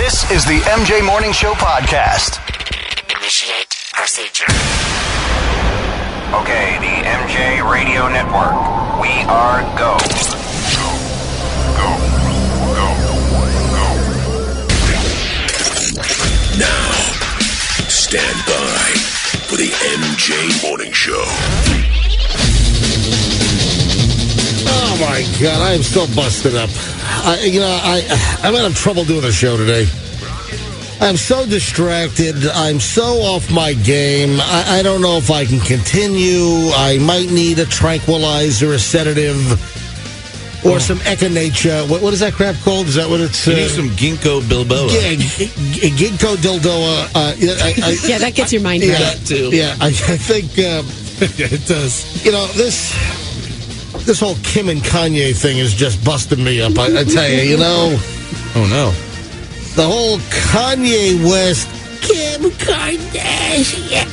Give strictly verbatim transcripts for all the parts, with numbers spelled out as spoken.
This is the M J Morning Show podcast. Initiate procedure. Okay, the M J Radio Network. We are go. Go, go, go, go. Now, stand by for the M J Morning Show. Oh my God, I am so busted up. I, you know, I, I'm having trouble doing the show today. I'm so distracted. I'm so off my game. I, I don't know if I can continue. I might need a tranquilizer, a sedative, or oh. some echinacea. What, what is that crap called? Is that what it's? You uh, need some ginkgo biloba. Yeah, g- g- ginkgo dildoa. Uh, I, I, yeah, that gets your mind yeah, right. That too. Yeah, I, I think um, it does. You know this. This whole Kim and Kanye thing is just busting me up. I, I tell you, you know. Oh no. The whole Kanye West, Kim Kardashian.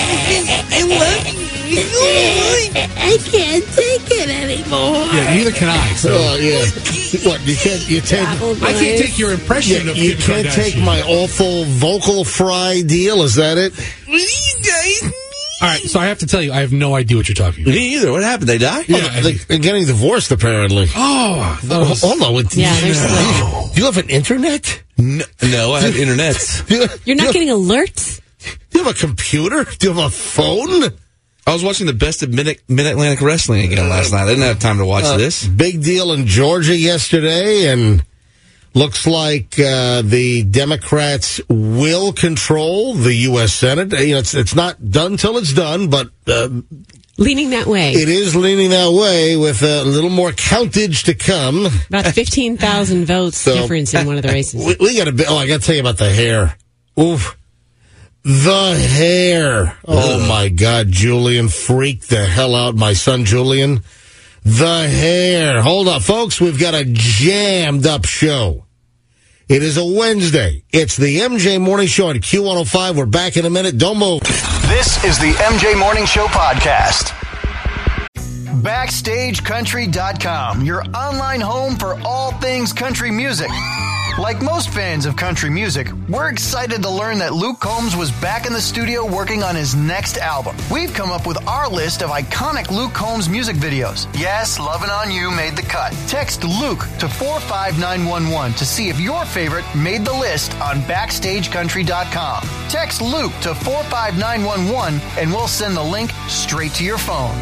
I love you. I can't take it anymore. Yeah, neither can I. So. Oh, yeah. What, you can't, you take... I can't take your impression yeah, of You Kim can't Kardashian. take my awful vocal fry deal, is that it? What do you guys... All right, so I have to tell you, I have no idea what you're talking about. Me either. What happened? They died? Yeah, oh, they, they're getting divorced, apparently. Oh, was... hold on. With, yeah, there's no. Do you have an internet? No, no I have internet. You, You're not you getting alerts? Do you have a computer? Do you have a phone? I was watching the best of Mid- Mid-Atlantic Wrestling again last night. I didn't have time to watch uh, this. Big deal in Georgia yesterday, and looks like uh, the Democrats will control the U S Senate. You know, it's, it's not done till it's done, but... Uh, leaning that way. It is leaning that way with a little more countage to come. About fifteen thousand votes so, difference in one of the races. We, we got to... Oh, I got to tell you about the hair. Oof. The hair. Oh, my God. Julian freaked the hell out. My son, Julian. The hair. Hold up, folks. We've got a jammed up show. It is a Wednesday. It's the M J Morning Show on Q one oh five. We're back in a minute. Don't move. This is the M J Morning Show podcast. Backstage Country dot com, your online home for all things country music. Like most fans of country music, we're excited to learn that Luke Combs was back in the studio working on his next album. We've come up with our list of iconic Luke Combs music videos. Yes, Lovin' On You made the cut. Text Luke to four five nine one one to see if your favorite made the list on Backstage Country dot com. Text Luke to four five nine one one and we'll send the link straight to your phone.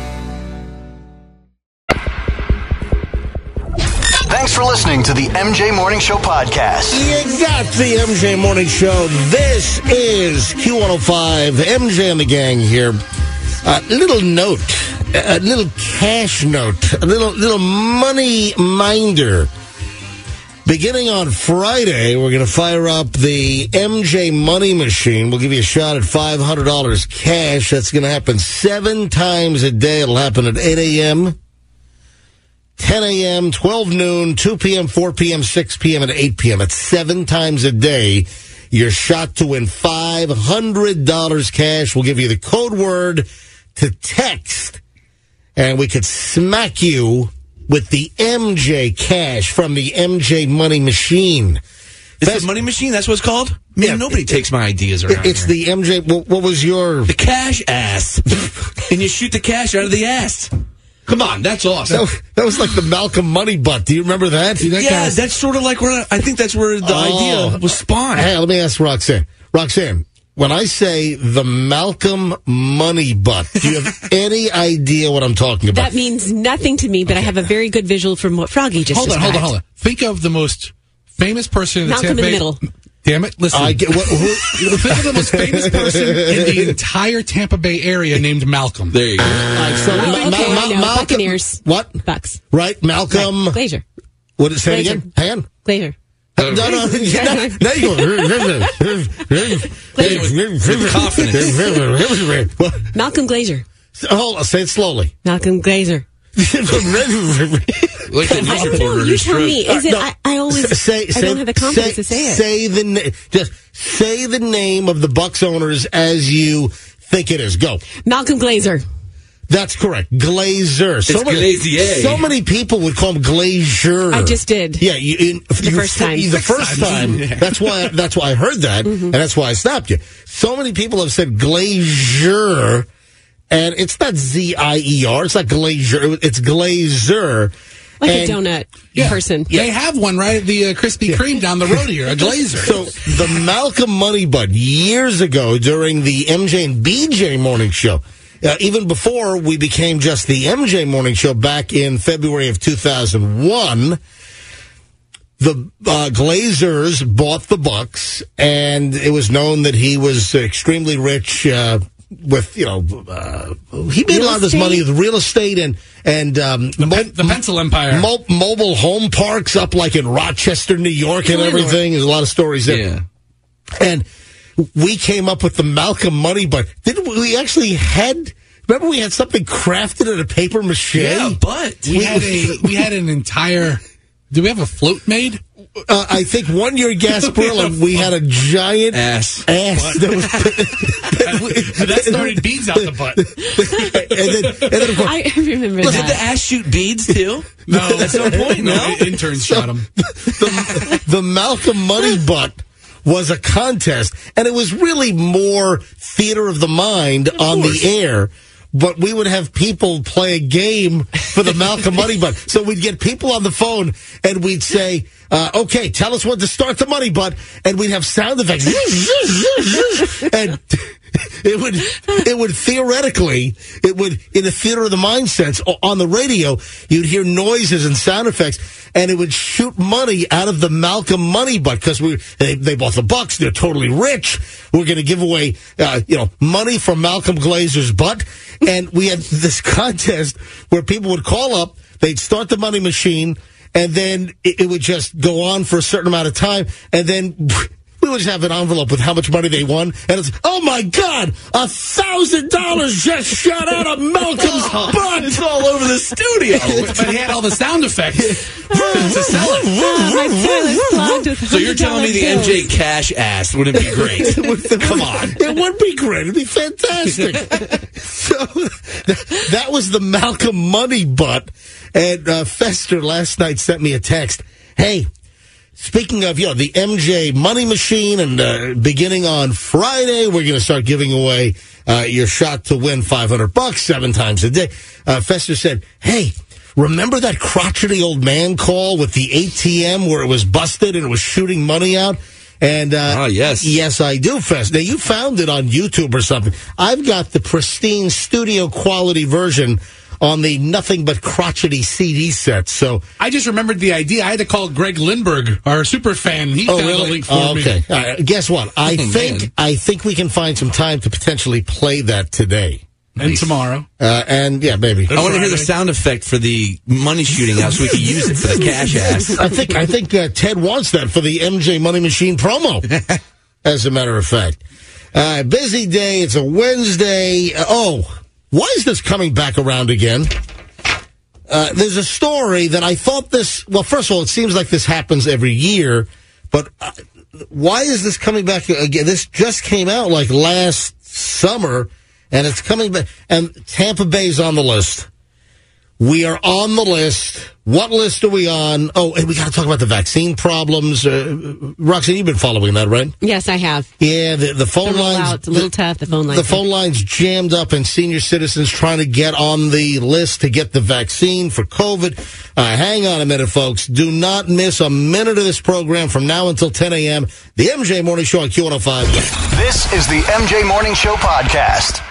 Thanks for listening to the M J Morning Show podcast. You got the M J Morning Show. This is Q one oh five. M J and the gang here. A little note, a little cash note, a little little money minder. Beginning on Friday, we're going to fire up the M J Money Machine. We'll give you a shot at five hundred dollars cash. That's going to happen seven times a day. It'll happen at eight a.m., ten a.m., twelve noon, two p.m., four p.m., six p.m., and eight p.m. It's seven times a day. You're shot to win five hundred dollars cash. We'll give you the code word to text, and we could smack you with the M J cash from the M J Money Machine. Is Best, the money machine? That's what it's called? Man, yeah, nobody it, takes my ideas around It's here. the M J... What, what was your... The cash ass. And you shoot the cash out of the ass. Come on, that's awesome. That, that was like the Malcolm Money Butt. Do you remember that? that yeah, guy's... that's sort of like where I think that's where the oh. idea was spawned. Hey, let me ask Roxanne. Roxanne, when I say the Malcolm Money Butt, do you have any idea what I'm talking about? That means nothing to me, but okay. I have a very good visual from what Froggy just hold described. Hold on, hold on, hold on. Think of the most famous person in the Malcolm Tampa in the Bay. middle. Damn it, listen. I get, what, who, think of the most famous person in the entire Tampa Bay area named Malcolm. There you go. Right, so oh, Ma- okay, Ma- I know. Malcolm, Buccaneers. What? Bucks. Right, Malcolm. Right. Glazer. What did it say Glazer. again? Hang on. Glazer. No, no, no, now you go. Malcolm Glazer. Hold on, say it slowly. Malcolm Glazer. Like the news reporter you tell me. Is it? No, I, I always. say, I say, don't have the confidence say, to say it. Say the na- just say the name of the Bucks owners as you think it is. Go. Malcolm Glazer. That's correct. Glazer. So It's many, Glazier. so many people would call him Glazier. I just did. Yeah, you, in, The you, first time. The first time. That's why. That's why I heard that, Mm-hmm. and that's why I stopped you. So many people have said Glazier, and it's not Z I E R. It's not Glazier. It's Glazer. Like And- a donut Yeah. person. They have one right at the uh, Krispy Kreme down the road here, a glazer. So the Malcolm Moneybud years ago during the M J and B J morning show, uh, even before we became just the M J morning show back in February of two thousand one, the uh, Glazers bought the Bucks, and it was known that he was extremely rich. Uh, with you know, uh, he made Real a lot of his estate? money with real estate and and um, the, mo- pen, the Pencil Empire. mo- mobile home parks up like in Rochester, New York, and everything. There's a lot of stories there. Yeah. And we came up with the Malcolm Money, but didn't we we actually had? Remember, we had something crafted in a paper mache. Yeah, but we had a we had an entire. Do we have a float made? Uh, I think one year Gasparilla, we had a giant ass. ass that was. That started beads out the butt. and then, and then of course, I remember Does that. the ass shoot beads too? No, At some point, no? the interns shot him. the, the Malcolm Money Butt was a contest, and it was really more theater of the mind on the air. But we would have people play a game for the Malcolm Money Butt. So we'd get people on the phone, and we'd say, uh, okay, tell us when to start the money butt. And we'd have sound effects. And it would, it would theoretically, it would, in a theater of the mind sense, o- on the radio, you'd hear noises and sound effects, and it would shoot money out of the Malcolm Money Butt, because we, they, they bought the Bucks, they're totally rich. We're going to give away, uh, you know, money from Malcolm Glazer's butt. And we had this contest where people would call up, they'd start the money machine, and then it, it would just go on for a certain amount of time, and then we would just have an envelope with how much money they won, and it's, oh my God, a thousand dollars just shot out of Malcolm's butt! It's all over the studio. But he had all the sound effects to sell it. Ah, my toilet's clogged with So you're telling me the M J bills. Cash ass wouldn't be great? Come on. It would be great. It'd be fantastic. So th- that was the Malcolm Money Butt. And uh, Fester last night sent me a text. Hey, speaking of, you know, the M J Money Machine, and uh, beginning on Friday, we're going to start giving away uh, your shot to win five hundred bucks seven times a day. Uh, Fester said, hey, remember that crotchety old man call with the A T M where it was busted and it was shooting money out? And uh, Ah, yes. yes, I do, Fester. Now, you found it on YouTube or something. I've got the pristine studio quality version on the nothing but crotchety C D set. So, I just remembered the idea. I had to call Greg Lindbergh, our super fan. He oh found really? a link for Oh, me. okay. All right. Guess what? I Oh, think man. I think we can find some time to potentially play that today. And tomorrow. Uh, and yeah, maybe. I want to hear the Friday. sound effect for the money shooting out so we can use it for the cash ass. I think I think uh, Ted wants that for the M J Money Machine promo. As a matter of fact, uh, busy day. It's a Wednesday. Uh, oh, why is this coming back around again? Uh, there's a story that I thought this. Well, first of all, it seems like this happens every year, but uh, why is this coming back again? This just came out like last summer, and it's coming back. And Tampa Bay's on the list. We are on the list. What list are we on? Oh, and we got to talk about the vaccine problems. Uh, Roxanne, you've been following that, right? Yes, I have. Yeah, the, the phone The rollout, lines. it's a little tough, the phone lines. The phone lines jammed up, and senior citizens trying to get on the list to get the vaccine for COVID. Uh, hang on a minute, folks. Do not miss a minute of this program from now until ten a.m. The M J Morning Show on Q one oh five. This is the M J Morning Show podcast.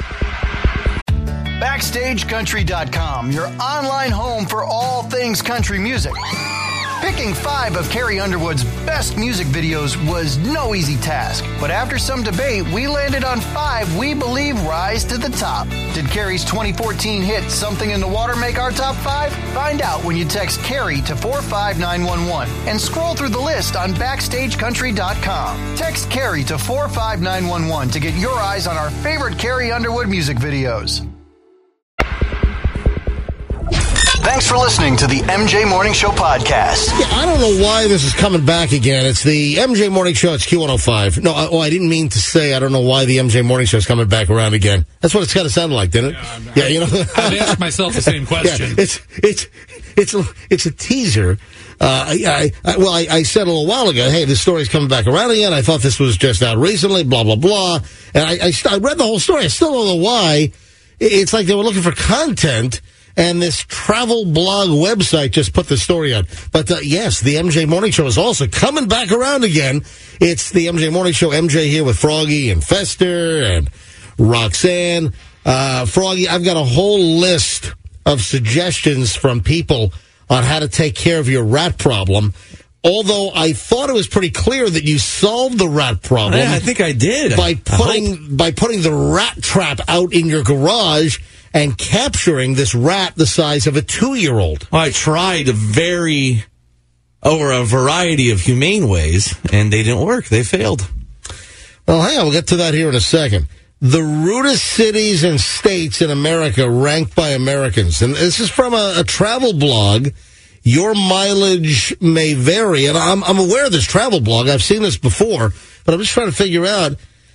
Backstage Country dot com, your online home for all things country music. Picking five of Carrie Underwood's best music videos was no easy task, but after some debate, we landed on five we believe rise to the top. Did Carrie's twenty fourteen hit Something in the Water make our top five? Find out when you text Carrie to four five nine one one and scroll through the list on Backstage Country dot com. Text Carrie to four five nine one one to get your eyes on our favorite Carrie Underwood music videos. Thanks for listening to the M J Morning Show podcast. Yeah, I don't know why this is coming back again. It's the M J Morning Show. It's Q one oh five. No, I, oh, I didn't mean to say I don't know why the M J Morning Show is coming back around again. That's what it's kind of sounded like, didn't it? Yeah, I'm- yeah you know. I've asked myself the same question. Yeah, it's it's it's a, it's a teaser. Uh, I, I, well, I, I said a little while ago, hey, this story's coming back around again. I thought this was just out recently, blah, blah, blah. And I, I, st- I read the whole story. I still don't know why. It's like they were looking for content, and this travel blog website just put the story on. But, uh, yes, the M J Morning Show is also coming back around again. It's the M J Morning Show. M J here with Froggy and Fester and Roxanne. Uh, Froggy, I've got a whole list of suggestions from people on how to take care of your rat problem. Although I thought it was pretty clear that you solved the rat problem. Yeah, I think I did. By putting by putting the rat trap out in your garage and capturing this rat the size of a two-year-old. Well, I tried a very, over a variety of humane ways, and they didn't work. They failed. Well, hang on. We'll get to that here in a second. The rudest cities and states in America ranked by Americans. And this is from a, a travel blog. Your mileage may vary. And I'm, I'm aware of this travel blog. I've seen this before. But I'm just trying to figure out.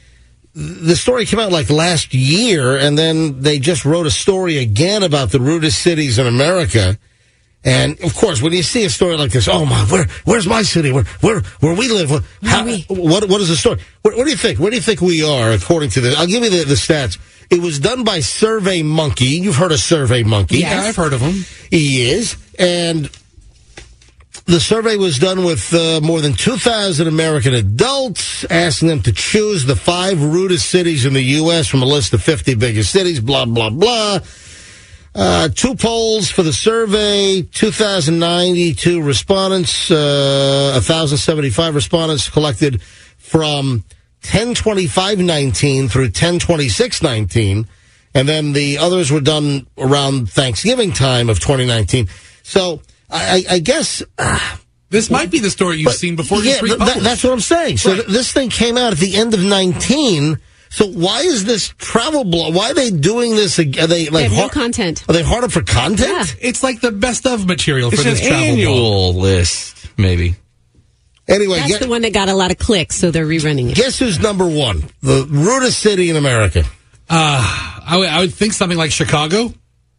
The story came out like last year. And then they just wrote a story again about the rudest cities in America. And, of course, when you see a story like this, oh, my, where, where's my city? Where, where, where we live? What, how, what, what is the story? What, what do you think? Where do you think we are, according to this? I'll give you the, the stats. It was done by Survey Monkey. You've heard of Survey Monkey. Yeah, I've heard of him. He is. And the survey was done with uh, more than two thousand American adults, asking them to choose the five rudest cities in the U S from a list of fifty biggest cities, blah, blah, blah. Uh, two polls for the survey, two thousand ninety-two respondents, uh, one thousand seventy-five respondents collected from ten twenty-five nineteen through ten twenty-six nineteen, and then the others were done around Thanksgiving time of twenty nineteen. So I, I guess uh, this might be the story you've but, seen before. Yeah, th- that, that's what I'm saying. So right. th- this thing came out at the end of nineteen. So why is this travel blog? Why are they doing this? Are they like They have no hard, content. Are they harder for content? Yeah. It's like the best of material It's for this an travel annual blog. list, maybe. Anyway, That's get, the one that got a lot of clicks, so they're rerunning it. guess who's number one? The rudest city in America. Uh, I, would, I would think something like Chicago.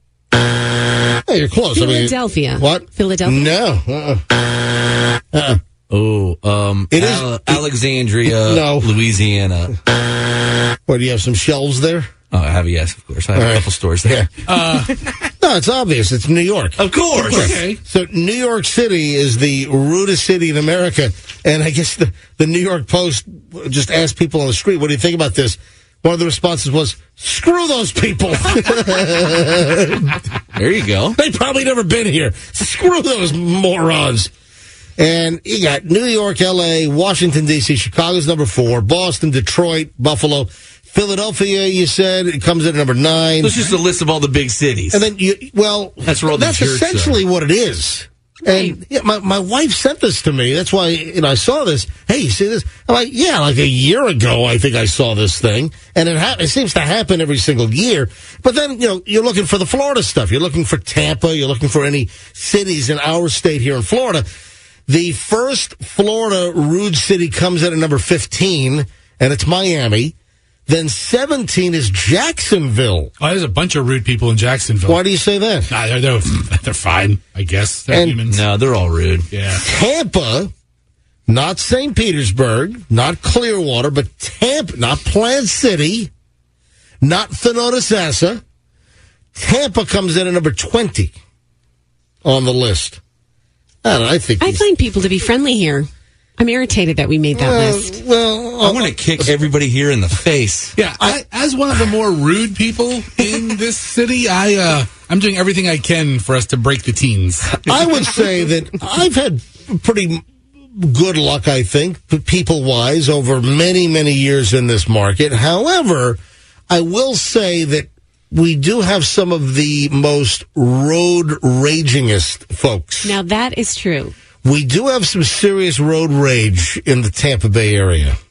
Hey, you're close. Philadelphia. I mean, what? Philadelphia? No. Uh-uh. Uh-uh. Oh, um, It is- Ale- Alexandria, No. Louisiana. What, do you have some shelves there? Oh, I have a yes, of course. I have All a right. couple stores there. Uh, no, it's obvious. It's New York. Of course. Okay. So New York City is the rudest city in America. And I guess the, the New York Post just asked people on the street, what do you think about this? One of the responses was, screw those people. There you go. They probably never been here. Screw those morons. And you got New York, L A, Washington, D C, Chicago's number four, Boston, Detroit, Buffalo, Philadelphia, you said, it comes in at number nine. So it's just a list of all the big cities. And then, you, well, That's where all the that's jerks essentially what it is. And yeah, my, my wife sent this to me. That's why, you know, I saw this. Hey, you see this? I'm like, yeah, like a year ago, I think I saw this thing. And it, ha- it seems to happen every single year. But then, you know, you're looking for the Florida stuff. You're looking for Tampa. You're looking for any cities in our state here in Florida. The first Florida rude city comes in at number fifteen, and it's Miami. Then seventeen is Jacksonville. Oh, there's a bunch of rude people in Jacksonville. Why do you say that? Nah, they're, they're, they're fine, I guess. They're And- humans. No, they're all rude. Yeah. Tampa, not Saint Petersburg, not Clearwater, but Tampa, not Plant City, not Thanodisassa. Tampa comes in at number twenty on the list. I don't know, I think I these- find people to be friendly here. I'm irritated that we made that well, list. well, I want to kick everybody here in the face. Yeah, I, as one of the more rude people in this city, I uh, I'm doing everything I can for us to break the teens. I would say that I've had pretty good luck, I think, people-wise, over many, many years in this market. However, I will say that we do have some of the most road ragingest folks. Now, that is true. We do have some serious road rage in the Tampa Bay area.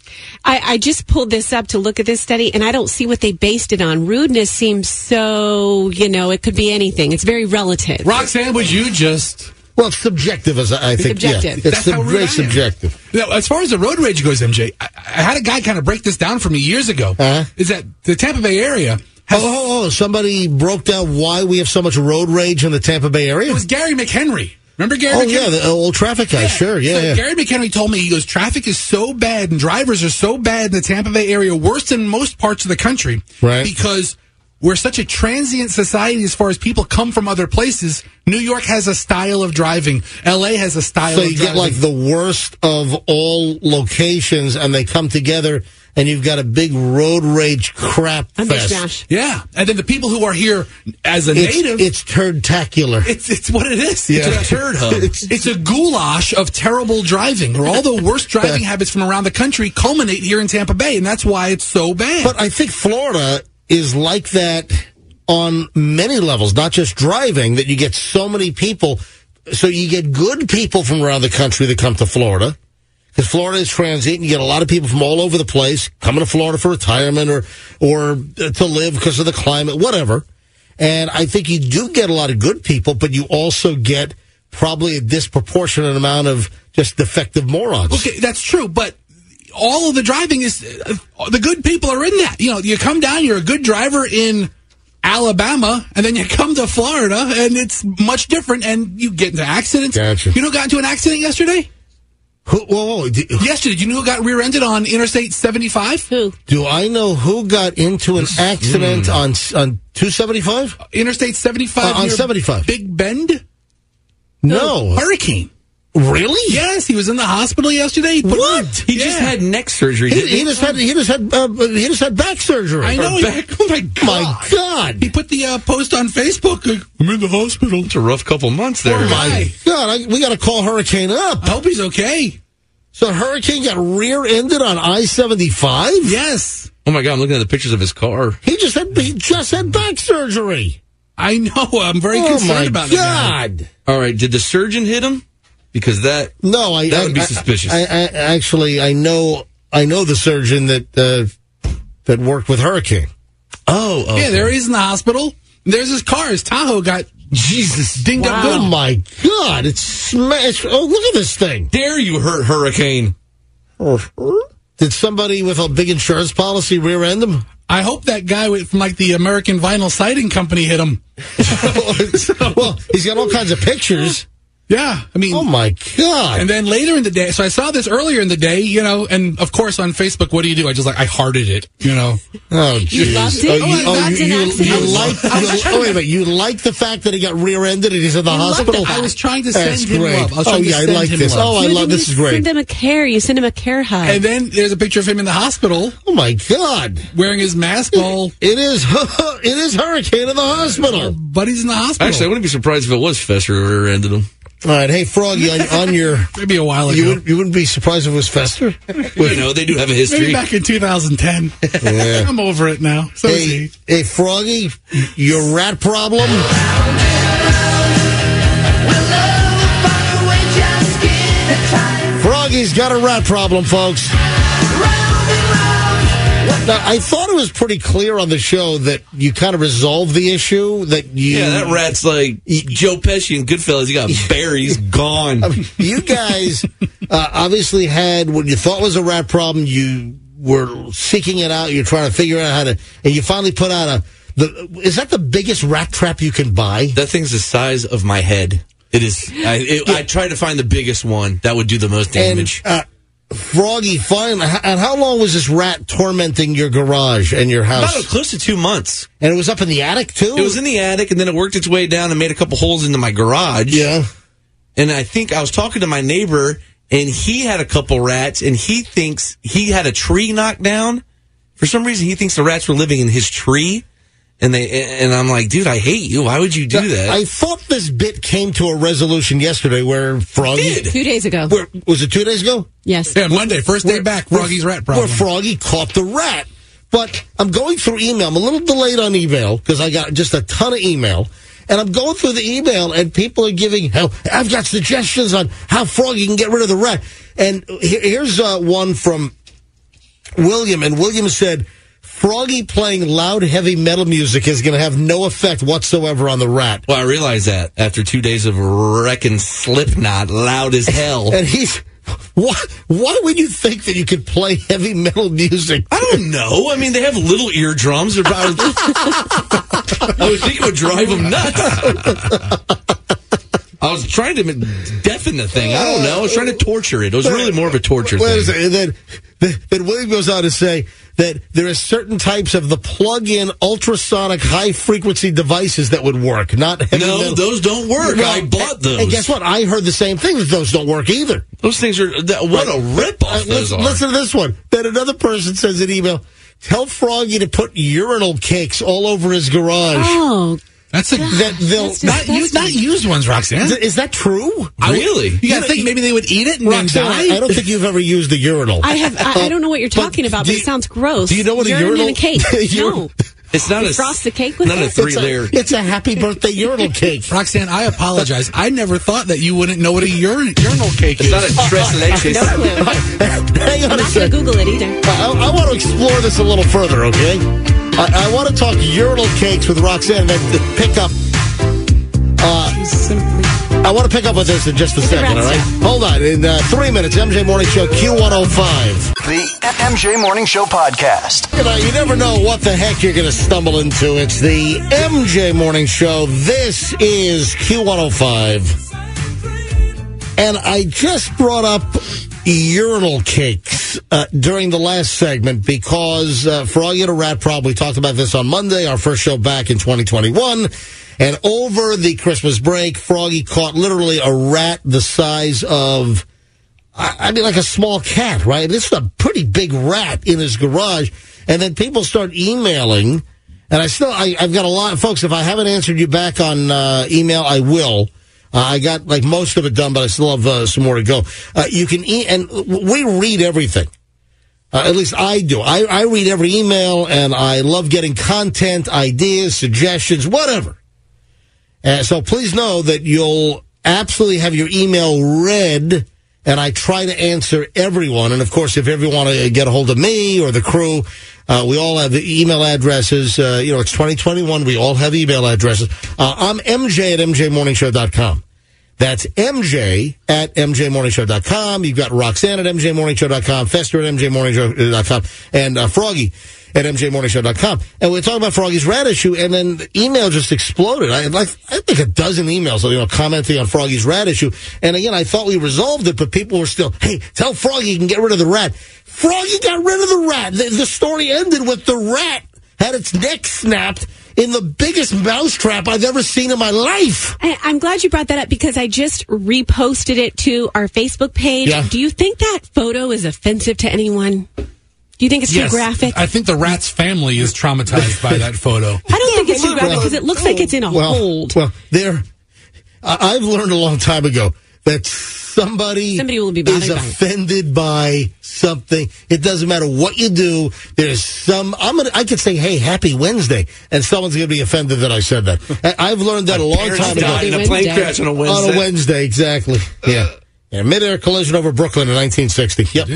I, I just pulled this up to look at this study, and I don't see what they based it on. Rudeness seems so, you know, it could be anything. It's very relative. Roxanne, would you just... Well, it's subjective, as I think. Subjective. Yeah, it's That's how rude very I am. subjective. Now, as far as the road rage goes, M J, I, I had a guy kind of break this down for me years ago. Uh-huh. Is that the Tampa Bay area has... Oh, oh, oh, somebody broke down why we have so much road rage in the Tampa Bay area? It was Gary McHenry. Remember Gary Oh, McHenry? yeah, the old traffic guy. Sure, yeah, So yeah. Gary McHenry told me, he goes, traffic is so bad and drivers are so bad in the Tampa Bay area, worse than most parts of the country. Right. Because we're such a transient society as far as people come from other places. New York has a style of driving. L A has a style So of you driving. get like the worst of all locations, and they come together, and you've got a big road rage crap A fest. mishmash. Yeah. And then the people who are here as a It's, native... it's turdtacular. It's it's what it is. Yeah. It's a turd hub. It's, it's a goulash of terrible driving, where all the worst driving habits from around the country culminate here in Tampa Bay, and that's why it's so bad. But I think Florida is like that on many levels, not just driving, that you get so many people. So you get good people from around the country that come to Florida, because Florida is transient. You get a lot of people from all over the place coming to Florida for retirement or, or to live because of the climate, whatever. And I think you do get a lot of good people, but you also get probably a disproportionate amount of just defective morons. Okay, that's true, but all of the driving is uh, the good people are in that. You know, you come down, you're a good driver in Alabama, and then you come to Florida, and it's much different, and you get into accidents. Gotcha. You know who got into an accident yesterday? Who, whoa, whoa, do, Yesterday, do you know who got rear-ended on Interstate seventy-five? Who? do I know who got into an accident on on two seventy-five? Interstate seventy-five Uh, on near seventy-five. Big Bend? No. Hurricane. Really? Yes, he was in the hospital yesterday. But What? He just Yeah. had neck surgery. He, didn't he just had he just had uh, he just had back surgery. I know. Or he- back- oh my god! My God. He put the uh, post on Facebook. Like, I'm in the hospital. It's a rough couple months there. Oh my Hi. God! I, we got to call Hurricane up. I hope he's okay. So Hurricane got rear-ended on I seventy-five. Yes, Oh my God, I'm looking at the pictures of his car. He just had he just had back surgery. I know. I'm very Oh concerned my about that guy. God! All right, did the surgeon hit him? Because that No, I That I- would be I- suspicious. I, I, actually I know I know the surgeon that uh, that worked with Hurricane. oh, oh Yeah, there he is in the hospital. There's his car. His Tahoe got Jesus dinged up Oh good. my God! It's smashed. Oh, look at this thing. dare you hurt Hurricane? Did somebody with a big insurance policy rear-end him? I hope that guy with, from like the American Vinyl Siding Company hit him. Well, he's got all kinds of pictures. Yeah, I mean. Oh my God! And then later in the day, so I saw this earlier in the day, you know, and of course on Facebook, what do you do? I just like, I hearted it, you know. Oh, jeez. loved it? Oh, Oh, you, oh, that's you, an you, accident? you like, you, oh, wait a minute. You like the fact that he got rear-ended and he's in the hospital? I was trying to send That's him great. love. I was Oh, trying to yeah, I send like him this. love. Oh, I You love didn't this. Is great. Send him a care. You send him a care hug. And then there's a picture of him in the hospital Oh, my God. wearing his mask while It is, it is Hurricane in the hospital. buddy's in the hospital. Actually, I wouldn't be surprised if it was Fester who rear-ended him. All right. Hey, Froggy, on, on your, Maybe a while ago. you, would, you wouldn't be surprised if it was Fester? You know, they do have a Maybe history. back in two thousand ten. Yeah. I'm over it now. So is Hey, he. hey, Froggy, your rat problem? Froggy's got a rat problem, folks. Now, I thought it was pretty clear on the show that you kind of resolved the issue, that you... Yeah, that rat's like Joe Pesci and Goodfellas. He got berries, gone. I mean, you guys uh, obviously had what you thought was a rat problem. You were seeking it out. You're trying to figure out how to... And you finally put out a... The, is that the biggest rat trap you can buy? That thing's the size of my head. It is. I, it, I tried to find the biggest one that would do the most damage. And, uh, Froggy, finally, and how long was this rat tormenting your garage and your house? About close to two months. And it was up in the attic, too? It was in the attic, and then it worked its way down and made a couple holes into my garage. Yeah. And I think I was talking to my neighbor, and he had a couple rats, and he thinks he had a tree knocked down. For some reason, he thinks the rats were living in his tree. And they and I'm like, dude, I hate you. Why would you do that? I thought this bit came to a resolution yesterday where Froggy... Did. Two days ago. Where, was it two days ago? Yes. Yeah, Monday, first day Where- back, where- Froggy's rat Where problem. Froggy caught the rat. But I'm going through email. I'm a little delayed on email because I got just a ton of email. And I'm going through the email, and people are giving help. I've got suggestions on how Froggy can get rid of the rat. And here, here's uh, one from William, and William said, Froggy playing loud, heavy metal music is going to have no effect whatsoever on the rat. Well, I realized that after two days of wrecking Slipknot loud as hell. And he's... Why, why would you think that you could play heavy metal music? I don't know. I mean, they have little eardrums. I would think it would drive them nuts. I was trying to deafen the thing. I don't know. I was trying to torture it. It was really more of a torture Wait thing. And then, then William goes on to say that there are certain types of the plug-in ultrasonic high-frequency devices that would work, not heavy No, metal. those don't work. Well, I bought those. And guess what? I heard the same thing, that those don't work either. Those things are, what a ripoff Uh, those listen, are. listen to this one. Then another person sends an email, tell Froggy to put urinal cakes all over his garage. Oh, That's a That they'll That's not, used, not used ones, Roxanne. Is, is that true? Really? You got to think maybe they would eat it and Roxanne, then I, die. I don't think you've ever used a urinal. I have. I, I don't know what you're But talking about, do but you- it sounds gross. do you know what a Urine urinal- in a cake? No. It's not You a frost the cake with not it? a It's three it's, layer. a, it's a happy birthday urinal cake. Roxanne, I apologize. I never thought that you wouldn't know what a urin- urinal cake It's is. not a tres leches. No clue. Hang on I'm a not going to second. Google it either. I, I want to explore this a little further, okay? I, I want to talk urinal cakes with Roxanne and then pick up. I want to pick up with this in just a second, all right? Hold on. In uh, three minutes, M J Morning Show Q one oh five. The M J Morning Show podcast. You know, you never know what the heck you're going to stumble into. It's the M J Morning Show. This is Q one oh five. And I just brought up urinal cakes uh, during the last segment because uh, Froggy had a rat problem. We talked about this on Monday, our first show back in twenty twenty-one. And over the Christmas break, Froggy caught literally a rat the size of, I, I mean, like a small cat, right? This is a pretty big rat in his garage. And then people start emailing. And I still, I, I've got a lot of folks. If I haven't answered you back on uh, email, I will. Uh, I got like most of it done, but I still have uh, some more to go. Uh, you can, e- and we read everything. Uh, at least I do. I, I read every email, and I love getting content, ideas, suggestions, whatever. Uh, so please know that you'll absolutely have your email read, and I try to answer everyone. And, of course, if you ever want to get a hold of me or the crew, uh, we all have email addresses. Uh, you know, it's twenty twenty-one. We all have email addresses. Uh, I'm M J at M J morning show dot com. That's M J at M J morning show dot com. You've got Roxanne at M J morning show dot com, Fester at M J morning show dot com, and uh, Froggy at M J morning show dot com. And we're talking about Froggy's rat issue, and then the email just exploded. I had like, I think a dozen emails, you know, commenting on Froggy's rat issue. And again, I thought we resolved it, but people were still, hey, tell Froggy you can get rid of the rat. Froggy got rid of the rat. The, the story ended with the rat had its neck snapped in the biggest mousetrap I've ever seen in my life. I, I'm glad you brought that up because I just reposted it to our Facebook page. Yeah. Do you think that photo is offensive to anyone? Do you think it's Yes. too graphic? I think the rat's family is traumatized by that photo. I don't think it's too graphic because it looks like it's in a well, hold. Well, there, I- I've learned a long time ago that somebody, Somebody will be is bothered by it. offended by something. It doesn't matter what you do. There's some. I'm gonna. I could say, "Hey, Happy Wednesday," and someone's gonna be offended that I said that. I- I've learned that a long Parents time ago. died in a Wednesday. plane crash on a Wednesday. On a Wednesday, exactly. Yeah. Yeah, mid-air collision over Brooklyn in nineteen sixty. Yep.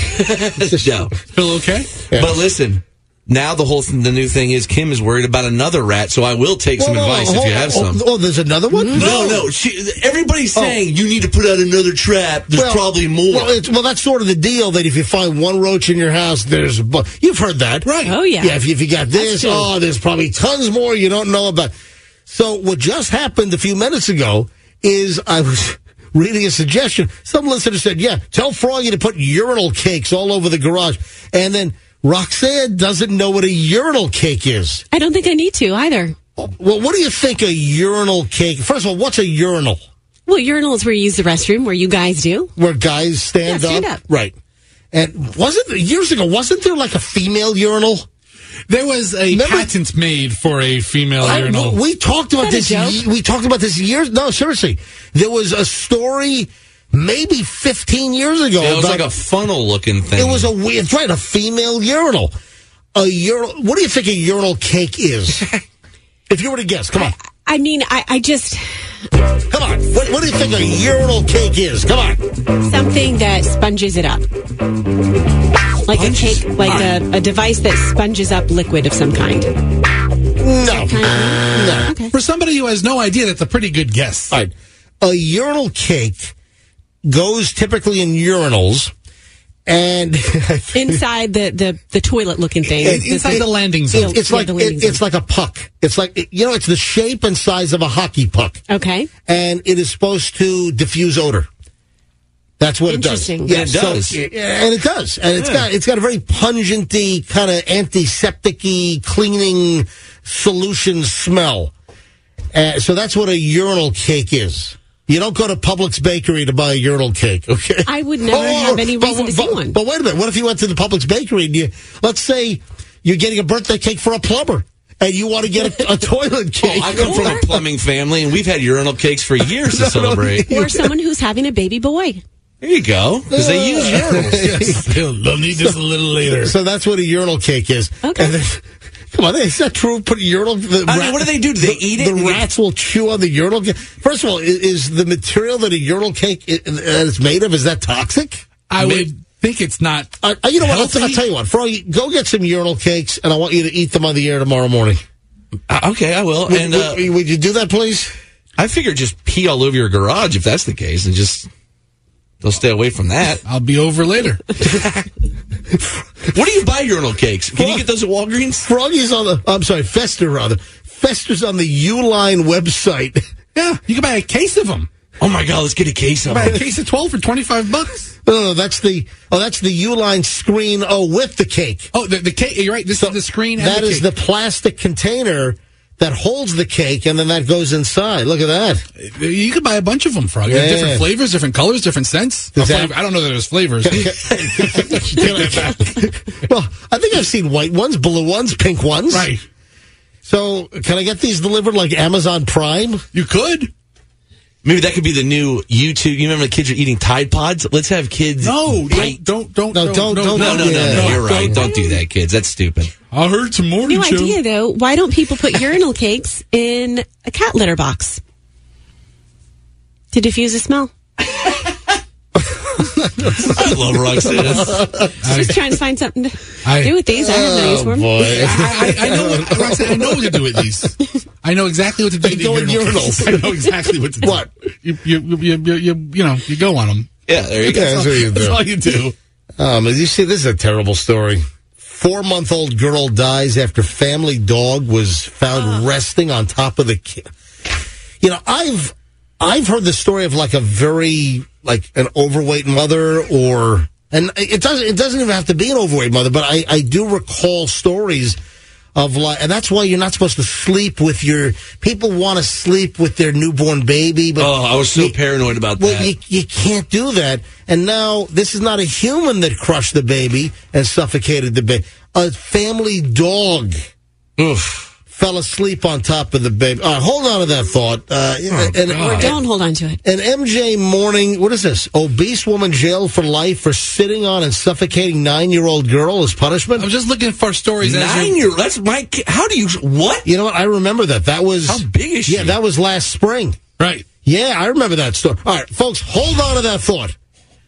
No. Feel okay? Yeah. But listen, now the whole th- the new thing is Kim is worried about another rat, so I will take some Whoa, whoa, advice whoa, if you oh, have oh, some. Oh, there's another one? No, no. She, everybody's saying you need to put out another trap. There's Well, probably more. Well, it's, well, that's sort of the deal that if you find one roach in your house, there's a bu- You've heard that. Right. Oh, yeah. Yeah, if, if you got this, true. oh, there's probably tons more you don't know about. So what just happened a few minutes ago is I was reading a suggestion. Some listener said, yeah, tell Froggy to put urinal cakes all over the garage. And then Roxanne doesn't know what a urinal cake is. I don't think I need to either. Well, what do you think a urinal cake? First of all, what's a urinal? Well, urinal is where you use the restroom, where you guys do. Where guys stand, Yeah, stand up? up. Right. And wasn't years ago, wasn't there like a female urinal? There was a Remember- patent made for a female I- urinal. we talked about Is that a this. joke? We talked about this years. No, seriously, there was a story maybe fifteen years ago. it was about, like a funnel looking thing. It was a weird, right? A female urinal. A urinal. What do you think a urinal cake is? If you were to guess, come on, I mean, I, I just come on. What, what do you think a urinal cake is? Come on. something that sponges it up. Like a Sponges. cake, like a, a device that sponges up liquid of some kind. No. Kind of- No. Okay. For somebody who has no idea, that's a pretty good guess. All right. A urinal cake goes typically in urinals, and Inside the, the, the toilet looking thing. It- Inside the landing zone. it's Yeah, like the landing it, it's zone. like a puck. It's like you know, it's the shape and size of a hockey puck, Okay. and it is supposed to diffuse odor. That's what it does. Interesting. Yeah, It so- does. yeah, and it does, and it's got it's got a very pungenty kind of antiseptic-y cleaning solution smell. Uh, so that's what a urinal cake is. You don't go to Publix Bakery to buy a urinal cake, okay? I would never have any but- reason to but- see one. But wait a minute. What if you went to the Publix Bakery and you, let's say you're getting a birthday cake for a plumber and you want to get a, a toilet cake? I come from a plumbing family, and we've had urinal cakes for years to celebrate. Or someone who's having a baby boy. There you go. Because they use urinals. Yes. They'll, they'll need this a little later. So that's what a urinal cake is. Okay. And then, come on, is that true? Put a urinal. The I mean, what do they do? Do they the- eat it? The rats will chew on the urinal cake. First of all, is, is the material that a urinal cake i- is made of, is that toxic? I would think it's not. Uh, you know what? I'll, healthy. I'll tell you what. Froggy, go get some urinal cakes, and I want you to eat them on the air tomorrow morning. Uh, okay, I will. Would, And uh, would, would you do that, please? I figure just pee all over your garage if that's the case, and just they'll stay away from that. I'll be over later. What do you buy urinal cakes? Can you get those at Walgreens? Froggy's on the. I'm sorry, Fester rather. Fester's on the Uline website. Yeah, you can buy a case of them. Oh my God, let's get a case of Buy a them. case of twelve for twenty-five bucks. No, no, no, that's the. Oh, that's the Uline screen. Oh, with the cake. Oh, the, the cake. You're right. This is the screen. And That the is cake. the plastic container that holds the cake, and then that goes inside. Look at that. You could buy a bunch of them, Frog. Yeah. Different flavors, different colors, different scents. Does Oh, that- flavor- I don't know that there's flavors. Well, I think I've seen white ones, blue ones, pink ones. Right. So, can I get these delivered like Amazon Prime? You could. Maybe that could be the new YouTube. You remember the kids are eating Tide Pods? Let's have kids. No, eat- don't, don't, don't, No, don't- don't- No, no, no, Yeah. no. You're right. Don't- Don't do that, kids. That's stupid. I heard some morning New show. idea, though. Why don't people put urinal cakes in a cat litter box to diffuse a smell? I love Roxanne. Just trying to find something to I- do with these. I have no use for them. Boy. I, I, I know. What, Roxanne, I know what to do with these. I know exactly what to do with the Go in urinal urinals. cakes. I know exactly what to do. What? You, you, you, you, you, you, you know, you go on them. Yeah, there you go. Yeah, that's what you That's do. all you do. Um, you see, this is a terrible story. Four-month-old girl dies after family dog was found resting on top of the kid. You know, I've I've heard the story of like a very like an overweight mother, or and it doesn't it doesn't even have to be an overweight mother, but I I do recall stories of like, and that's why you're not supposed to sleep with your people want to sleep with their newborn baby, but Oh, I was so you- paranoid about well, that. you, you can't do that. And now this is not a human that crushed the baby and suffocated the baby. A family dog Oof. fell asleep on top of the baby. All right, hold on to that thought. Uh, and, Or don't hold on to it. an M J morning, what is this? Obese woman jailed for life for sitting on and suffocating nine-year-old girl as punishment? I was just looking for stories. as Nine you- year. That's my. Kid. How do you? What? You know what? I remember that. That was... How big is she? Yeah, that was last spring. Right. Yeah, I remember that story. All right, folks, hold on to that thought.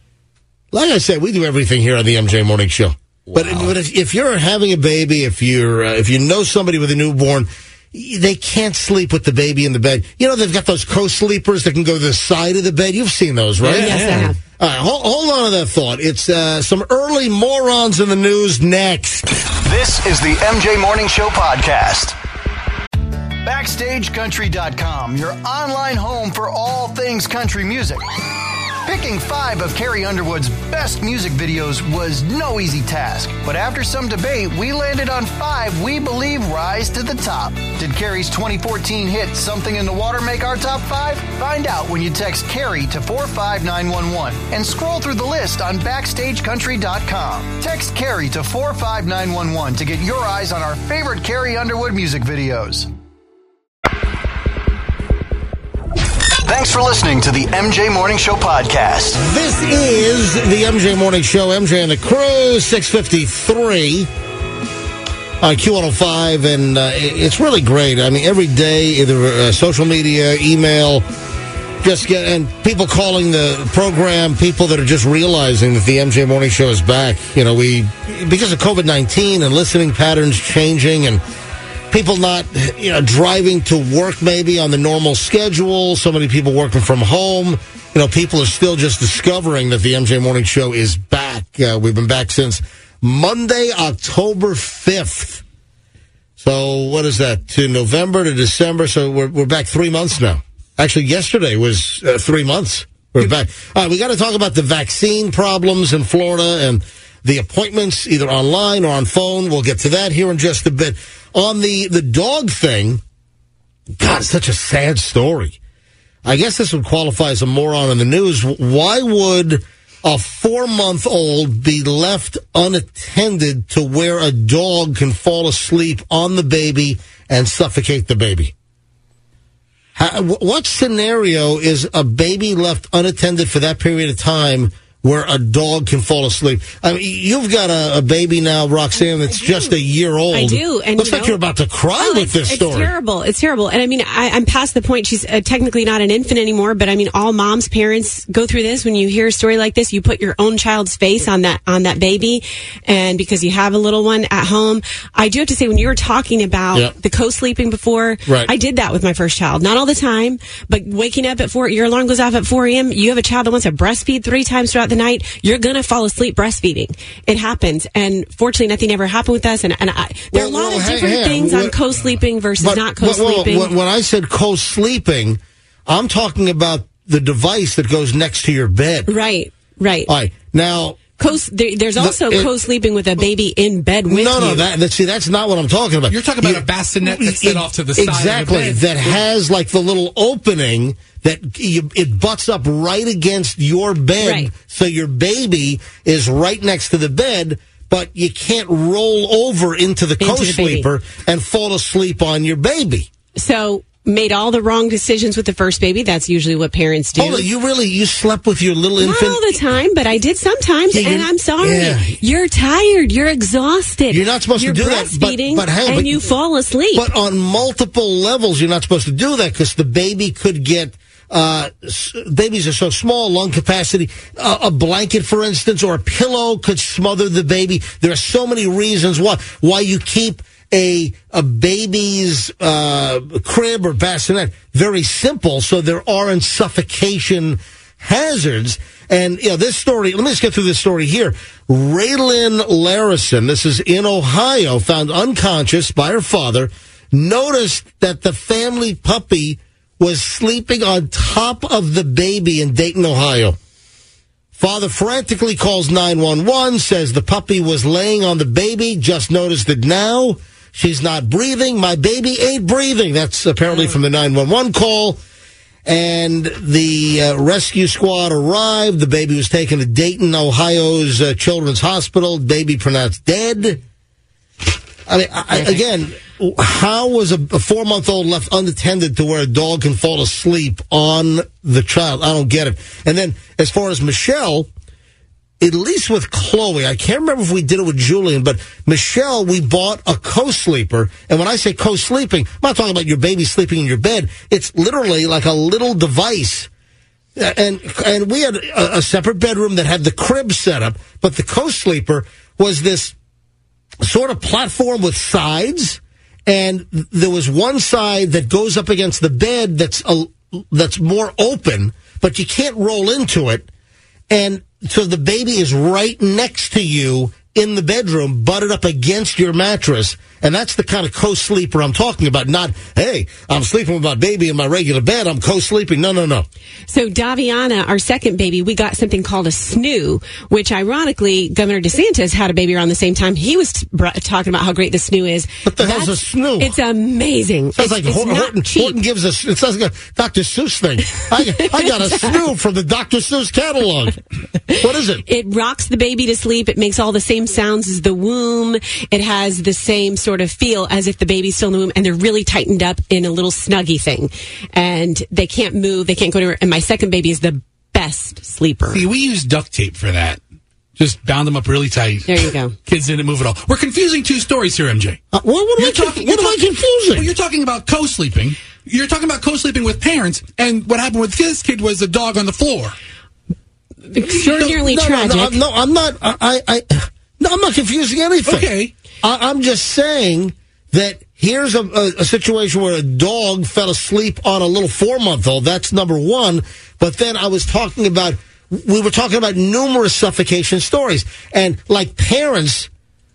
Like I said, we do everything here on the M J Morning Show. But, but if, if you're having a baby, if you're uh, if you know somebody with a newborn, they can't sleep with the baby in the bed. You know, they've got those co-sleepers that can go to the side of the bed. You've seen those, right? Yes, I have. All right, hold, hold on to that thought. It's uh, some early morons in the news next. This is the M J Morning Show podcast. Backstage Country dot com, your online home for all things country music. Picking five of Carrie Underwood's best music videos was no easy task, but after some debate, we landed on five we believe rise to the top. Did Carrie's twenty fourteen hit Something in the Water make our top five? Find out when you text Carrie to four five nine one one and scroll through the list on Backstage Country dot com. Text Carrie to four five nine one one to get your eyes on our favorite Carrie Underwood music videos. Thanks for listening to the M J Morning Show podcast. This is the M J Morning Show. M J and the crew, six fifty-three on Q one oh five, and uh, it's really great. I mean, every day, either uh, social media, email, just get, and people calling the program, people that are just realizing that the M J Morning Show is back. You know, we, because of COVID nineteen and listening patterns changing and people not, you know, driving to work maybe on the normal schedule, so many people working from home. You know, people are still just discovering that the M J Morning Show is back. Uh, we've been back since Monday, October fifth. So what is that? To November to December. So we're we're back three months now. Actually, yesterday was uh, three months. We're back. All right, we got to talk about the vaccine problems in Florida and the appointments, either online or on phone. We'll get to that here in just a bit. On the, the dog thing, God, it's such a sad story. I guess this would qualify as a moron in the news. Why would a four-month-old be left unattended to where a dog can fall asleep on the baby and suffocate the baby? How, what scenario is a baby left unattended for that period of time where a dog can fall asleep? I mean, you've got a, a baby now, Roxanne, that's just a year old. I do. And looks you know, like you're about to cry oh, with this it's story. It's terrible. It's terrible. And I mean, I, I'm past the point. She's uh, technically not an infant anymore, but I mean, all moms, parents go through this. When you hear a story like this, you put your own child's face on that, on that baby. And because you have a little one at home, I do have to say, when you were talking about yep. the co-sleeping before, right. I did that with my first child. Not all the time, but waking up at four, your alarm goes off at four a.m. You have a child that wants to breastfeed three times throughout the night. You're going to fall asleep breastfeeding. It happens. And fortunately, nothing ever happened with us. And, and I, there well, are a lot well, of hang, different hang, things what, on co-sleeping versus but, not co-sleeping. Well, when I said co-sleeping, I'm talking about the device that goes next to your bed. Right, right. All right. Now, Co- there, there's also the, it, co-sleeping with a baby in bed with no, you. No, no, that, that, see, that's not what I'm talking about. You're talking about you, a bassinet that's set it, off to the exactly, side of the bed. that has like the little opening that you, it butts up right against your bed, right. So your baby is right next to the bed, but you can't roll over into the into co-sleeper the and fall asleep on your baby. So, made all the wrong decisions with the first baby. That's usually what parents do. Hold on, you really, you slept with your little Not infant? all the time, but I did sometimes, Yeah, and I'm sorry. yeah. You're tired. You're exhausted. You're not supposed You're to do that, but- breastfeeding, but hang- and but- you fall asleep. But on multiple levels, you're not supposed to do that because the baby could get, uh, s- babies are so small, lung capacity, uh, a blanket, for instance, or a pillow could smother the baby. There are so many reasons why, why you keep a, a baby's, uh, crib or bassinet very simple so there aren't suffocation hazards. And, you know, this story, let me just get through this story here. Raylan Larison, this is in Ohio, found unconscious by her father, noticed that the family puppy was sleeping on top of the baby in Dayton, Ohio. Father frantically calls nine one one, says the puppy was laying on the baby, just noticed it now. She's not breathing. My baby ain't breathing. That's apparently from the nine one one call. And the uh, rescue squad arrived. The baby was taken to Dayton, Ohio's uh, Children's Hospital. Baby pronounced dead. I mean, I, again, how was a, a four-month-old left unattended to where a dog can fall asleep on the child? I don't get it. And then as far as Michelle, at least with Chloe, I can't remember if we did it with Julian, but Michelle, we bought a co-sleeper. And when I say co-sleeping, I'm not talking about your baby sleeping in your bed. It's literally like a little device. And and we had a, a separate bedroom that had the crib set up, but the co-sleeper was this sort of platform with sides, and there was one side that goes up against the bed that's a, that's more open, but you can't roll into it. And so the baby is right next to you in the bedroom, butted up against your mattress. And that's the kind of co-sleeper I'm talking about. Not, hey, I'm sleeping with my baby in my regular bed. I'm co-sleeping. No, no, no. So Daviana, our second baby, we got something called a S N U, which ironically, Governor DeSantis had a baby around the same time. He was t- br- talking about how great the S N U is. What the hell's a S N U? It's amazing. Sounds it's, like it's Horton, not Horton, cheap. Horton gives us, it sounds like a Doctor Seuss thing. I, I got a S N U from the Doctor Seuss catalog. What is it? It rocks the baby to sleep. It makes all the same sounds as the womb. It has the same sort of feel as if the baby's still in the womb, and they're really tightened up in a little snuggie thing. And they can't move. They can't go anywhere. And my second baby is the best sleeper. See, we use duct tape for that. Just bound them up really tight. There you go. Kids didn't move at all. We're confusing two stories here, M J. Uh, what what, You're am, I, talking- what you're am I talking- confusing? Well, you're talking about co-sleeping, you're talking about co-sleeping with parents, and what happened with this kid was the dog on the floor. Extraordinarily no, no, tragic. No, no, no, I'm not. I, I, no, I'm not confusing anything. Okay. I, I'm just saying that here's a, a, a situation where a dog fell asleep on a little four-month-old. That's number one. But then I was talking about, we were talking about numerous suffocation stories. And like parents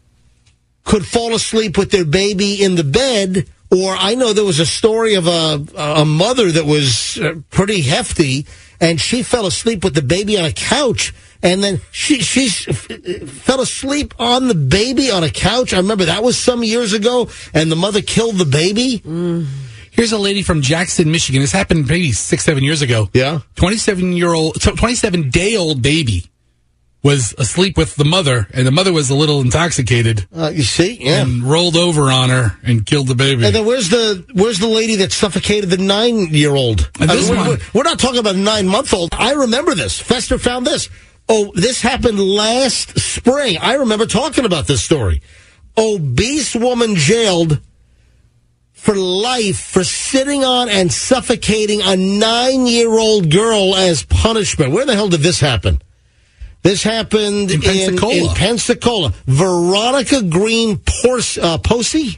could fall asleep with their baby in the bed, or I know there was a story of a, a mother that was pretty hefty, and she fell asleep with the baby on a couch. And then she she fell asleep on the baby on a couch. I remember that was some years ago, and the mother killed the baby. Mm. Here's a lady from Jackson, Michigan. This happened maybe six, seven years ago. Yeah. twenty-seven-year-old, twenty-seven-day-old baby was asleep with the mother, and the mother was a little intoxicated. Uh, you see? Yeah. And rolled over on her and killed the baby. And then where's the where's the lady that suffocated the nine-year-old? And I this mean, one- we're, we're not talking about a nine-month-old. I remember this. Fester found this. Oh, this happened last spring. I remember talking about this story. Obese woman jailed for life for sitting on and suffocating a nine-year-old girl as punishment. Where the hell did this happen? This happened In in Pensacola. In, Pensacola. Veronica Green Porce, uh, Posey?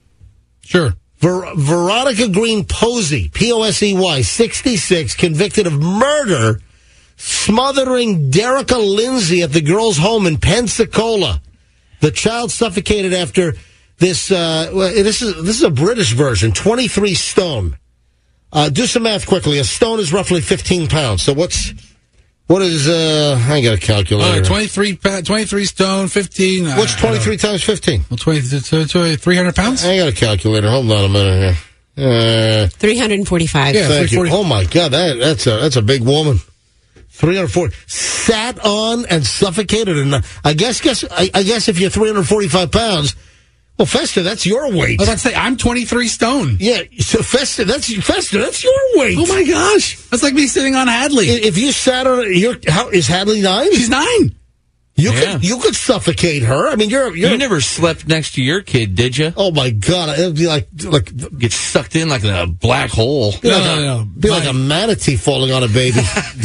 Sure. Ver- Veronica Green Posey, P O S E Y, sixty-six, convicted of murder, smothering Derica Lindsay at the girl's home in Pensacola. The child suffocated after this. Uh, well, this is this is a British version. twenty-three stone. Uh, do some math quickly. A stone is roughly fifteen pounds. So what's what is? Uh, I ain't got a calculator. Uh, twenty-three, pa- twenty-three stone, fifteen. What's twenty-three times fifteen? Well, twenty, three hundred pounds? I ain't got a calculator. Hold on a minute here. Uh, three hundred forty-five. Yeah. Thank you. three forty. Oh my God, that that's a that's a big woman. three hundred forty sat on and suffocated, and I guess guess I, I guess if you're three hundred forty-five pounds, well, Fester, that's your weight. I was about to say, I'm twenty-three stone. Yeah, so Fester, that's Fester, that's your weight. Oh my gosh, that's like me sitting on Hadley. I- If you sat on your, how is Hadley nine? She's nine. You Yeah. could you could suffocate her. I mean, you're you're. You never slept next to your kid, did you? Oh my God, it'd be like like Get sucked in like a black hole. be No, like no, a, no. be like My- a manatee falling on a baby.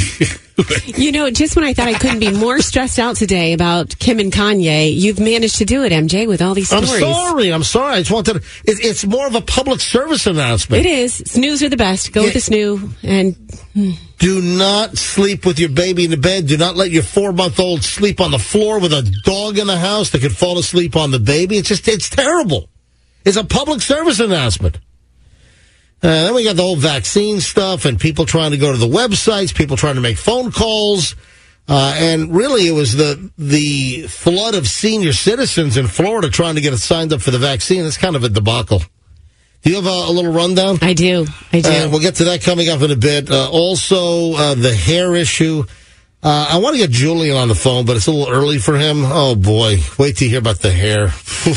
You know, just when I thought I couldn't be more stressed out today about Kim and Kanye, you've managed to do it, M J, with all these I'm stories. sorry. I'm sorry. I just wanted to. It, it's more of a public service announcement. It is. Snooze are the best. Go Yeah. with the snoo. And Do not sleep with your baby in the bed. Do not let your four-month-old sleep on the floor with a dog in the house that could fall asleep on the baby. It's just, it's terrible. It's a public service announcement. Uh, then we got the whole vaccine stuff and people trying to go to the websites, people trying to make phone calls. Uh, and really, it was the the flood of senior citizens in Florida trying to get it signed up for the vaccine. It's kind of a debacle. Do you have a, a little rundown? I do. I do. Uh, we'll get to that coming up in a bit. Uh, also, uh, the hair issue. Uh, I want to get Julian on the phone, but it's a little early for him. Oh, boy. Wait till you hear about the hair.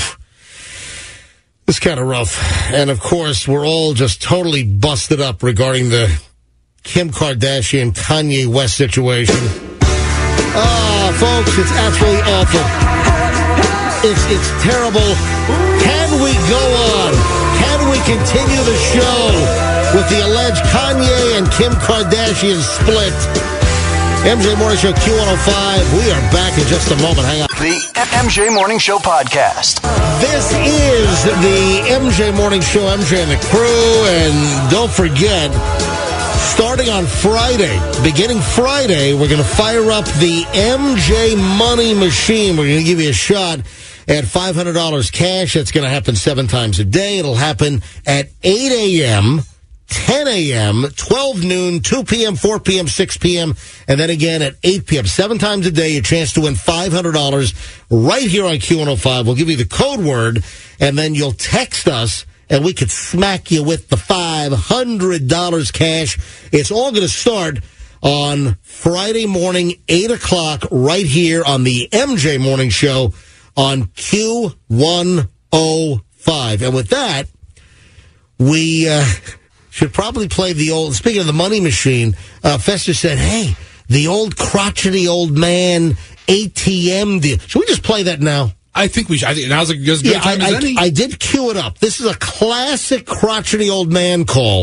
It's kind of rough. And, of course, we're all just totally busted up regarding the Kim Kardashian, Kanye West situation. Oh, folks, it's absolutely awful. It's, it's terrible. Can we go on? Can we continue the show with the alleged Kanye and Kim Kardashian split? M J Morning Show Q one oh five. We are back in just a moment. Hang on. The M J Morning Show podcast. This is the M J Morning Show, M J and the crew. And don't forget, starting on Friday, beginning Friday, we're going to fire up the M J Money Machine. We're going to give you a shot at five hundred dollars cash. That's going to happen seven times a day. It'll happen at eight a.m., ten a.m., twelve noon, two p.m., four p.m., six p.m., and then again at eight p.m. Seven times a day, a chance to win five hundred dollars right here on Q one oh five. We'll give you the code word, and then you'll text us, and we could smack you with the five hundred dollars cash. It's all going to start on Friday morning, eight o'clock, right here on the M J Morning Show on Q one oh five. And with that, we uh, should probably play the old, speaking of the money machine, uh, Fester said, hey, the old crotchety old man A T M deal. Should we just play that now? I think we should. I think now's as good Yeah, a time I, as I, any. I did cue it up. This is a classic crotchety old man call.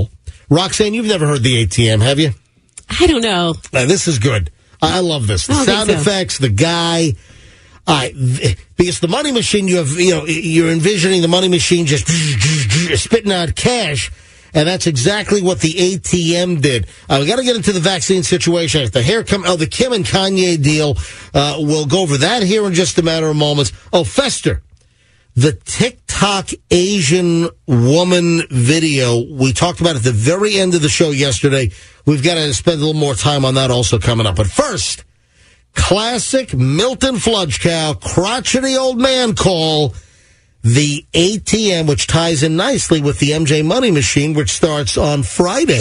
Roxanne, you've never heard the A T M, have you? I don't know. Uh, this is good. I love this. The I don't sound think so. effects, the guy. Uh, because the money machine, you have, you know, you're envisioning the money machine just spitting out cash, and that's exactly what the A T M did. Uh, we got to get into the vaccine situation. If the hair come, oh, the Kim and Kanye deal, uh, we'll go over that here in just a matter of moments. Oh, Fester, the TikTok Asian woman video we talked about at the very end of the show yesterday. We've got to spend a little more time on that also coming up. But first, classic Milton Fludgecow, crotchety old man call, the A T M, which ties in nicely with the M J Money Machine, which starts on Friday.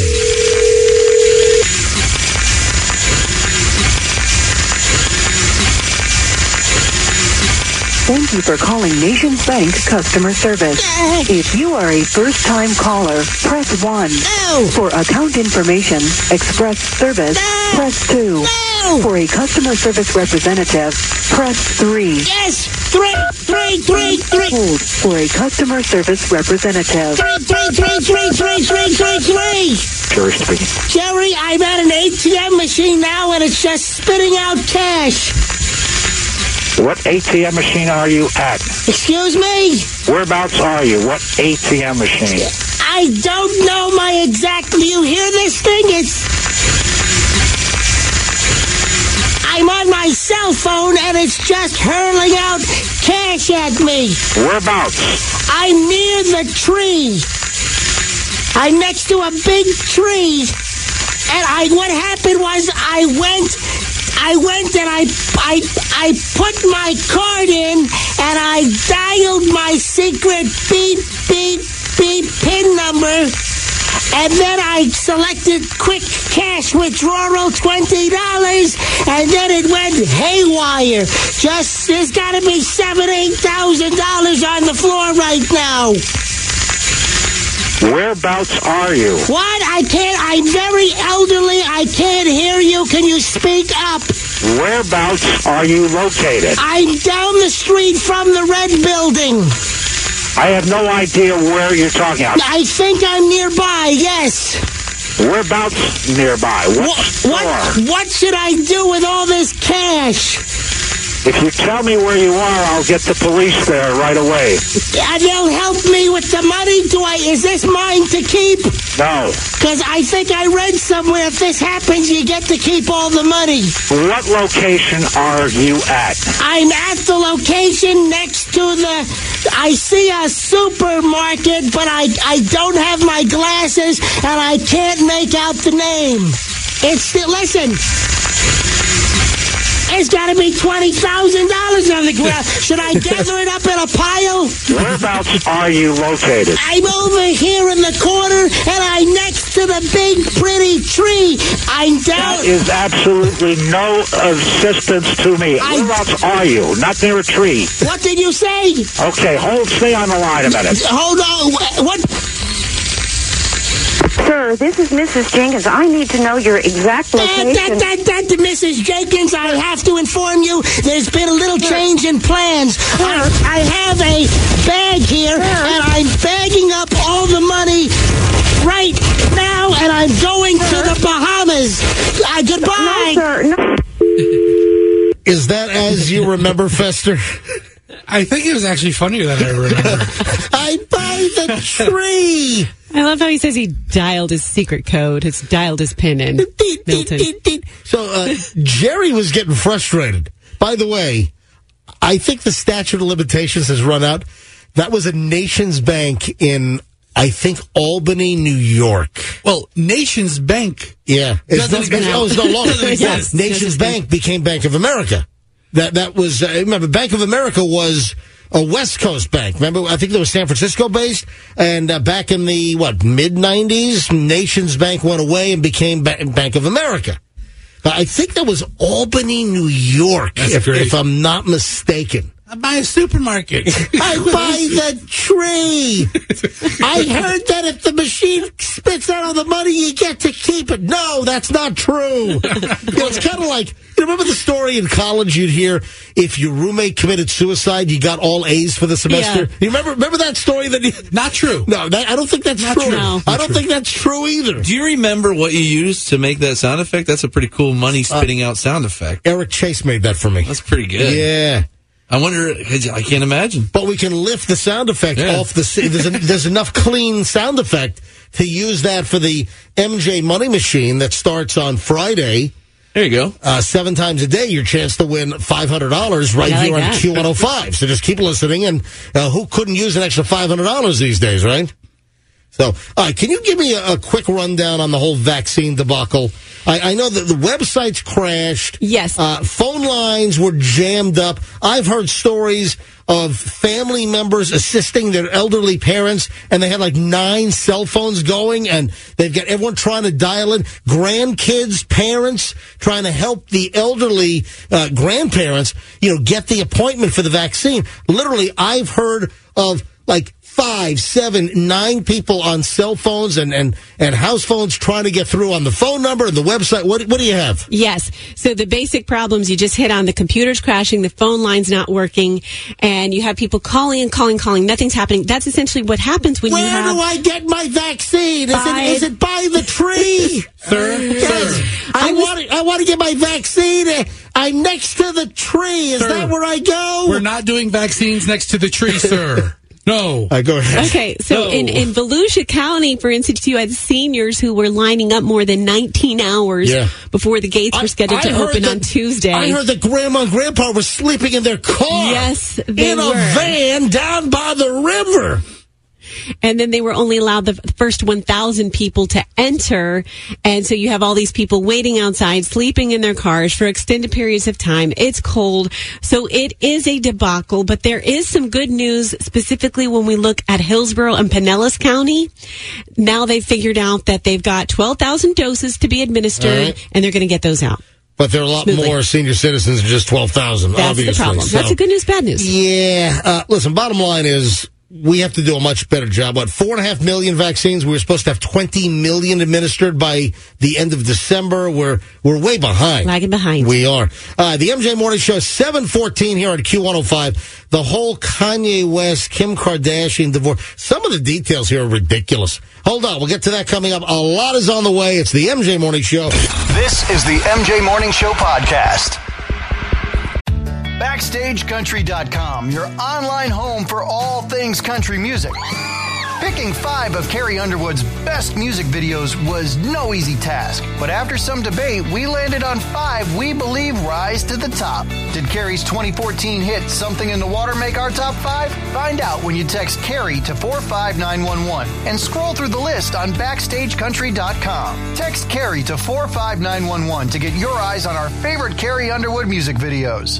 Thank you for calling Nations Bank customer service. If you are a first-time caller, press one. No. For account information, express service, No. press two. No. For a customer service representative, press three. Yes, three, three, three, three. Hold for a customer service representative. Three, three, three, three, three, three, three, three. Jerry speaking. Jerry, I'm at an A T M machine now, and it's just spitting out cash. What A T M machine are you at? Excuse me? Whereabouts are you? What A T M machine? I don't know my exact... Do you hear this thing? It's... I'm on my cell phone, and it's just hurling out cash at me. Whereabouts? I'm near the tree. I'm next to a big tree. And I, what happened was I went... I went and I, I, I put my card in, and I dialed my secret beep, beep, beep PIN number, and then I selected quick cash withdrawal, twenty dollars, and then it went haywire. Just, there's got to be seven, eight thousand dollars on the floor right now. Whereabouts are you? What? I can't, I'm very elderly. I can't hear you. Can you speak up? Whereabouts are you located? I'm down the street from the red building. I have no idea where you're talking about. I think I'm nearby, yes. Whereabouts nearby? What, What, store? what, what should I do with all this cash? If you tell me where you are, I'll get the police there right away. And they'll help me with the money? Do I, is this mine to keep? No. Because I think I read somewhere if this happens, you get to keep all the money. What location are you at? I'm at the location next to the, I see a supermarket, but I, I don't have my glasses, and I can't make out the name. It's, the, listen, it's got to be twenty thousand dollars on the ground. Should I gather it up in a pile? Whereabouts are you located? I'm over here in the corner, and I'm next to the big, pretty tree. I'm down. That is absolutely no assistance to me. I- Whereabouts are you? Not near a tree. What did you say? Okay, hold, stay on the line a minute. Hold on. wh- What? Sir, this is Missus Jenkins. I need to know your exact That, that, location. that, that, Missus Jenkins, I have to inform you, there's been a little change in plans. I, I have a bag here, and I'm bagging up all the money right now, and I'm going to the Bahamas. Uh, No, goodbye. sir. No. Is that as you remember, Fester? I think it was actually funnier than I remember. I buy the tree. I love how he says he dialed his secret code, has dialed his PIN in. Milton. So uh, Jerry was getting frustrated. By the way, I think the statute of limitations has run out. That was a Nations Bank in, I think, Albany, New York. Well, Nations Bank. Yeah. It's Doesn't no, exist. oh, it's no longer. Doesn't exist. Yeah. Nations Bank became Bank of America. That that was, uh, remember, Bank of America was a West Coast bank. Remember, I think they were San Francisco based. And uh, back in the, what, mid nineties, Nations Bank went away and became ba- Bank of America. But I think that was Albany, New York, That's if, great. if I'm not mistaken. I buy a supermarket. I buy the tree. I heard that if the machine spits out all the money, you get to keep it. No, that's not true. You know, it's kind of like, you remember the story in college you'd hear, if your roommate committed suicide, you got all A's for the semester? Yeah. You remember remember that story? That you, Not true. No, that, I don't think that's Not true. true. No. I don't think that's true either. Do you remember what you used to make that sound effect? That's a pretty cool money spitting out sound effect. Eric Chase made that for me. That's pretty good. Yeah. I wonder, I can't imagine. But we can lift the sound effect Yeah. off the. There's, a, there's enough clean sound effect to use that for the M J Money Machine that starts on Friday. There you go. Uh, seven times a day, your chance to win five hundred dollars right I like here on that. Q one oh five. So just keep listening. And uh, who couldn't use an extra five hundred dollars these days, right? So, all right, can you give me a, a quick rundown on the whole vaccine debacle? I, I know that the websites crashed. Yes. Uh, phone lines were jammed up. I've heard stories of family members assisting their elderly parents, and they had like nine cell phones going, and they've got everyone trying to dial in. Grandkids, parents trying to help the elderly uh, grandparents, you know, get the appointment for the vaccine. Literally, I've heard of like five, seven, nine people on cell phones and, and, and house phones trying to get through on the phone number and the website. What, what do you have? Yes. So the basic problems you just hit on, the computer's crashing, the phone line's not working, and you have people calling and calling, calling. Nothing's happening. That's essentially what happens when Where you have... do I get my vaccine? Is By- it, is it by the tree? Sir, Yes. sir. I, I was- want to, I want to get my vaccine. Uh, I'm next to the tree. Is Sir, that where I go? We're not doing vaccines next to the tree, sir. No. Uh, go ahead. Okay, so No. in, in Volusia County, for instance, you had seniors who were lining up more than nineteen hours Yeah. before the gates were scheduled I to heard open that- on Tuesday. I heard that Grandma and Grandpa were sleeping in their car. Yes, they in were. a van down by the river. And then they were only allowed the first one thousand people to enter. And so you have all these people waiting outside, sleeping in their cars for extended periods of time. It's cold. So it is a debacle, but there is some good news, specifically when we look at Hillsborough and Pinellas County. Now they've figured out that they've got twelve thousand doses to be administered, All right. and they're going to get those out. But there are a lot Smoothly. more senior citizens than just twelve thousand, That's obviously. the problem. So- That's a good news, bad news. Yeah. Uh, listen, bottom line is we have to do a much better job. What, four and a half million vaccines? We were supposed to have twenty million administered by the end of December. We're we're way behind. Lagging behind. We are. Uh, the M J Morning Show, seven fourteen here on Q one oh five. The whole Kanye West, Kim Kardashian divorce. Some of the details here are ridiculous. Hold on. We'll get to that coming up. A lot is on the way. It's the M J Morning Show. This is the M J Morning Show podcast. Backstage Country dot com, your online home for all things country music. Picking five of Carrie Underwood's best music videos was no easy task, but after some debate, we landed on five we believe rise to the top. Did Carrie's twenty fourteen hit Something in the Water make our top five? Find out when you text Carrie to four five nine one one and scroll through the list on Backstage Country dot com. Text Carrie to four five nine one one to get your eyes on our favorite Carrie Underwood music videos.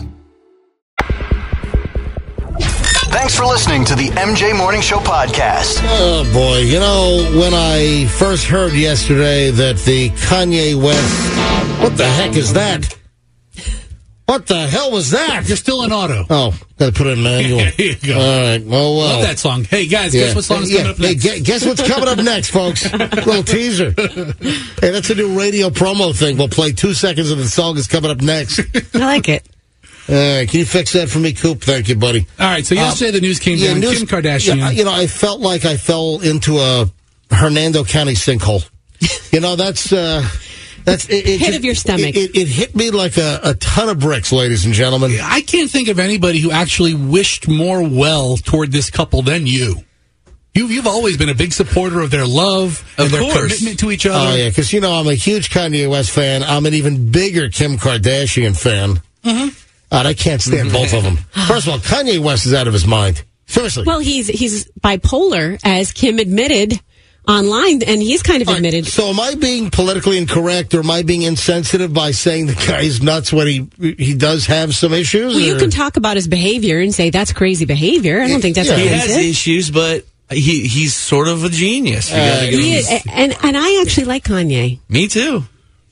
Thanks for listening to the M J Morning Show podcast. Oh, boy. You know, when I first heard yesterday that the Kanye West... What the heck is that? What the hell was that? You're still in auto. Oh, got to put it in manual. Here you go. All right. Well, well. Love that song. Hey, guys, Yeah. guess what song's Yeah. coming up Hey, next? gu- guess what's coming up next, folks? Little teaser. Hey, that's a new radio promo thing. We'll play two seconds of the song that's coming up next. I like it. All right. Can you fix that for me, Coop? Thank you, buddy. All right, so yesterday the news came Yeah, down. news- Kim Kardashian. yeah, you know, I felt like I fell into a Hernando County sinkhole. You know, that's... Uh, That's it, it Hit just- of your stomach. It, it, it hit me like a, a ton of bricks, ladies and gentlemen. I can't think of anybody who actually wished more well toward this couple than you. You've, you've always been a big supporter of their love and Of their course. commitment to each other. Oh, yeah, because, you know, I'm a huge Kanye West fan. I'm an even bigger Kim Kardashian fan. Mm-hmm. And I can't stand both of them. First of all, Kanye West is out of his mind. Seriously. Well, he's he's bipolar, as Kim admitted online, and he's kind of All right, admitted. so am I being politically incorrect, or am I being insensitive by saying the guy's nuts when he he does have some issues? Well, you or- can talk about his behavior and say that's crazy behavior. I don't think that's Yeah. He has offensive. issues, but he he's sort of a genius. You gotta Uh, give him- He is, and and I actually like Kanye. Me too.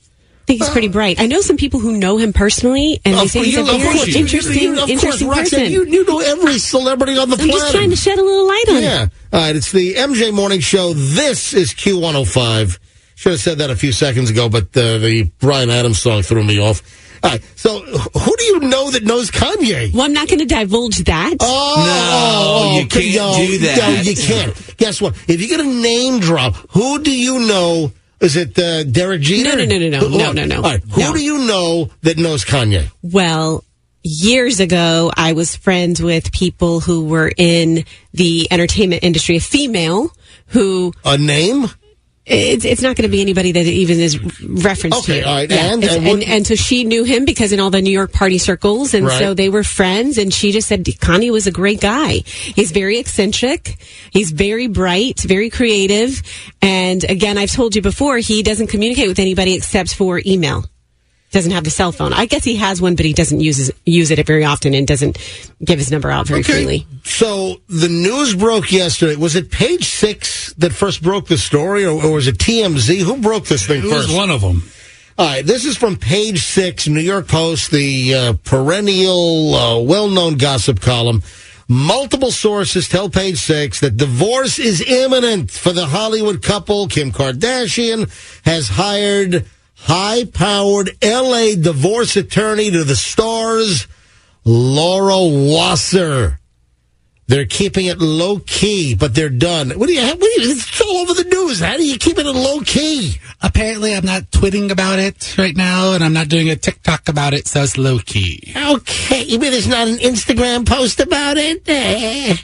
think he's pretty bright. I know some people who know him personally, and they Of say course, he's a you- of very course, you- interesting, you- of interesting course, Roxanne, person. You, you know every celebrity on the I'm planet. just trying to shed a little light on Yeah. it. All right, it's the M J Morning Show. This is Q one oh five. Should have said that a few seconds ago, but uh, the Bryan Adams song threw me off. All right, so who do you know that knows Kanye? Well, I'm not going to divulge that. Oh, No, oh, you can't no, do that. No, you can't. Guess what? If you're going to name drop, who do you know? Is it uh, Derek Jeter? No, no, no, no, no, Who- no, no, no. All right, who No. do you know that knows Kanye? Well, years ago, I was friends with people who were in the entertainment industry, a female who A name? it's it's not going to be anybody that even is referenced Okay, here. all right, Yeah, and- it's- and and, what- and so she knew him because in all the New York party circles, and Right. so they were friends. And she just said Kanye was a great guy. He's very eccentric. He's very bright, very creative. And again, I've told you before, he doesn't communicate with anybody except for email. Doesn't have the cell phone. I guess he has one, but he doesn't use his, use it very often and doesn't give his number out very Okay. freely. So the news broke yesterday. Was it Page Six that first broke the story, or, or was it T M Z? Who broke this thing It was first? one of them. All right, this is from Page Six, New York Post, the uh, perennial, uh, well-known gossip column. Multiple sources tell Page Six that divorce is imminent for the Hollywood couple. Kim Kardashian has hired high-powered L A divorce attorney to the stars, Laura Wasser. They're keeping it low-key, but they're done. What do you have? What do you, it's all over the news. How do you keep it low-key? Apparently, I'm not tweeting about it right now, and I'm not doing a TikTok about it, so it's low key. Okay, you mean there's not an Instagram post about it? Eh.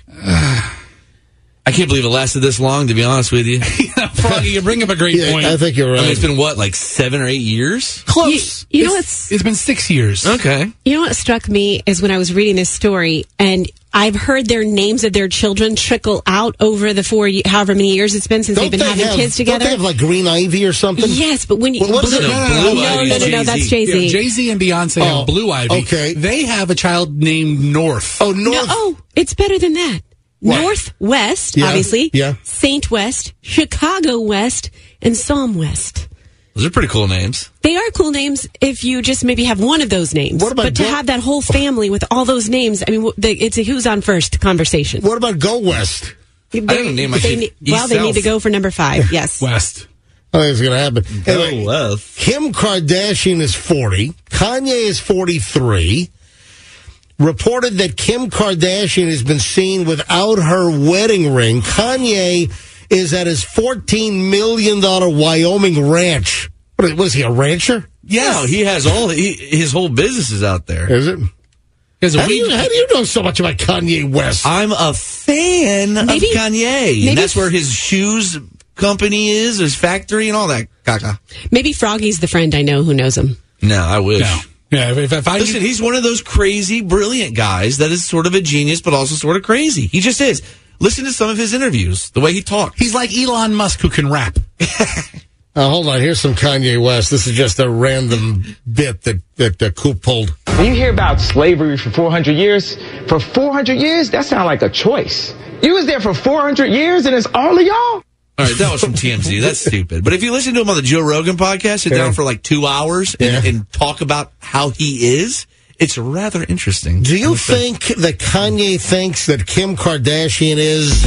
I can't believe it lasted this long, to be honest with you. Froggy, you bring up a great Yeah, point. I think you're right. I mean, it's been, what, like seven or eight years? Close. You- you know it's, what's- it's been six years. Okay. You know what struck me is when I was reading this story, and I've heard their names of their children trickle out over the four, ye- however many years it's been since Don't they've been they having have, kids Don't together. they have like Green Ivy or something? Yes, but when you Well, what's Blue- it- No, no, Blue no, Ivy no, is no, no, Jay-Z. that's Jay Z. Jay Z and Beyonce Oh, have Blue Ivy. okay. They have a child named North. Oh, North. No, oh, it's better than that. What? Northwest, Yeah, obviously. yeah. Saint West, Chicago West, and Psalm West. Those are pretty cool names. They are cool names if you just maybe have one of those names. What about but to Go- have that whole family with all those names, I mean, wh- the- it's a who's on first conversation. What about Go West? They, didn't name my they kid need- East well, they need South. to go for number five. Yes. West. I think it's going to happen. Anyway, well. Kim Kardashian is forty. Kanye is forty-three. Reported that Kim Kardashian has been seen without her wedding ring. Kanye is at his fourteen million dollars Wyoming ranch. What was he, a rancher? Yeah, he has all, he, his whole business is out there. Is it? There's a How do, you, weed- how do you know so much about Kanye West? I'm a fan Maybe- of Kanye. maybe- And that's where his shoes company is, his factory, and all that caca. Maybe Froggy's the friend I know who knows him. No, I wish. No. Yeah, if, if I Listen, he's one of those crazy, brilliant guys that is sort of a genius, but also sort of crazy. He just is. Listen to some of his interviews, the way he talks. he's like Elon Musk who can rap. Uh, hold on, here's some Kanye West. This is just a random bit that, that uh, Coop pulled. When you hear about slavery for four hundred years, for four hundred years, that sounds like a choice. You was there for four hundred years and it's all of y'all? All right, that was from T M Z. That's stupid. But if you listen to him on the Joe Rogan podcast, sit Yeah. down for like two hours and, Yeah. and talk about how he is, it's rather interesting. Do you think that Kanye thinks that Kim Kardashian is...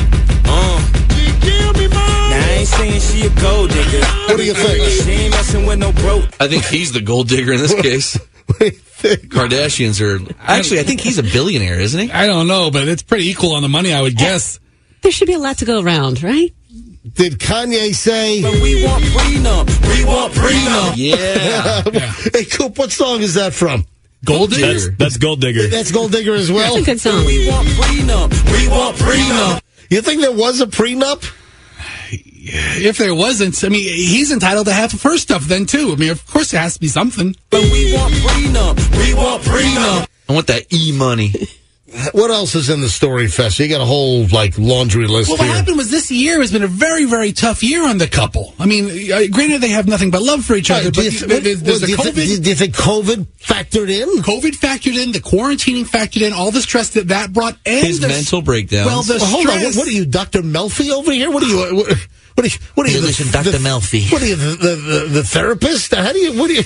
I ain't saying she a gold digger. What do you think? She ain't messing with no broke. I think he's the gold digger in this case. What do you think? Kardashians are... Actually, I think he's a billionaire, isn't he? I don't know, but it's pretty equal on the money, I would guess. There should be a lot to go around, right? Did Kanye say... But we want prenup. We want prenup. Yeah. Hey, Coop, what song is that from? Gold digger. That's, That's Gold Digger. That's Gold Digger as well? That's a good song. We want prenup. We want prenup. You think there was a prenup? If there wasn't, I mean, he's entitled to half of her stuff then, too. I mean, of course there has to be something. But we want prenup. We want prenup. I want that E-money. What else is in the story, Fester? You got a whole, like, laundry list Well, what here. happened was this year has been a very, very tough year on the couple. I mean, uh, granted, they have nothing but love for each other, Right, do, but you, there- what- there's, there's what, the do, you COVID. think, do you think COVID factored in? COVID factored in, the quarantining factored in, all the stress that that brought, and His the, mental breakdowns. Well, the Well, hold on. What, stress. what are you, Doctor Melfi over here? What are you... What, what are you, what are you Hey, the- listen, Doctor the- Melfi. What are you, the, the, the, the therapist? How do you... What do you...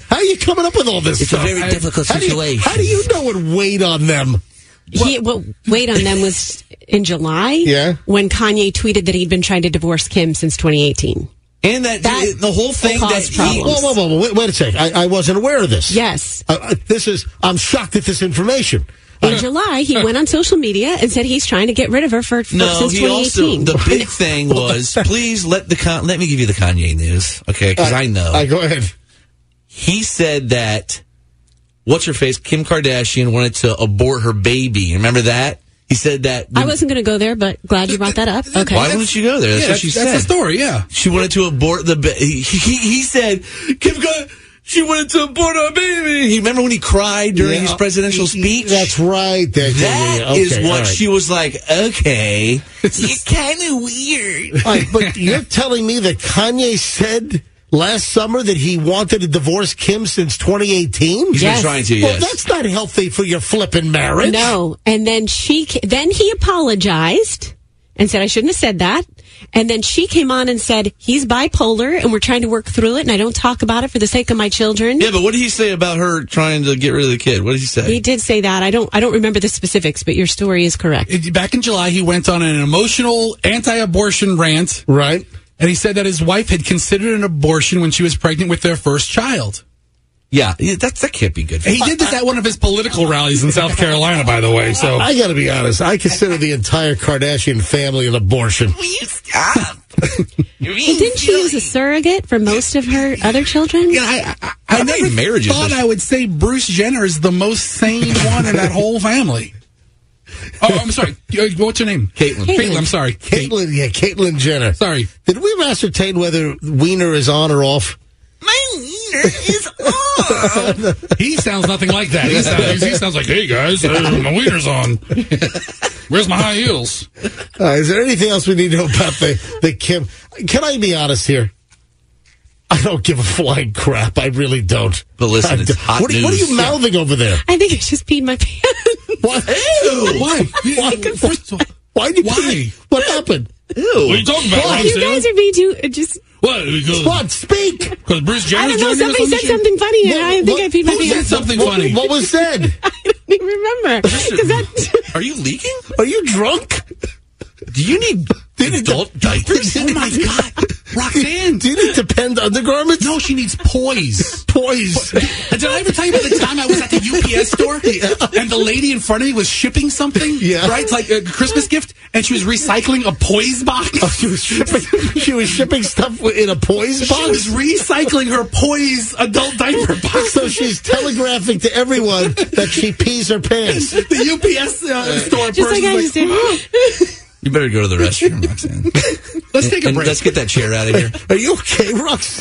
How are you coming up with all this It's stuff? a very difficult How do you- situation. How do you know what weighed on them? He, what weighed on them was in July Yeah. when Kanye tweeted that he'd been trying to divorce Kim since twenty eighteen. And that, That the whole thing will that cause he, problems. Whoa, whoa, whoa, whoa. Wait, wait a sec. I, I wasn't aware of this. Yes. Uh, uh, this is. I'm shocked at this information. In Uh, July, he went on social media and said he's trying to get rid of her for, for no, since he also, twenty eighteen. the big thing was, please let the con- let me give you the Kanye news, okay? Because uh, I know. Uh, go ahead. He said that, what's her face, Kim Kardashian wanted to abort her baby. Remember that? He said that. I wasn't going to go there, but glad you brought that up. Okay. Why wouldn't you go there? That's Yeah, what she that's said. the story, yeah. She wanted to abort the baby. He, he, he said, Kim Kardashian, she wanted to abort her baby. You remember when he cried during Yeah, his presidential speech? That's right. That, That okay, is what all right. she was like, okay, you're kind of weird. All right, but you're telling me that Kanye said last summer that he wanted to divorce Kim since twenty eighteen? He's Yes. been trying to, Well, yes. that's not healthy for your flipping marriage. No. And then she, ca- then he apologized and said, I shouldn't have said that. And then she came on and said, he's bipolar and we're trying to work through it and I don't talk about it for the sake of my children. Yeah, but what did he say about her trying to get rid of the kid? What did he say? He did say that. I don't, I don't remember the specifics, but your story is correct. It- back in July, he went on an emotional anti-abortion rant, Right? and he said that his wife had considered an abortion when she was pregnant with their first child. Yeah, yeah, that's, that can't be good for He did this at one of his political rallies in South Carolina, by the way. So I got to be honest. I consider the entire Kardashian family an abortion. Will you stop? You're being And didn't she use a surrogate for most of her other children? Yeah, I, I, I How many never marriages thought does- I would say Bruce Jenner is the most sane one in that whole family. Oh, I'm sorry. Uh, What's her name? Caitlyn. Caitlyn, I'm sorry. Kate. Caitlyn, yeah, Caitlyn Jenner. Sorry. Did we ever ascertain whether Wiener is on or off? My wiener is off. He sounds nothing like that. He sounds, he sounds like, hey, guys, uh, my wiener's on. Where's my high heels? Uh, is there anything else we need to know about the, the Kim? Can I be honest here? I don't give a flying crap. I really don't. But listen, I it's don't. hot what, are- what are news. you mouthing over there? I think I just peed my pants. What? Why? Why? First of all, Why? Did Why? You, what happened? what are you talking about? Why? You guys are being too, uh, just, What? Because What? Speak. because Bruce I Jenner's don't know, joining us somebody on the said show? something funny and I think What- I peed my who said pants. something What, funny? what was said? I don't even remember. 'Cause that, Are you leaking? Are you drunk? Do you need adult diapers? Oh my God, Roxanne! Do you need to depend undergarments? No, she needs poise. Poise. Did I ever tell you about the time I was at the U P S store and the lady in front of me was shipping something? Yeah. Right? It's like a Christmas gift, and she was recycling a poise box. Oh, she was shipping. She was shipping stuff in a poise She box. was recycling her poise adult diaper box. So she's telegraphing to everyone that she pees her pants. The U P S uh, store just like person I was just did. You better go to the restroom, Roxanne. let's take a And break. let's get that chair out of here. Are you okay, Rox?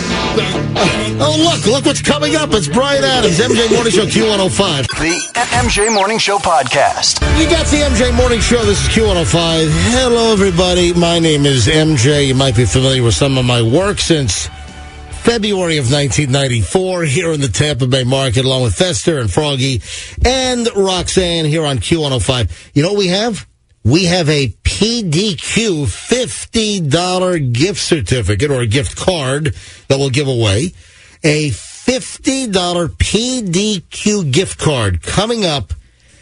Oh, look, look what's coming up. It's Brian Adams, M J Morning Show, Q one oh five. The M J Morning Show podcast. You got the M J Morning Show. This is Q one oh five. Hello, everybody. My name is M J. You might be familiar with some of my work since February of nineteen ninety-four here in the Tampa Bay market, along with Fester and Froggy and Roxanne here on Q one oh five. You know what we have? We have a P D Q fifty dollars gift certificate or a gift card that we'll give away. A fifty dollars P D Q gift card coming up,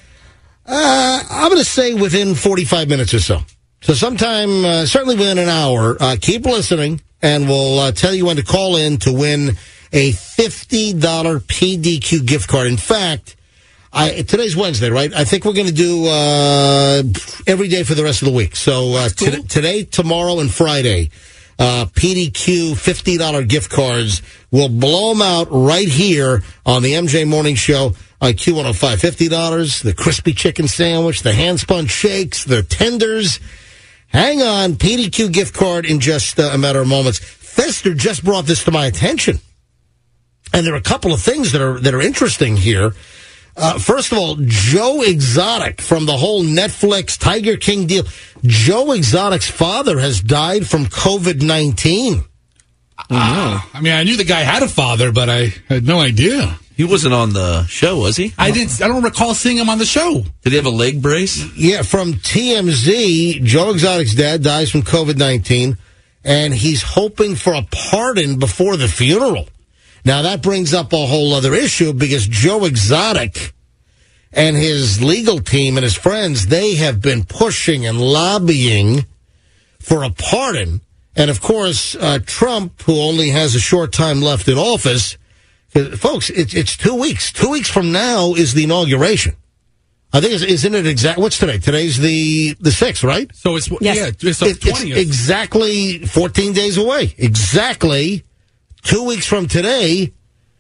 uh, I'm going to say within forty-five minutes or so. So sometime, uh, certainly within an hour, uh, keep listening and we'll uh, tell you when to call in to win a fifty dollars P D Q gift card. In fact, I, today's Wednesday, right? I think we're going to do uh, every day for the rest of the week. So uh, cool. t- today, tomorrow, and Friday, uh, P D Q fifty dollars gift cards. We'll blow them out right here on the M J Morning Show on Q one oh five. fifty dollars, the crispy chicken sandwich, the hand-spun shakes, the tenders. Hang on, P D Q gift card in just uh, a matter of moments. Fester just brought this to my attention. And there are a couple of things that are that are interesting here. Uh, first of all, Joe Exotic from the whole Netflix Tiger King deal. Joe Exotic's father has died from covid nineteen. Uh, I mean, I knew the guy had a father, but I had no idea. He wasn't on the show, was he? I didn't. I don't recall seeing him on the show. Did he have a leg brace? Yeah, from T M Z, Joe Exotic's dad dies from covid nineteen, and he's hoping for a pardon before the funeral. Now, that brings up a whole other issue because Joe Exotic and his legal team and his friends, they have been pushing and lobbying for a pardon. And, of course, uh, Trump, who only has a short time left in office, uh, folks, it, it's two weeks. Two weeks from now is the inauguration. I think, it's, isn't it exact? What's today? Today's the the sixth, right? So it's, Yes. yeah, it's the It- it's twentieth. exactly fourteen days away. Exactly two weeks from today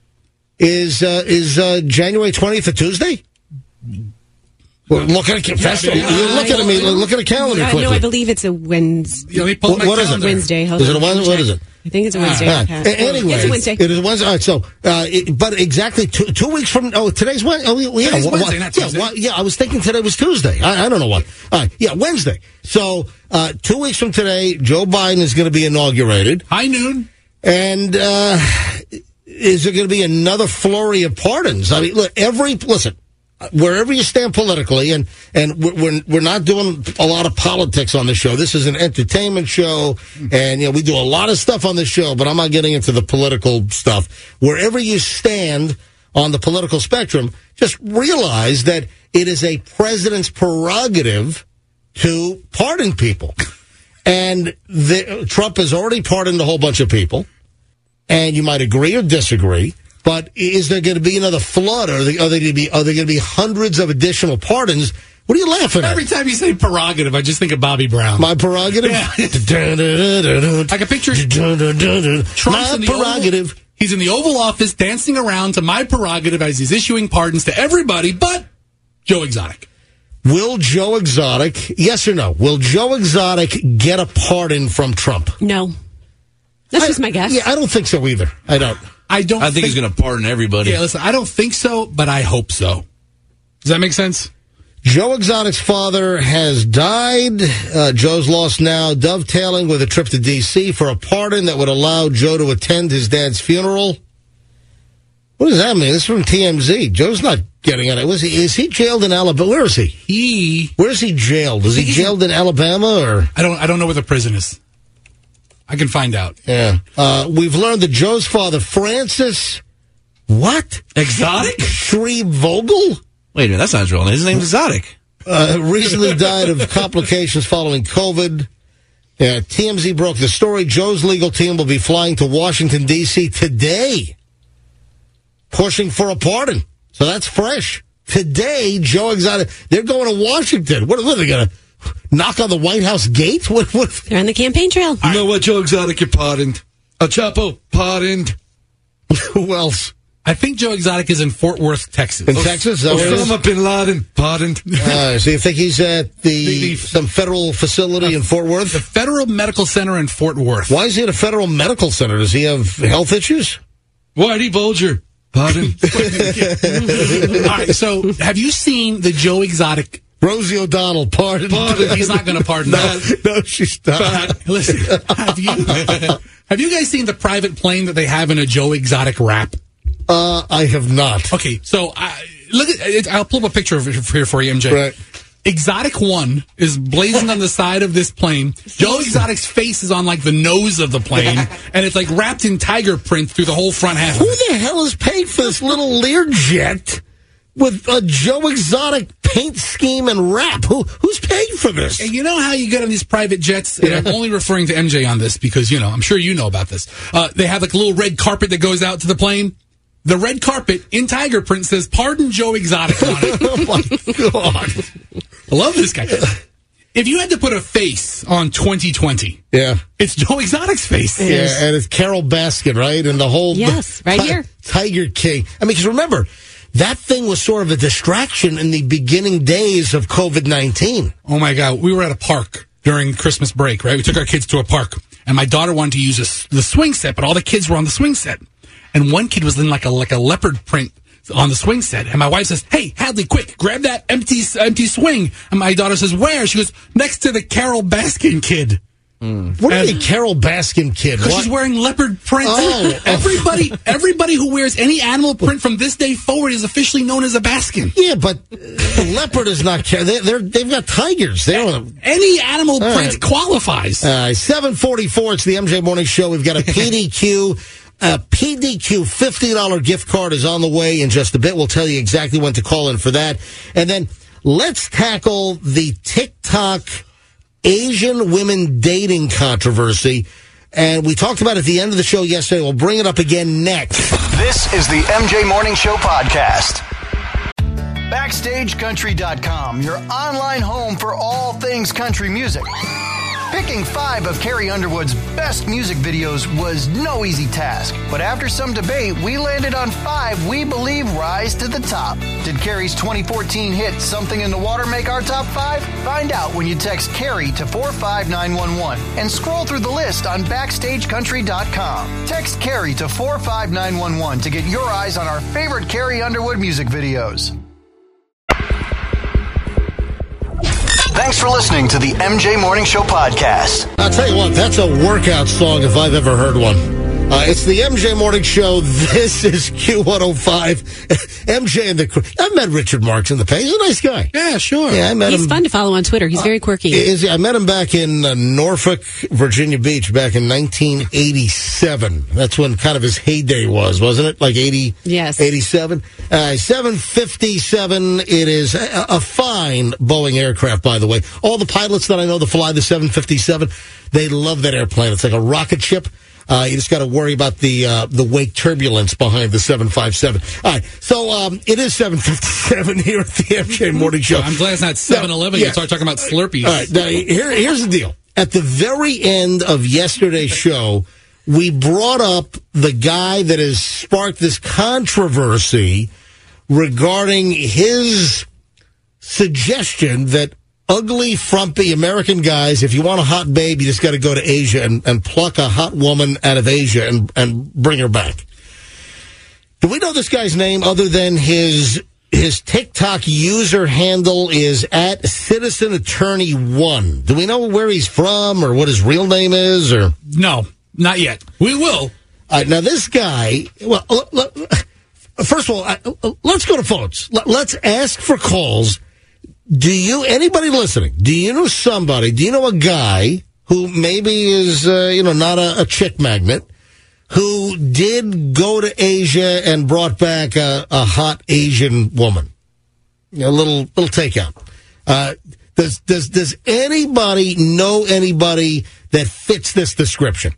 is uh, is uh, January twentieth, a Tuesday? Well, look at it. Fast, Yeah, you yeah. look at me. Look at a calendar Uh, quickly. no, I believe it's a Wednesday. Yeah, let me pull What- my what is it? calendar. Wednesday. Hold Is it on, a Wednesday? let me What check. is it? I think it's a Wednesday. Ah, Pat. a- anyway, It's a Wednesday. it is Wednesday. All right, so, uh, it, but exactly two, two weeks from. Oh, today's Wednesday. Oh, yeah, Today's wha- Wednesday, wha- not yeah, Tuesday. wha- yeah, I was thinking today was Tuesday. I, I don't know what. All right, yeah, Wednesday. So, uh, two weeks from today, Joe Biden is going to be inaugurated. High noon. And uh, is there going to be another flurry of pardons? I mean, look, every listen, wherever you stand politically, and and we're we're- we're not doing a lot of politics on the show. This is an entertainment show, and you know we do a lot of stuff on the show, but I'm not getting into the political stuff. Wherever you stand on the political spectrum, just realize that it is a president's prerogative to pardon people. And the, Trump has already pardoned a whole bunch of people, and you might agree or disagree. But is there going to be another flood? Or are there, are there going to be are there going to be hundreds of additional pardons? What are you laughing at? Every time you say prerogative, I just think of Bobby Brown. My prerogative. Yeah. I can picture Trump's my in the prerogative. Oval, he's in the Oval Office dancing around to my prerogative as he's issuing pardons to everybody but Joe Exotic. Will Joe Exotic? Yes or no? Will Joe Exotic get a pardon from Trump? No. That's I- just my guess. Yeah, I don't think so either. I don't. I don't. I think he's going to pardon everybody. Yeah, listen, I don't think so, but I hope so. Does that make sense? Joe Exotic's father has died. Uh, Joe's lost now, dovetailing with a trip to D C for a pardon that would allow Joe to attend his dad's funeral. What does that mean? This is from T M Z. Joe's not getting it. Was he? Is he jailed in Alabama? Where is he? He. Where is he jailed? Is he jailed in Alabama or? I don't. I don't know where the prison is. I can find out. Yeah. Uh, we've learned that Joe's father, Francis, what? Exotic? Shreve Vogel? Wait a minute, that's not his real name. His name's Exotic. Uh, recently died of complications following COVID. Yeah, T M Z broke the story. Joe's legal team will be flying to Washington, D C today, pushing for a pardon. So that's fresh. Today, Joe Exotic, they're going to Washington. What, what are they going to knock on the White House gate? What, what? They're on the campaign trail. You know what, Joe Exotic, you're pardoned. El Chapo, pardoned. Who else? I think Joe Exotic is in Fort Worth, Texas. In Texas? Is that where it is? Osama bin Laden, pardoned. Uh, so you think he's at the, The- the- some federal facility in Fort Worth? The Federal Medical Center in Fort Worth. Why is he at a federal medical center? Does he have health issues? Whitey Bulger, pardon. All right, so have you seen the Joe Exotic? Rosie O'Donnell, pardon. Pardon. He's not going to pardon that. No, she's not. Listen, have you have you guys seen the private plane that they have in a Joe Exotic wrap? Uh, I have not. Okay, so I, look at it. I'll pull up a picture of it here for you, M J. Right. Exotic One is blazing on the side of this plane. Joe Exotic's face is on like the nose of the plane, and it's like wrapped in tiger print through the whole front half. Who the hell is paying for this little Learjet with a Joe Exotic paint scheme and wrap? Who who's paying for this? And you know how you get on these private jets? And I'm only referring to M J on this because, you know, I'm sure you know about this. Uh, they have like a little red carpet that goes out to the plane. The red carpet in tiger print says, "Pardon Joe Exotic" on it. Oh, my God. I love this guy. If you had to put a face on twenty twenty, Yeah. it's Joe Exotic's face. Yeah, and it's Carol Baskin, right? And the whole... Yes, right Ti- here. Tiger King. I mean, because remember, that thing was sort of a distraction in the beginning days of COVID nineteen. Oh my God. We were at a park during Christmas break, right? We took our kids to a park, and my daughter wanted to use a s the swing set, but all the kids were on the swing set. And one kid was in like a like a leopard print on the swing set. And my wife says, "Hey, Hadley, quick, grab that empty empty swing." And my daughter says, "Where?" She goes, "Next to the Carol Baskin kid." What do you And- mean, Carol Baskin kid? Because What? she's wearing leopard print. Oh. everybody, everybody who wears any animal print from this day forward is officially known as a Baskin. Yeah, but uh, leopard is not... Car- They, they're, they've got tigers. They don't... Any animal All print right. qualifies. Uh, seven forty-four, it's the M J Morning Show. We've got a P D Q a P D Q fifty dollars gift card is on the way in just a bit. We'll tell you exactly when to call in for that. And then let's tackle the TikTok Asian women dating controversy. And we talked about it at the end of the show yesterday. We'll bring it up again next. This is the M J Morning Show podcast. Backstage Country dot com, your online home for all things country music. Picking five of Carrie Underwood's best music videos was no easy task, but after some debate, we landed on five we believe rise to the top. Did Carrie's twenty fourteen hit Something in the Water make our top five? Find out when you text Carrie to four five nine one one and scroll through the list on Backstage Country dot com. Text Carrie to four five nine one one to get your eyes on our favorite Carrie Underwood music videos. Thanks for listening to the M J Morning Show podcast. I'll tell you what, that's a workout song if I've ever heard one. Uh, it's the M J Morning Show. This is Q one oh five. M J and the crew. I've met Richard Marks in the past. He's a nice guy. Yeah, sure. Yeah, I met He's him. fun to follow on Twitter. He's very quirky. Is he? I met him back in uh, Norfolk, Virginia Beach, back in nineteen eighty-seven. That's when kind of his heyday was, wasn't it? Like eighty, yes, eighty-seven. Uh, seven fifty-seven. It is a, a fine Boeing aircraft, by the way. All the pilots that I know that fly the seven fifty-seven, they love that airplane. It's like a rocket ship. Uh, you just got to worry about the uh, the wake turbulence behind the seven fifty-seven. All right, so um, it is seven fifty-seven here at the M J Morning Show. I'm glad it's not seven eleven. No, yeah. You start talking about Slurpees. All right, now, here, here's the deal. At the very end of yesterday's show, we brought up the guy that has sparked this controversy regarding his suggestion that ugly, frumpy American guys, if you want a hot babe, you just got to go to Asia and, and pluck a hot woman out of Asia and, and bring her back. Do we know this guy's name other than his his TikTok user handle is at Citizen Attorney one? Do we know where he's from or what his real name is? Or no, not yet. We will. Uh, now, this guy, well, l- l- first of all, I, let's go to phones. L- let's ask for calls. Do you, anybody listening, do you know somebody, do you know a guy who maybe is, uh, you know, not a, a chick magnet, who did go to Asia and brought back a, a hot Asian woman? You know, a little, little takeout. Uh, does, does, does anybody know anybody that fits this description?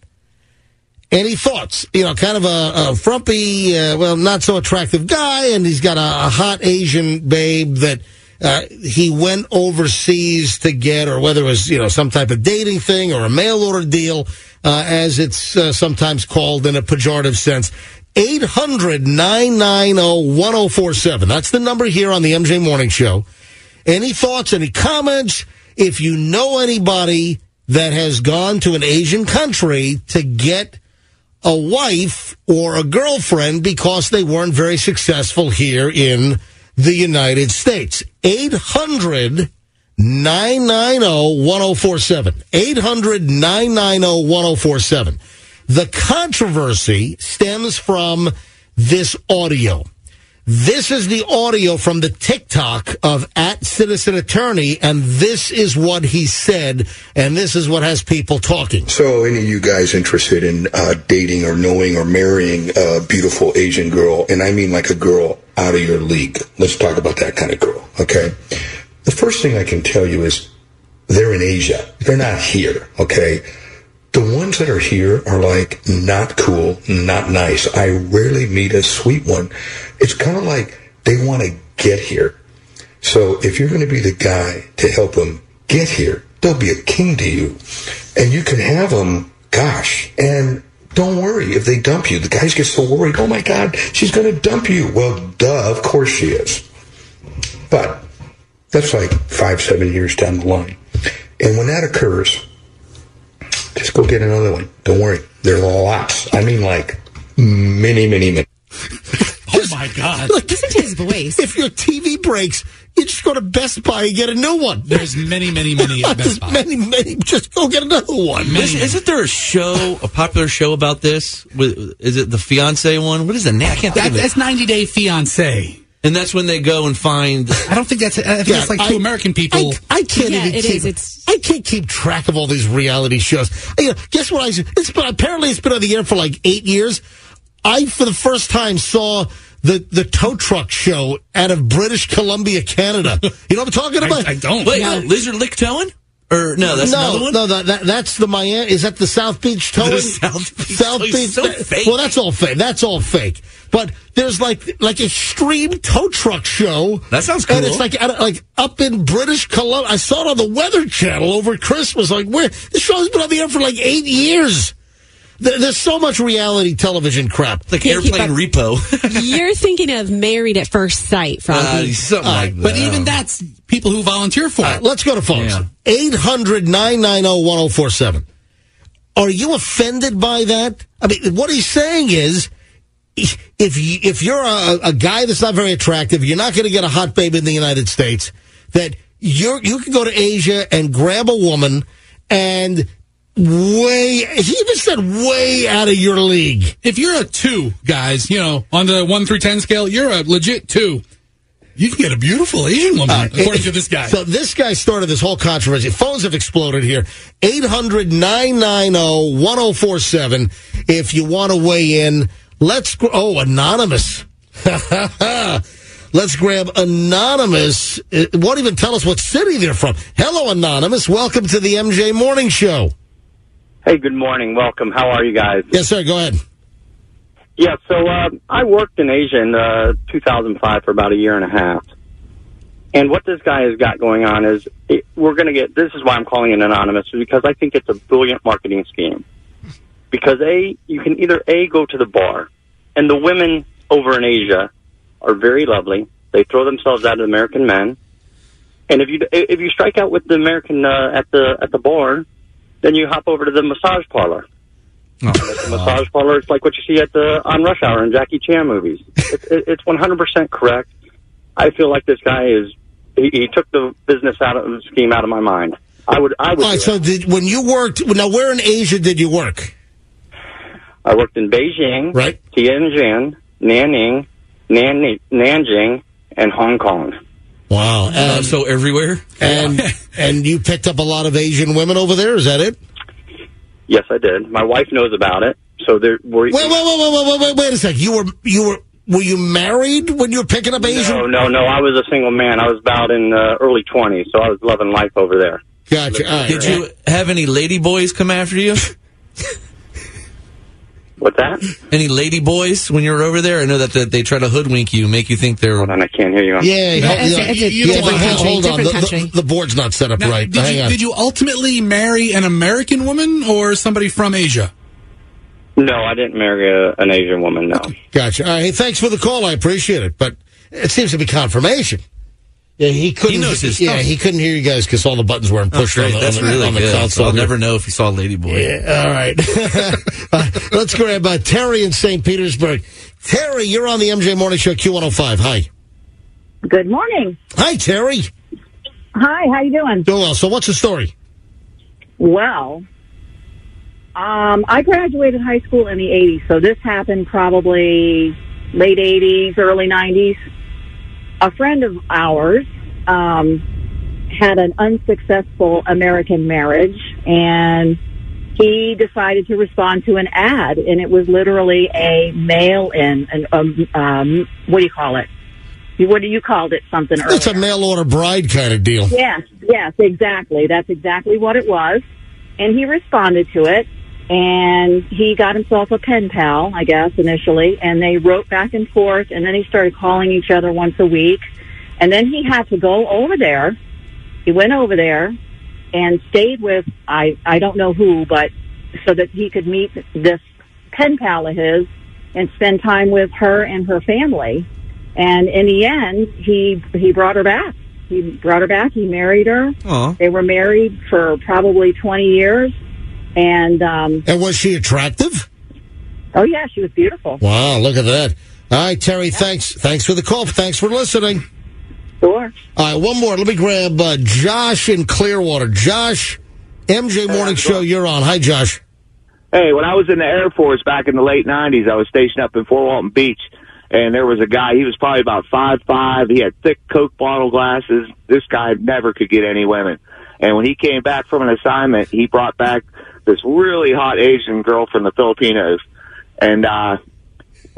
Any thoughts? You know, kind of a, a frumpy, uh, well, not so attractive guy, and he's got a, a hot Asian babe that Uh, he went overseas to get, or whether it was, you know, some type of dating thing or a mail order deal, uh, as it's uh, sometimes called in a pejorative sense. eight hundred, nine nine zero, one zero four seven. That's the number here on the M J Morning Show. Any thoughts, any comments? If you know anybody that has gone to an Asian country to get a wife or a girlfriend because they weren't very successful here in the United States. eight hundred, nine nine zero, one zero four seven. eight hundred, nine nine zero, one zero four seven. The controversy stems from this audio. This is the audio from the TikTok of at Citizen Attorney, and this is what he said, and this is what has people talking. So any of you guys interested in uh, dating or knowing or marrying a beautiful Asian girl, and I mean like a girl out of your league, let's talk about that kind of girl, okay? The first thing I can tell you is they're in Asia. They're not here, okay? The ones that are here are like not cool, not nice. I rarely meet a sweet one. It's kind of like they want to get here. So if you're going to be the guy to help them get here, they'll be a king to you. And you can have them, gosh, and don't worry if they dump you. The guys get so worried, oh my God, she's going to dump you. Well, duh, of course she is. But that's like five, seven years down the line. And when that occurs, just go get another one. Don't worry. There are lots. I mean, like, many, many, many. Oh, my God. Look, listen to his voice. If your T V breaks, you just go to Best Buy and get a new one. There's many, many, many at Best Buy. Many, many. Just go get another one. Is, isn't there a show, a popular show about this? With, is it the Fiance one? What is the name? I can't think That, of it. that's ninety Day Fiancé. And that's when they go and find. I don't think that's. I think Yeah, that's like two I- American people. I, I can't Yeah, even it keep. is. It's- I can't keep track of all these reality shows. You know, guess what? I it's been, apparently it's been on the air for like eight years. I, for the first time, saw the, the tow truck show out of British Columbia, Canada. You know what I'm talking about? I, I don't. Wait, uh, Lizard Lick Towing? Or no, that's no, another one? No, that, that, that's the Miami. Is that the South Beach towing? The South Beach. South Oh, Beach. he's so that- fake. Well, that's all fake. That's all fake. But there's like like a extreme tow truck show. That sounds cool. And it's like at- like up in British Columbia. I saw it on the Weather Channel over Christmas. Like, where this show's been on the air for like eight years. There- There's so much reality television crap. Like Can't keep Airplane Repo. You're thinking of Married at First Sight, Froggy. Uh, something All like right, that. But even that's people who volunteer for All it. right, let's go to phones. Yeah. eight hundred nine nine zero one zero four seven. Are you offended by that? I mean, what he's saying is, if you, if you're a, a guy that's not very attractive, you're not going to get a hot babe in the United States, that you're, you can go to Asia and grab a woman and way, he even said way out of your league. If you're a two, guys, you know, on the one through ten scale, you're a legit two. You can get a beautiful Asian woman, Uh, according to this guy. So this guy started this whole controversy. Phones have exploded here. eight hundred nine nine zero one zero four seven. If you want to weigh in, let's... Gr- oh, Anonymous. Let's grab Anonymous. It won't even tell us what city they're from. Hello, Anonymous. Welcome to the M J Morning Show. Hey, good morning. Welcome. How are you guys? Yes, sir. Go ahead. Yeah, so uh, I worked in Asia in uh, two thousand five for about a year and a half. And what this guy has got going on is it, we're going to get, this is why I'm calling it anonymous, because I think it's a brilliant marketing scheme. Because, A, you can either, A, go to the bar, and the women over in Asia are very lovely. They throw themselves at American men. And if you if you strike out with the American uh, at the at the bar, then you hop over to the massage parlor. Oh. The massage parlor, it's like what you see at the on Rush Hour and Jackie Chan movies. It, it, it's one hundred percent correct. I feel like this guy is, he, he took the business out of the scheme out of my mind. I would, I would. All right, so did, when you worked, now where in Asia did you work? I worked in Beijing, right? Tianjin, Nanning, Nan, Nanjing, and Hong Kong. Wow. Uh, And, so everywhere? and, and you picked up a lot of Asian women over there, is that it? Yes, I did. My wife knows about it. So there were. Wait, wait, wait, wait, wait, wait, wait, wait a sec. You were, you were, were you married when you were picking up Asian? No, no, no. I was a single man. I was about in uh, early twenties, so I was loving life over there. Gotcha. All right. Did you have any lady boys come after you? What's that? Any lady boys when you were over there? I know that, that they try to hoodwink you, make you think they're. Hold on, I can't hear you. Yeah, No, hold- it's a- yeah, it's a yeah, different but country, hold on. different The, country. the, the board's not set up Now, right. did, Hang you, on. did you ultimately marry an American woman or somebody from Asia? No, I didn't marry a, an Asian woman, no. Gotcha. All right. Hey, thanks for the call. I appreciate it. But it seems to be confirmation. Yeah, he couldn't. He knows his yeah, stuff. he couldn't hear you guys because all the buttons weren't Oh, pushed great. on the, That's on the, really on the good. console. I'll here. never know if you saw a lady boy. Yeah, all right. uh, let's grab uh, Terry in Saint Petersburg. Terry, you're on the M J Morning Show Q one oh five. Hi. Good morning. Hi, Terry. Hi, how you doing? Doing well. So what's the story? Well, um, I graduated high school in the eighties, so this happened probably late eighties, early nineties. A friend of ours um, had an unsuccessful American marriage, and he decided to respond to an ad, and it was literally a mail-in, an, um, um, what do you call it? What do you called it? Something earlier. It's a mail order bride kind of deal. Yes, yes, exactly. That's exactly what it was. And he responded to it, and he got himself a pen pal, I guess, initially, and they wrote back and forth, and then he started calling each other once a week. And then he had to go over there. He went over there and stayed with, I, I don't know who, but so that he could meet this pen pal of his and spend time with her and her family. And in the end, he he brought her back. He brought her back. He married her. Aw. They were married for probably twenty years. And, um, And was she attractive? oh, yeah, she was beautiful. Wow, look at that. All right, Terry, thanks. Thanks for the call. Thanks for listening. Sure. All right, one more. Let me grab uh, Josh in Clearwater. Josh, M J Morning Show, you're on. Hi, Josh. Hey, when I was in the Air Force back in the late nineties, I was stationed up in Fort Walton Beach, and there was a guy, he was probably about five five. He had thick Coke bottle glasses. This guy never could get any women. And when he came back from an assignment, he brought back this really hot Asian girl from the Filipinos. And uh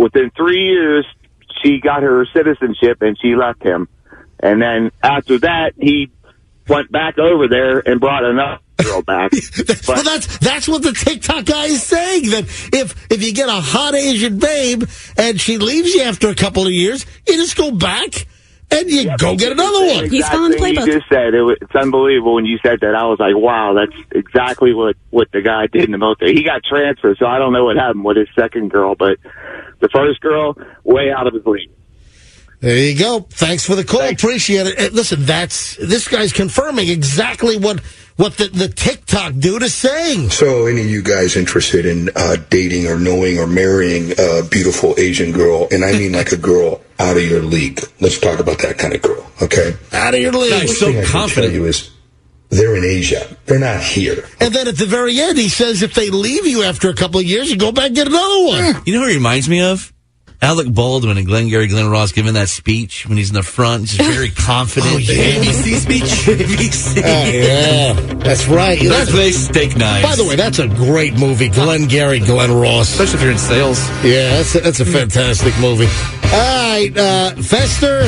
within three years, she got her citizenship and she left him. And then after that, he went back over there and brought another girl back. But, well, that's that's what the TikTok guy is saying. That if if you get a hot Asian babe and she leaves you after a couple of years, you just go back and you yeah, go get another one. He's following the playbook. You just said it was, it's unbelievable when you said that. I was like, wow, that's exactly what what the guy did in the military. He got transferred, so I don't know what happened with his second girl, but the first girl, way out of his league. There you go. Thanks for the call. Thanks. Appreciate it. Hey, listen, that's this guy's confirming exactly what what the, the TikTok dude is saying. So, any of you guys interested in uh, dating or knowing or marrying a beautiful Asian girl, and I mean like a girl out of your league? Let's talk about that kind of girl, okay? Out of your league. The so thing I confident. can tell you is they're in Asia. They're not here. And then at the very end, he says if they leave you after a couple of years, you go back and get another one. You know who he reminds me of? Alec Baldwin and Glengarry Glen Ross giving that speech when he's in the front, just very confident. Oh, yeah. A B C speech. A B C. Oh, yeah, that's right. That's they steak knives. By the way, that's a great movie, Glengarry Glen Ross. Especially if you're in sales. Yeah, that's a, that's a fantastic movie. All right, uh, Fester,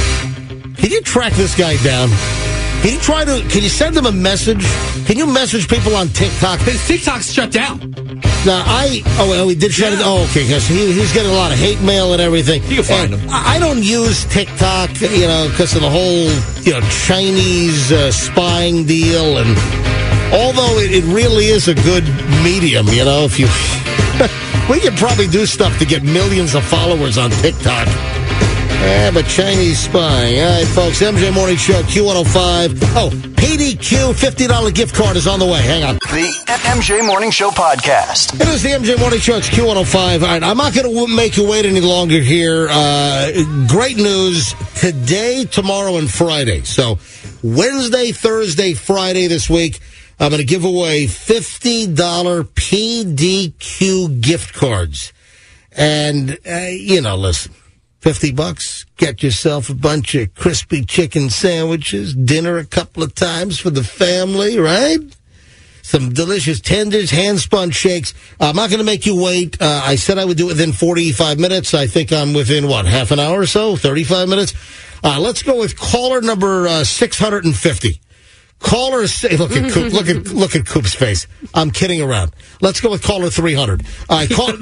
can you track this guy down? Can you try to? Can you send him a message? Can you message people on TikTok? His TikTok's shut down. Now, I, oh, well, we did shut Yeah. it. Oh, okay, because he, he's getting a lot of hate mail and everything. You can find And him. I I don't use TikTok, you know, because of the whole, you know, Chinese uh, spying deal. And although it, it really is a good medium, you know, if you, we could probably do stuff to get millions of followers on TikTok. Yeah, but Chinese spying. All right, folks, M J Morning Show, Q one oh five. Oh, P D Q fifty dollars gift card is on the way. Hang on. The M J Morning Show podcast. It is the M J Morning Show. It's Q one oh five. All right, I'm not going to make you wait any longer here. Uh, great news today, tomorrow, and Friday. So Wednesday, Thursday, Friday this week, I'm going to give away fifty dollars P D Q gift cards. And, uh, you know, listen. fifty bucks, get yourself a bunch of crispy chicken sandwiches, dinner a couple of times for the family, right? Some delicious tenders, hand-spun shakes. Uh, I'm not going to make you wait. Uh, I said I would do it within forty-five minutes. I think I'm within, what, half an hour or so, thirty-five minutes? Uh, let's go with caller number uh, six hundred fifty. Caller, say, look at Coop, look at look at Coop's face. I'm kidding around. Let's go with caller three hundred. All right, call,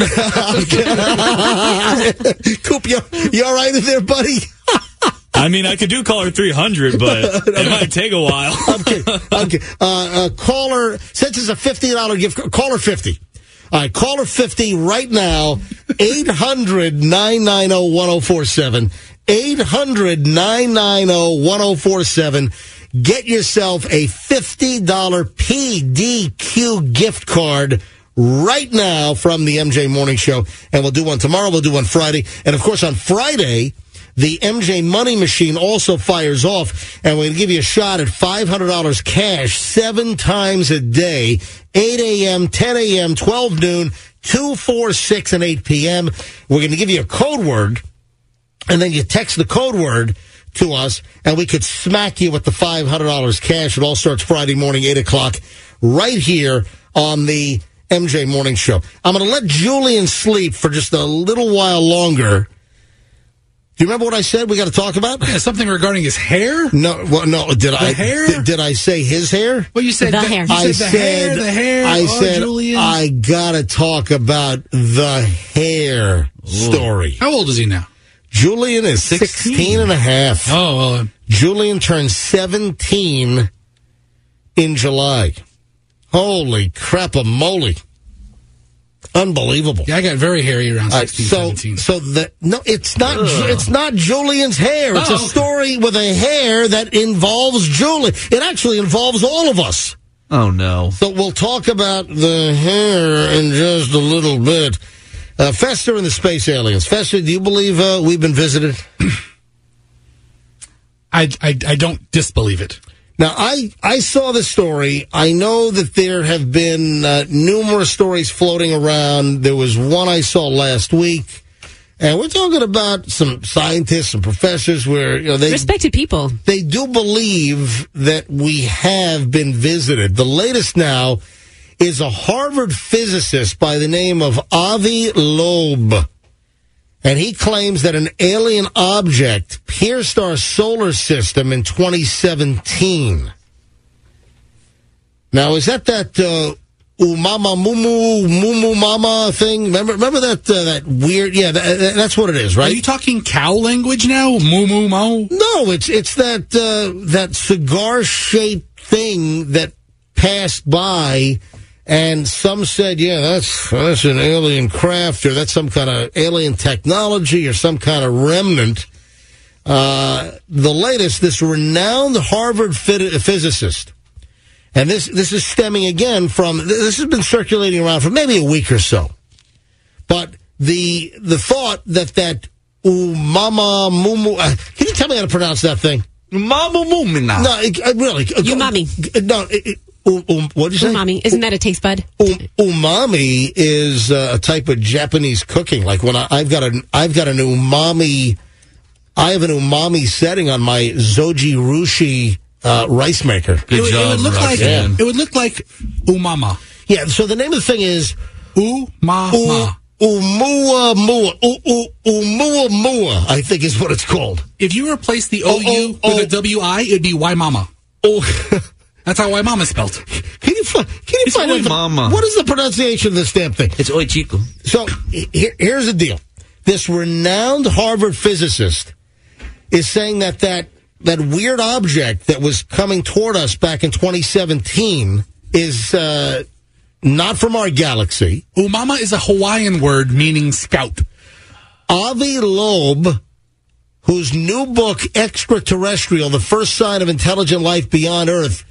Coop, you you all right in there, buddy? I mean, I could do caller three hundred, but it might take a while. I'm kidding. I'm kidding. Uh, uh, caller, since it's a fifty dollars gift card, caller fifty. All right, caller fifty right now, eight hundred, nine nine zero, one zero four seven, eight hundred, nine nine zero, one zero four seven. Get yourself a fifty dollars P D Q gift card right now from the M J Morning Show. And we'll do one tomorrow. We'll do one Friday. And, of course, on Friday, the M J Money Machine also fires off. And we're going to give you a shot at five hundred dollars cash seven times a day, eight a.m., ten a.m., twelve noon, two, four, six, and eight p.m. We're going to give you a code word, and then you text the code word to us, and we could smack you with the five hundred dollars cash. It all starts Friday morning, eight o'clock, right here on the M J Morning Show. I'm going to let Julian sleep for just a little while longer. Do you remember what I said we got to talk about? Yeah, something regarding his hair? No, well, no. Did the I hair? Did, did I say his hair? Well, you said the the hair. You I said the hair, the hair. I oh, said Julian. I got to talk about the hair story. How old is he now? Julian is sixteen and a half. Oh, well. Julian turned seventeen in July. Holy crap-a-moly. Unbelievable. Yeah, I got very hairy around sixteen, so, seventeen. So the no, it's not. Ugh. It's not Julian's hair. It's oh, a story with a hair that involves Julian. It actually involves all of us. Oh no! So we'll talk about the hair in just a little bit. Uh, Fester and the Space Aliens. Fester, do you believe uh, we've been visited? I, I I don't disbelieve it. Now, I, I saw the story. I know that there have been uh, numerous stories floating around. There was one I saw last week. And we're talking about some scientists and professors where, you know, they... Respected people. They do believe that we have been visited. The latest now is a Harvard physicist by the name of Avi Loeb. And he claims that an alien object pierced our solar system in twenty seventeen. Now, is that that uh, Umama Mumu Mumu Mama thing? Remember, remember that uh, that weird? Yeah, that, that's what it is, right? Are you talking cow language now? Moo moo mo? No, it's it's that uh, that cigar shaped thing that passed by, and some said, yeah, that's that's an alien craft, or that's some kind of alien technology, or some kind of remnant. Uh, the latest, this renowned Harvard physicist. And this this is stemming again from, this has been circulating around for maybe a week or so. But the the thought that that umama mumu, uh, can you tell me how to pronounce that thing? Umama mumina. No, it, uh, really. Uh, Umami. No, it, it, um, um, what did you say? Umami. Isn't that a taste bud? Um, umami is uh, a type of Japanese cooking. Like when I, I've got an I've got an umami, I have an umami setting on my Zoji Rushi Uh, rice maker. Good it, job, it would look like yeah. It would look like umama. Yeah. So the name of the thing is umama. Umua mua. Umua mua, I think is what it's called. If you replace the O U oh, oh, with oh. a W I, it'd be Y mama. Oh, that's how Y mama is spelled. Can you find? Can you it's find out the, mama. What is the pronunciation of this damn thing? It's Oi Chico. So here, here's the deal. This renowned Harvard physicist is saying that that. That weird object that was coming toward us back in twenty seventeen is uh, not from our galaxy. Umama is a Hawaiian word meaning scout. Avi Loeb, whose new book, Extraterrestrial, The First Sign of Intelligent Life Beyond Earth,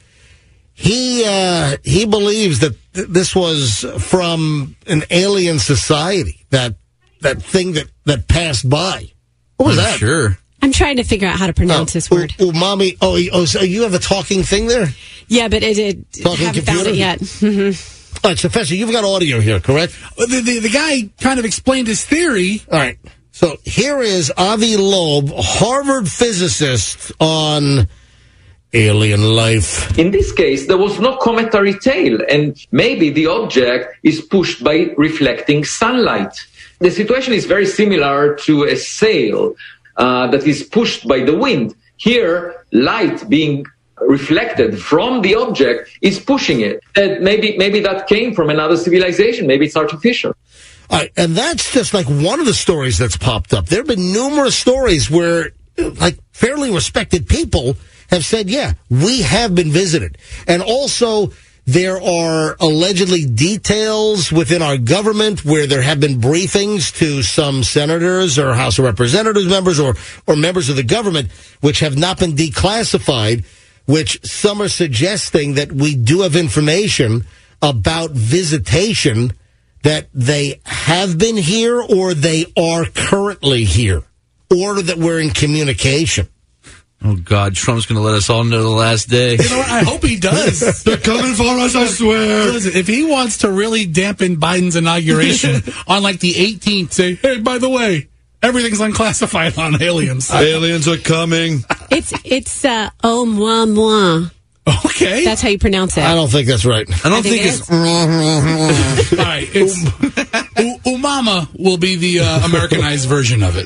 he uh, he believes that th- this was from an alien society, that that thing that, that passed by. What was I'm that? Sure. I'm trying to figure out how to pronounce oh, this word. U- umami. Oh, oh, so you have a talking thing there? Yeah, but it, it talking haven't computer? found it yet. Mm-hmm. All right, so Professor, you've got audio here, correct? The, the, the guy kind of explained his theory. All right. So here is Avi Loeb, Harvard physicist, on alien life. In this case, there was no cometary tail, and maybe the object is pushed by reflecting sunlight. The situation is very similar to a sail uh, that is pushed by the wind. Here, light being reflected from the object is pushing it. And maybe maybe that came from another civilization. Maybe it's artificial. All right, and that's just like one of the stories that's popped up. There have been numerous stories where, like, fairly respected people have said, yeah, we have been visited. And also, there are allegedly details within our government where there have been briefings to some senators or House of Representatives members or, or members of the government which have not been declassified, which some are suggesting that we do have information about visitation, that they have been here or they are currently here, or that we're in communication. Oh, God, Trump's going to let us all know the last day. You know what? I hope he does. They're coming for us, I swear. Listen, if he wants to really dampen Biden's inauguration on, like, the eighteenth, say, hey, by the way, everything's unclassified on aliens. Aliens are coming. It's, it's, uh, oh, moi, moi. Okay. That's how you pronounce it. I don't think that's right. I don't I think, think it it's... All right. It's, U- Umama will be the uh, Americanized version of it.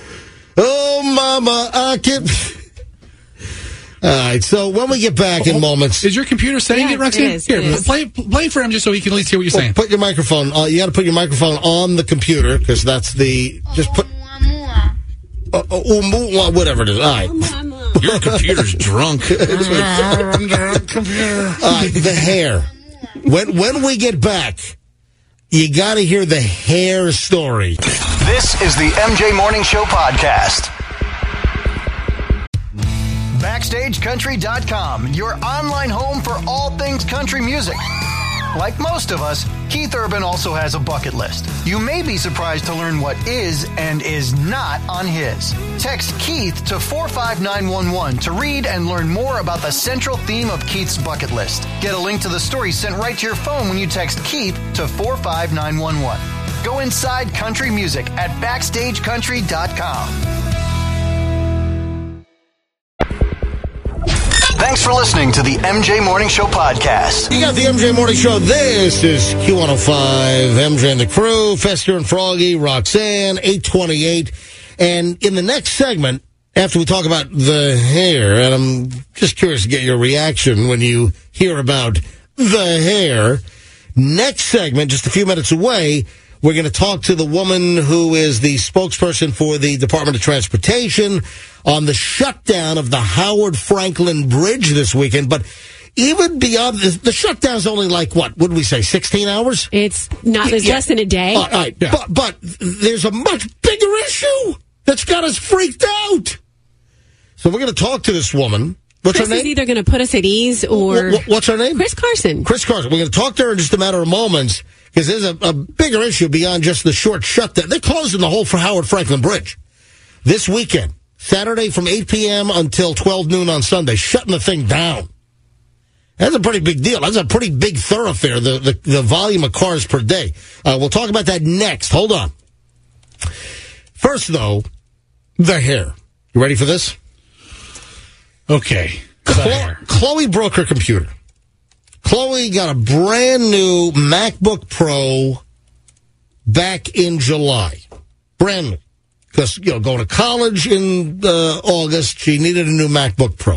Oh, mama, I can... All right, so when we get back in moments... Is your computer saying yeah, it, Roxanne? It is, Here, it is. Play, play for him just so he can at least hear what you're saying. Well, put your microphone... Uh, you got to put your microphone on the computer, because that's the... Just put... Uh, uh, uh, whatever it is. All right. Your computer's drunk. I'm drunk, computer. All right, the hair. When, when we get back, you got to hear the hair story. This is the M J Morning Show podcast. Backstage Country dot com, your online home for all things country music. Like most of us, Keith Urban also has a bucket list. You may be surprised to learn what is and is not on his. Text Keith to four five nine one one to read and learn more about the central theme of Keith's bucket list. Get a link to the story sent right to your phone when you text Keith to four five nine one one. Go inside country music at Backstage Country dot com. Thanks for listening to the M J Morning Show podcast. You got the M J Morning Show. This is Q one oh five, M J and the crew, Fester and Froggy, Roxanne, eight twenty-eight. And in the next segment, after we talk about the hair, and I'm just curious to get your reaction when you hear about the hair, next segment, just a few minutes away, we're going to talk to the woman who is the spokesperson for the Department of Transportation on the shutdown of the Howard Franklin Bridge this weekend. But even beyond, the, the shutdown's only like, what, what did we say, sixteen hours? It's not, it's Yeah. less than a day. All right, Yeah. but, but there's a much bigger issue that's got us freaked out. So we're going to talk to this woman. What's Chris her is name? either going to put us at ease or... Wh- wh- what's her name? Chris Carson. Chris Carson. We're going to talk to her in just a matter of moments because there's a, a bigger issue beyond just the short shutdown. They're closing the whole for Howard Franklin Bridge this weekend, Saturday from eight p.m. until twelve noon on Sunday, shutting the thing down. That's a pretty big deal. That's a pretty big thoroughfare, the, the, the volume of cars per day. Uh, we'll talk about that next. Hold on. First, though, the hair. You ready for this? Okay. Chloe, Chloe broke her computer. Chloe got a brand new MacBook Pro back in July. Brand new. Because, you know, going to college in uh, August, she needed a new MacBook Pro.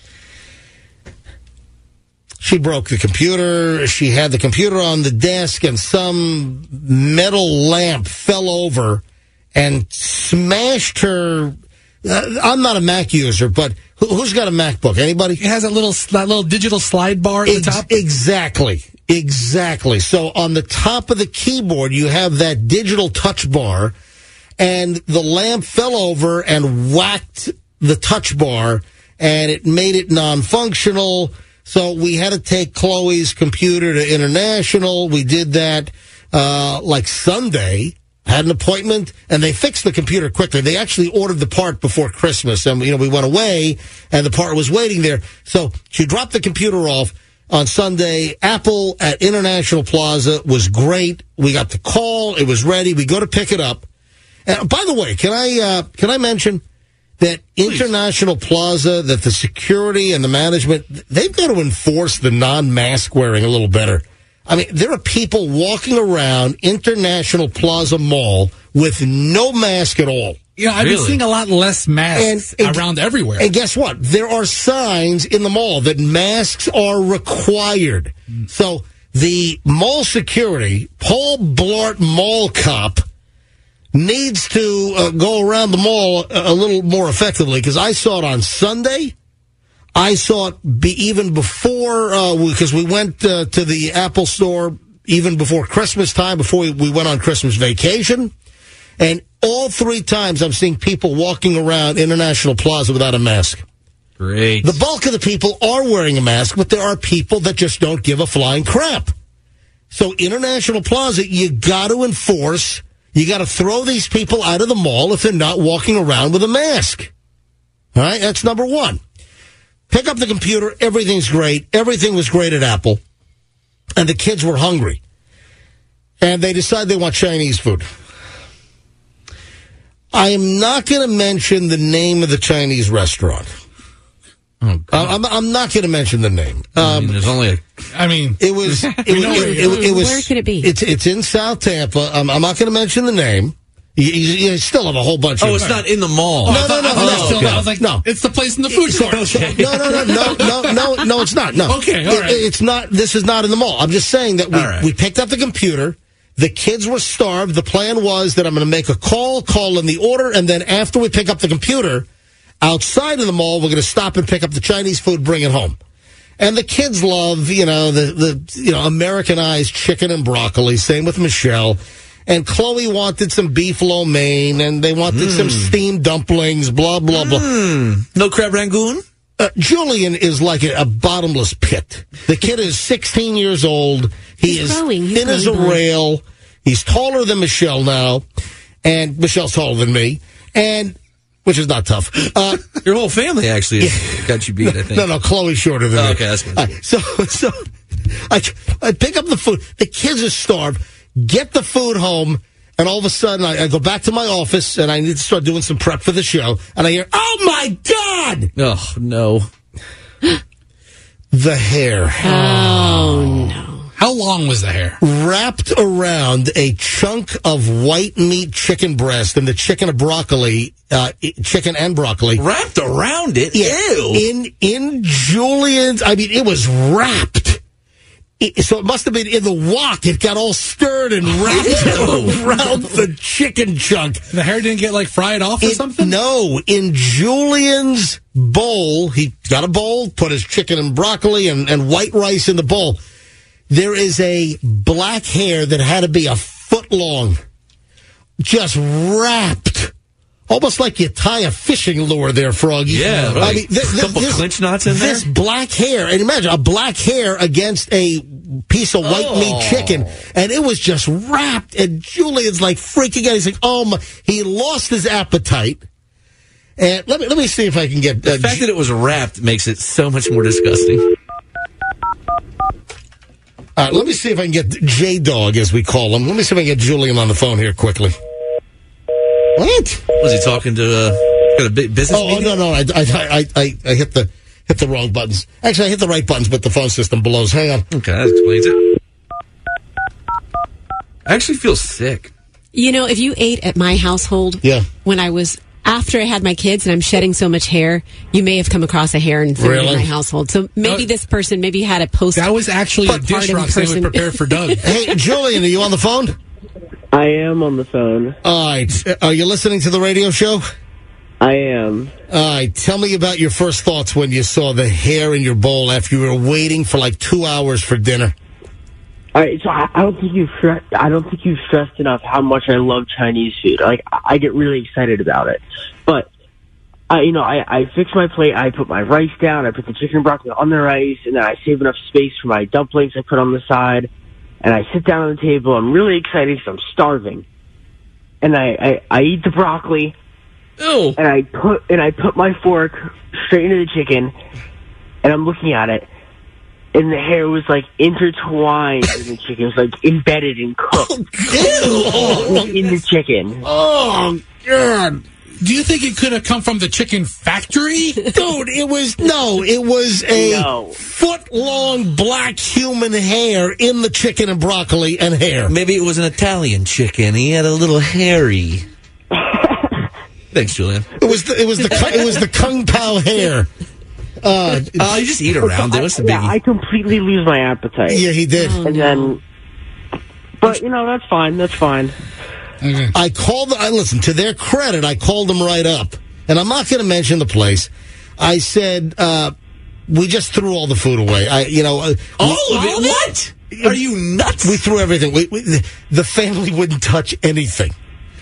She broke the computer. She had the computer on the desk, and some metal lamp fell over and smashed her. Uh, I'm not a Mac user, but who, who's got a MacBook? Anybody? It has a little that little digital slide bar at Ex- the top. Exactly. Exactly. So on the top of the keyboard, you have that digital touch bar, and the lamp fell over and whacked the touch bar, and it made it non-functional. So we had to take Chloe's computer to International. We did that uh, like Sunday. Had an appointment, and they fixed the computer quickly. They actually ordered the part before Christmas, and you know we went away, and the part was waiting there. So she dropped the computer off on Sunday. Apple at International Plaza was great. We got the call; it was ready. We go to pick it up. And by the way, can I uh, can I mention that Please. International Plaza, that the security and the management, they've got to enforce the non-mask wearing a little better. I mean, there are people walking around International Plaza Mall with no mask at all. Yeah, I've Really? been seeing a lot less masks And- and- around everywhere. And guess what? There are signs in the mall that masks are required. So the mall security, Paul Blart Mall Cop, needs to uh, go around the mall a, a little more effectively, because I saw it on Sunday. I saw it be even before, because uh, we went uh, to the Apple store even before Christmas time, before we, we went on Christmas vacation. And all three times I'm seeing people walking around International Plaza without a mask. Great. The bulk of the people are wearing a mask, but there are people that just don't give a flying crap. So International Plaza, you got to enforce, you got to throw these people out of the mall if they're not walking around with a mask. All right, that's number one. Pick up the computer, everything's great. Everything was great at Apple. And the kids were hungry. And they decided they want Chinese food. I am not going to mention the name of the Chinese restaurant. Oh, I'm, I'm not going to mention the name. Um, I mean, there's only a. I mean, it was. It, We was, know it, where it it, is. it was. Where could it be? It's it's in South Tampa. I'm, I'm not going to mention the name. You, you, you still have a whole bunch Oh, of. it's not in the mall. No, no, no, I thought no. still- okay. I was like, no. it's the place in the food So- court. so- no, no, no, no, no, no, no, it's not. No. Okay, all It- right. it's not. This is not in the mall. I'm just saying that we All right. we picked up the computer. The kids were starved. The plan was that I'm going to make a call, call in the order, and then after we pick up the computer, outside of the mall, we're going to stop and pick up the Chinese food, bring it home. And the kids love, you know, the, the you know Americanized chicken and broccoli. Same with Michelle. And Chloe wanted some beef lo mein, and they wanted mm. some steamed dumplings, blah, blah, blah. Mm. No crab rangoon? Uh, Julian is like a, a bottomless pit. The kid is sixteen years old. He He's is growing. He's thin as a growing. rail. He's taller than Michelle now. And Michelle's taller than me. And... Which is not tough. Uh, Your whole family actually has got you beat, I think. no, no, Chloe's shorter than Oh, me. okay, that's good. Uh, so, so I, I pick up the food. The kids are starved. Get the food home, and all of a sudden I, I go back to my office, and I need to start doing some prep for the show. And I hear, "Oh my God!" Oh, no. The hair. Oh, no. How long was the hair? Wrapped around a chunk of white meat chicken breast and the chicken of broccoli, uh, chicken and broccoli. Wrapped around it? Yeah. Ew. In, in Julian's, I mean, it was wrapped. It, so it must have been in the wok. It got all stirred and wrapped around the chicken chunk. The hair didn't get, like, fried off or it, something? No. In Julian's bowl, he got a bowl, put his chicken and broccoli and, and white rice in the bowl. There is a black hair that had to be a foot long, just wrapped, almost like you tie a fishing lure there, Froggy. Yeah, right. I mean, th- th- a couple this, clinch knots in there. This black hair, and imagine a black hair against a piece of white Oh. meat chicken, and it was just wrapped. And Julian's like freaking out. He's like, "Oh my!" He lost his appetite. And let me let me see if I can get The uh, fact that it was wrapped makes it so much more disgusting. All right, let me see if I can get J-Dog, as we call him. Let me see if I can get Julian on the phone here quickly. What? Was he talking to uh, got a big business Oh, meeting? no, no, I, I, I, I hit the hit the wrong buttons. Actually, I hit the right buttons, but the phone system blows. Hang on. Okay, that explains it. I actually feel sick. You know, if you ate at my household Yeah. when I was after I had my kids and I'm shedding so much hair, you may have come across a hair in food Really? in my household. So maybe Uh, this person maybe had a post. That was actually a dish Postpartum Roxanne person. would prepare for Doug. Hey, Julian, are you on the phone? I am on the phone. All right. Are you listening to the radio show? I am. All right. Tell me about your first thoughts when you saw the hair in your bowl after you were waiting for like two hours for dinner. All right, so I, I don't think you've stre- I don't think you've stressed enough how much I love Chinese food. Like I I get really excited about it, but I, you know, I, I fix my plate. I put my rice down. I put the chicken and broccoli on the rice, and then I save enough space for my dumplings I put on the side. And I sit down on the table. I'm really excited because I'm starving. And I, I, I eat the broccoli. Ew. And I put and I put my fork straight into the chicken, and I'm looking at it, and the hair was like intertwined in the chicken. It was like embedded and cooked in the chicken. Oh, God. Do you think it could have come from the chicken factory? Dude, it was, no, it was a No. foot-long black human hair in the chicken and broccoli and hair. Maybe it was an Italian chicken. He had a little hairy. Thanks, Julian. It was the, it was the, it was the Kung Pao hair. Uh, Oh, you just eat around it. What's the Yeah, I biggie? completely lose my appetite. yeah, he did. And then, but you know, that's fine. That's fine. I called, I listen, to their credit, I called them right up. And I'm not going to mention the place. I said, uh, we just threw all the food away. I, you know, uh, All we- of it? What? Are you nuts? We threw everything. We, we, the, the family wouldn't touch anything.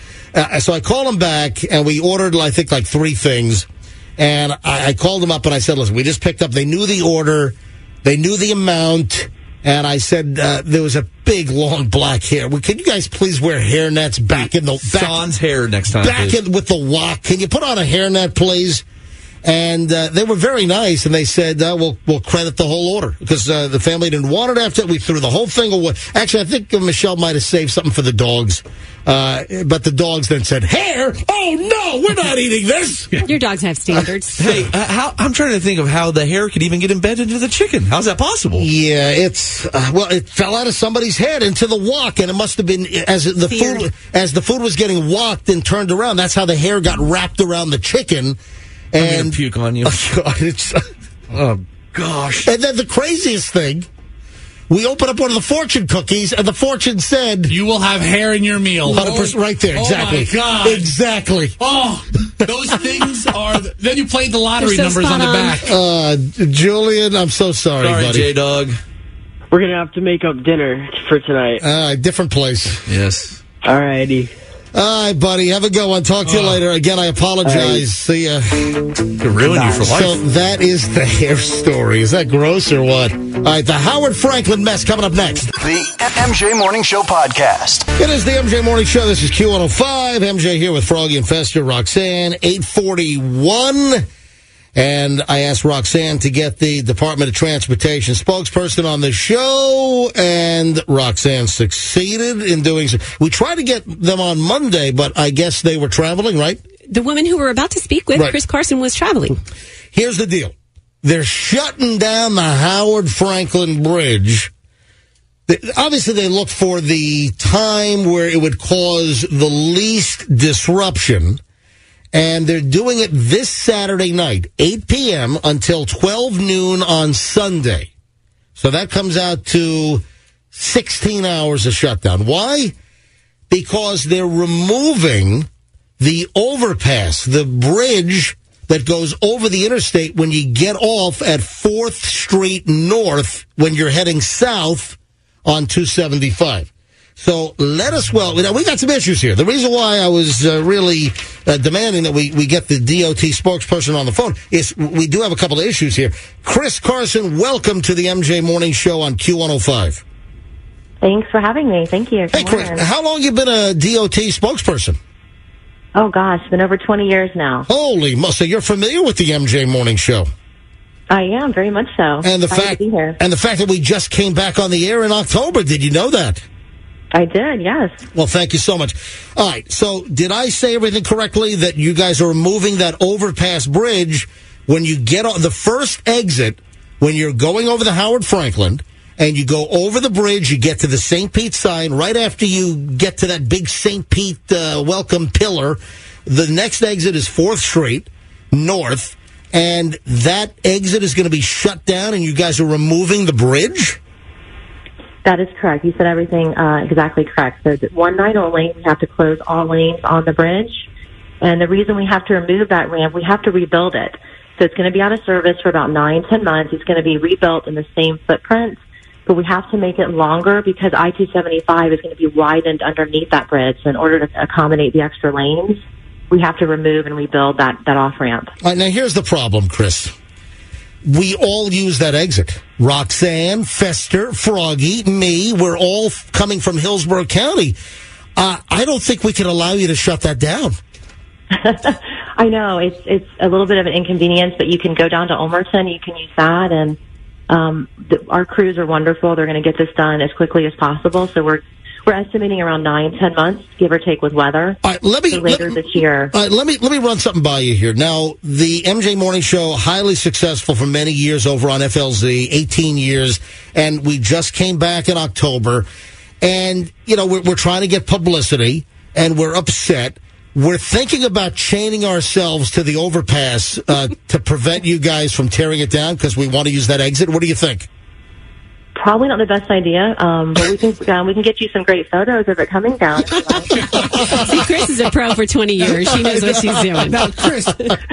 Uh, so I called them back, and we ordered, I think, like three things. And I, I called them up, and I said, listen, we just picked up. They knew the order. They knew the amount. And I said, uh, there was a big, long black hair. Well, can you guys please wear hairnets back in the... Back, Sans hair next time. back please. in with the wok. Can you put on a hairnet, please? And uh, they were very nice, and they said, uh, we'll, we'll credit the whole order because uh, the family didn't want it after. We threw the whole thing away. Actually, I think uh, Michelle might have saved something for the dogs. Uh, but the dogs then said, hair? Oh, no, we're not eating this. Your dogs have standards. Hey, uh, how, I'm trying to think of how the hair could even get embedded into the chicken. How's that possible? Yeah, it's uh, well, it fell out of somebody's head into the wok, and it must have been as the Seared. food as the food was getting woked and turned around. That's how the hair got wrapped around the chicken. I'm And going to puke on you. Oh, God, it's, Oh, gosh. and then the craziest thing, we opened up one of the fortune cookies, and the fortune said, You will have hair in your meal. one hundred percent right there, Oh, exactly. my God. Exactly. Oh, those things are. Then you played the lottery They're so numbers on the spot on. back. Uh, Julian, I'm so sorry, Sorry, buddy. J-Dog. We're gonna have to make up dinner for tonight. Uh, different place. Yes. Alrighty. All right, buddy. Have a good one. Talk to you Oh. later. Again, I apologize. All right. See ya. Could ruin you for life. So that is the hair story. Is that gross or what? All right, the Howard Franklin mess coming up next. The M J Morning Show podcast. It is the M J Morning Show. This is Q one oh five. M J here with Froggy and Fester, Roxanne, eight forty-one. And I asked Roxanne to get the Department of Transportation spokesperson on the show, and Roxanne succeeded in doing so. We tried to get them on Monday, but I guess they were traveling, right? The woman who we're about to speak with, Right. Chris Carson, was traveling. Here's the deal. they're shutting down the Howard Franklin Bridge. Obviously, they look for the time where it would cause the least disruption. And they're doing it this Saturday night, eight p.m. until twelve noon on Sunday. So that comes out to sixteen hours of shutdown. Why? Because they're removing the overpass, the bridge that goes over the interstate when you get off at fourth Street North when you're heading south on two seventy-five. So let us, well, we got some issues here. The reason why I was uh, really uh, demanding that we, we get the D O T spokesperson on the phone is we do have a couple of issues here. Chris Carson, welcome to the M J Morning Show on Q one oh five. Thanks for having me. Thank you. Hey, Chris, how long have you been a D O T spokesperson? Oh, gosh, it's been over twenty years now. Holy mo! So you're familiar with the M J Morning Show? I am, very much so. And the Glad fact to be here. and the fact that we just came back on the air in October, did you know that? I did, yes. Well, thank you so much. All right, so did I say everything correctly that you guys are removing that overpass bridge when you get on the first exit, when you're going over the Howard Franklin, and you go over the bridge, you get to the Saint Pete sign, right after you get to that big Saint Pete uh, welcome pillar, the next exit is fourth Street North, and that exit is going to be shut down, and you guys are removing the bridge? That is correct. You said everything uh, exactly correct. So one night only, we have to close all lanes on the bridge. And the reason we have to remove that ramp, we have to rebuild it. So it's going to be out of service for about nine, ten months. It's going to be rebuilt in the same footprint. But we have to make it longer because I two seventy-five is going to be widened underneath that bridge. So in order to accommodate the extra lanes, we have to remove and rebuild that, that off-ramp. All right, now here's the problem, Chris. We all use that exit. Roxanne, Fester, Froggy, me, we're all f- coming from Hillsborough County. Uh, I don't think we can allow you to shut that down. I know. It's it's a little bit of an inconvenience, but you can go down to Ulmerton. You can use that. And um, the, our crews are wonderful. They're going to get this done as quickly as possible. So we're We're estimating around nine, ten months, give or take, with weather. All right, let me so later let, this year. All right, let me let me run something by you here. Now, the M J Morning Show, highly successful for many years over on F L Z, eighteen years, and we just came back in October, and you know we're, we're trying to get publicity, and we're upset. We're thinking about chaining ourselves to the overpass uh, to prevent you guys from tearing it down because we want to use that exit. What do you think? Probably not the best idea, um, but we can um, we can get you some great photos of it coming down. See, Chris is a pro for twenty years. She knows what she's doing. Now, Chris,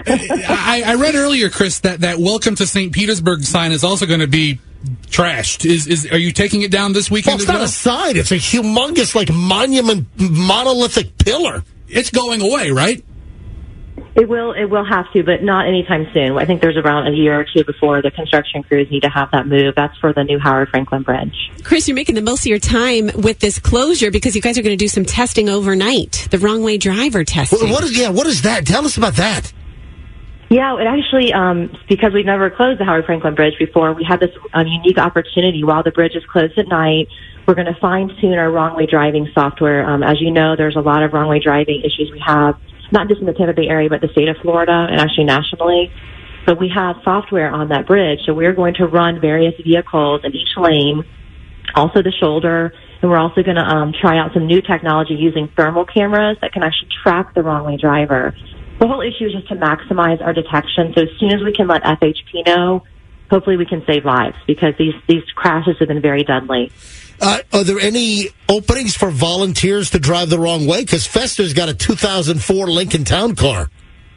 I, I read earlier, Chris, that, that "Welcome to Saint Petersburg" sign is also going to be trashed. Is is are you taking it down this weekend? Well, it's as not well? a sign; it's a humongous, like monument, monolithic pillar. It's going away, right? It will it will have to, but not anytime soon. I think there's around a year or two before the construction crews need to have that move. That's for the new Howard Franklin Bridge. Chris, you're making the most of your time with this closure because you guys are going to do some testing overnight, the wrong way driver testing. What, what is yeah? What is that? Tell us about that. Yeah, it actually, um, because we've never closed the Howard Franklin Bridge before, we had this um, unique opportunity. While the bridge is closed at night, we're going to fine-tune our wrong way driving software. Um, as you know, there's a lot of wrong way driving issues we have, not just in the Tampa Bay area, but the state of Florida and actually nationally. But we have software on that bridge, so we're going to run various vehicles in each lane, also the shoulder, and we're also going to um, try out some new technology using thermal cameras that can actually track the wrong way driver. The whole issue is just to maximize our detection. So as soon as we can let F H P know, hopefully we can save lives because these, these crashes have been very deadly. Uh, are there any openings for volunteers to drive the wrong way? Because Fester's got a two thousand four Lincoln Town Car.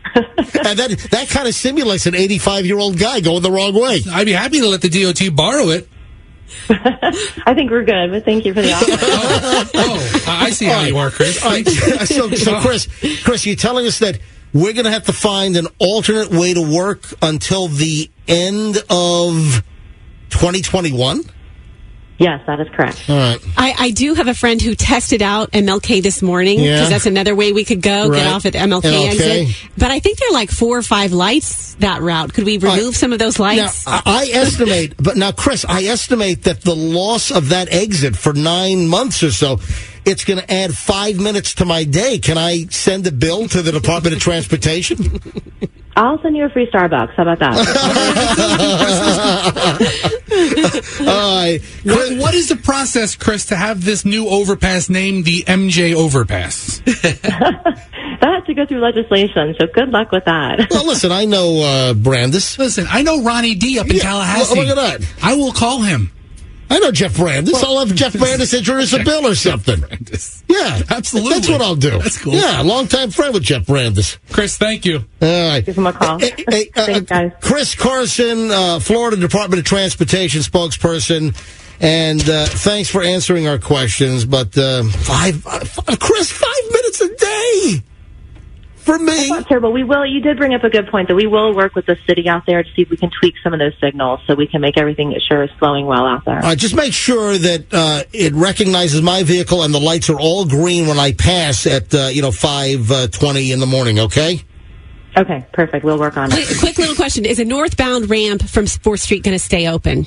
And that that kind of simulates an eighty-five-year-old guy going the wrong way. I'd be happy to let the D O T borrow it. I think we're good, but thank you for the offer. oh, oh, I see how you are, Chris. All right. So, so, Chris, Chris, you're telling us that we're going to have to find an alternate way to work until the end of twenty twenty-one? Yes, that is correct. All right. I, I do have a friend who tested out M L K this morning because Yeah. that's another way we could go, Right. get off at the M L K, M L K. exit. But I think there are like four or five lights that route. Could we remove some of those lights? Now, I I estimate, but now, Chris, I estimate that the loss of that exit for nine months or so, it's going to add five minutes to my day. Can I send a bill to the Department of Transportation? I'll send you a free Starbucks. How about that? All right. What, what is the process, Chris, to have this new overpass named the M J Overpass? That has to go through legislation, so good luck with that. Well, listen, I know uh, Brandis. Listen, I know Ronnie D up in Yeah, Tallahassee. look at that. I will call him. I know Jeff Brandis. I'll have Jeff Brandis introduce a bill or something. Yeah, absolutely. That's what I'll do. That's cool. Yeah, longtime friend with Jeff Brandis. Chris, thank you. All right. Give him a call. Hey, hey, uh, Thanks, guys. Chris Carson, uh, Florida Department of Transportation spokesperson. And uh, thanks for answering our questions. But uh, five, uh, Chris, five minutes a day for me. That's not terrible. We will. You did bring up a good point that we will work with the city out there to see if we can tweak some of those signals so we can make everything sure is flowing well out there. Uh, just make sure that uh, it recognizes my vehicle and the lights are all green when I pass at uh, you know five twenty in the morning. Okay. Okay, perfect. We'll work on it. Quick, quick little question: is a northbound ramp from fourth Street going to stay open?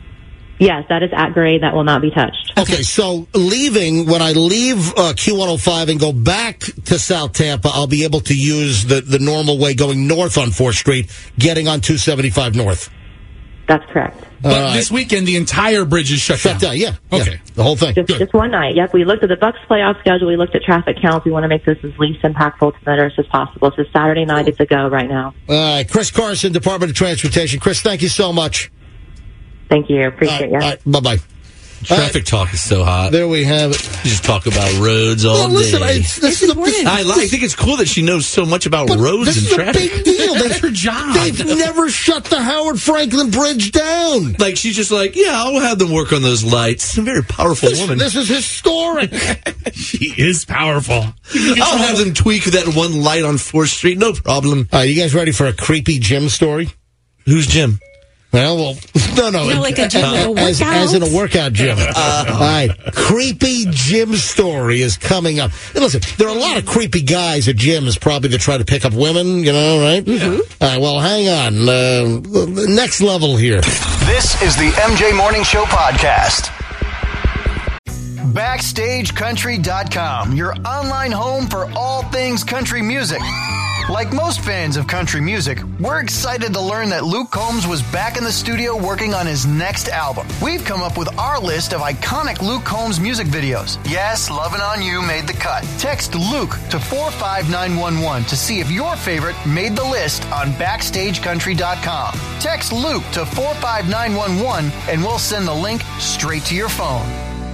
Yes, that is at grade. That will not be touched. Okay, so leaving, when I leave uh, Q one oh five and go back to South Tampa, I'll be able to use the, the normal way going north on fourth Street, getting on two seventy-five north. That's correct. But All right. this weekend, the entire bridge is shut, Shut down, yeah. Okay. Yeah, the whole thing. Just, just one night. Yep, we looked at the Bucks playoff schedule. We looked at traffic counts. We want to make this as least impactful to the nurse as possible. So Saturday night, it's a go right now. All right, Chris Carson, Department of Transportation. Chris, thank you so much. Thank you. Appreciate you. All right, bye-bye. Traffic talk is so hot. There we have it. You just talk about roads all Well, listen, day. it's, this is a, this, I, like, I think it's cool that she knows so much about but roads this and is a traffic. big deal. That's her job. They've never shut the Howard Franklin Bridge down. Like, she's just like, yeah, I'll have them work on those lights. She's a very powerful This, woman. this is historic. She is powerful. I'll have them tweak that one light on fourth Street. No problem. All right, you guys ready for a creepy Jim story? Who's Jim? Well, well, no, no. You know, like a gym, like a as, workout? as in a workout gym. Uh, All right. Creepy Jim story is coming up. And listen, there are a lot of creepy guys at gyms probably to try to pick up women, you know, right? Mm-hmm. All right, well, hang on. Uh, next level here. This is the M J Morning Show podcast. Backstage Country dot com, your online home for all things country music. Like most fans of country music, we're excited to learn that Luke Combs was back in the studio working on his next album. We've come up with our list of iconic Luke Combs music videos. Yes, Lovin' On You made the cut. Text Luke to four five nine one one to see if your favorite made the list on Backstage Country dot com. Text Luke to four five nine one one and we'll send the link straight to your phone.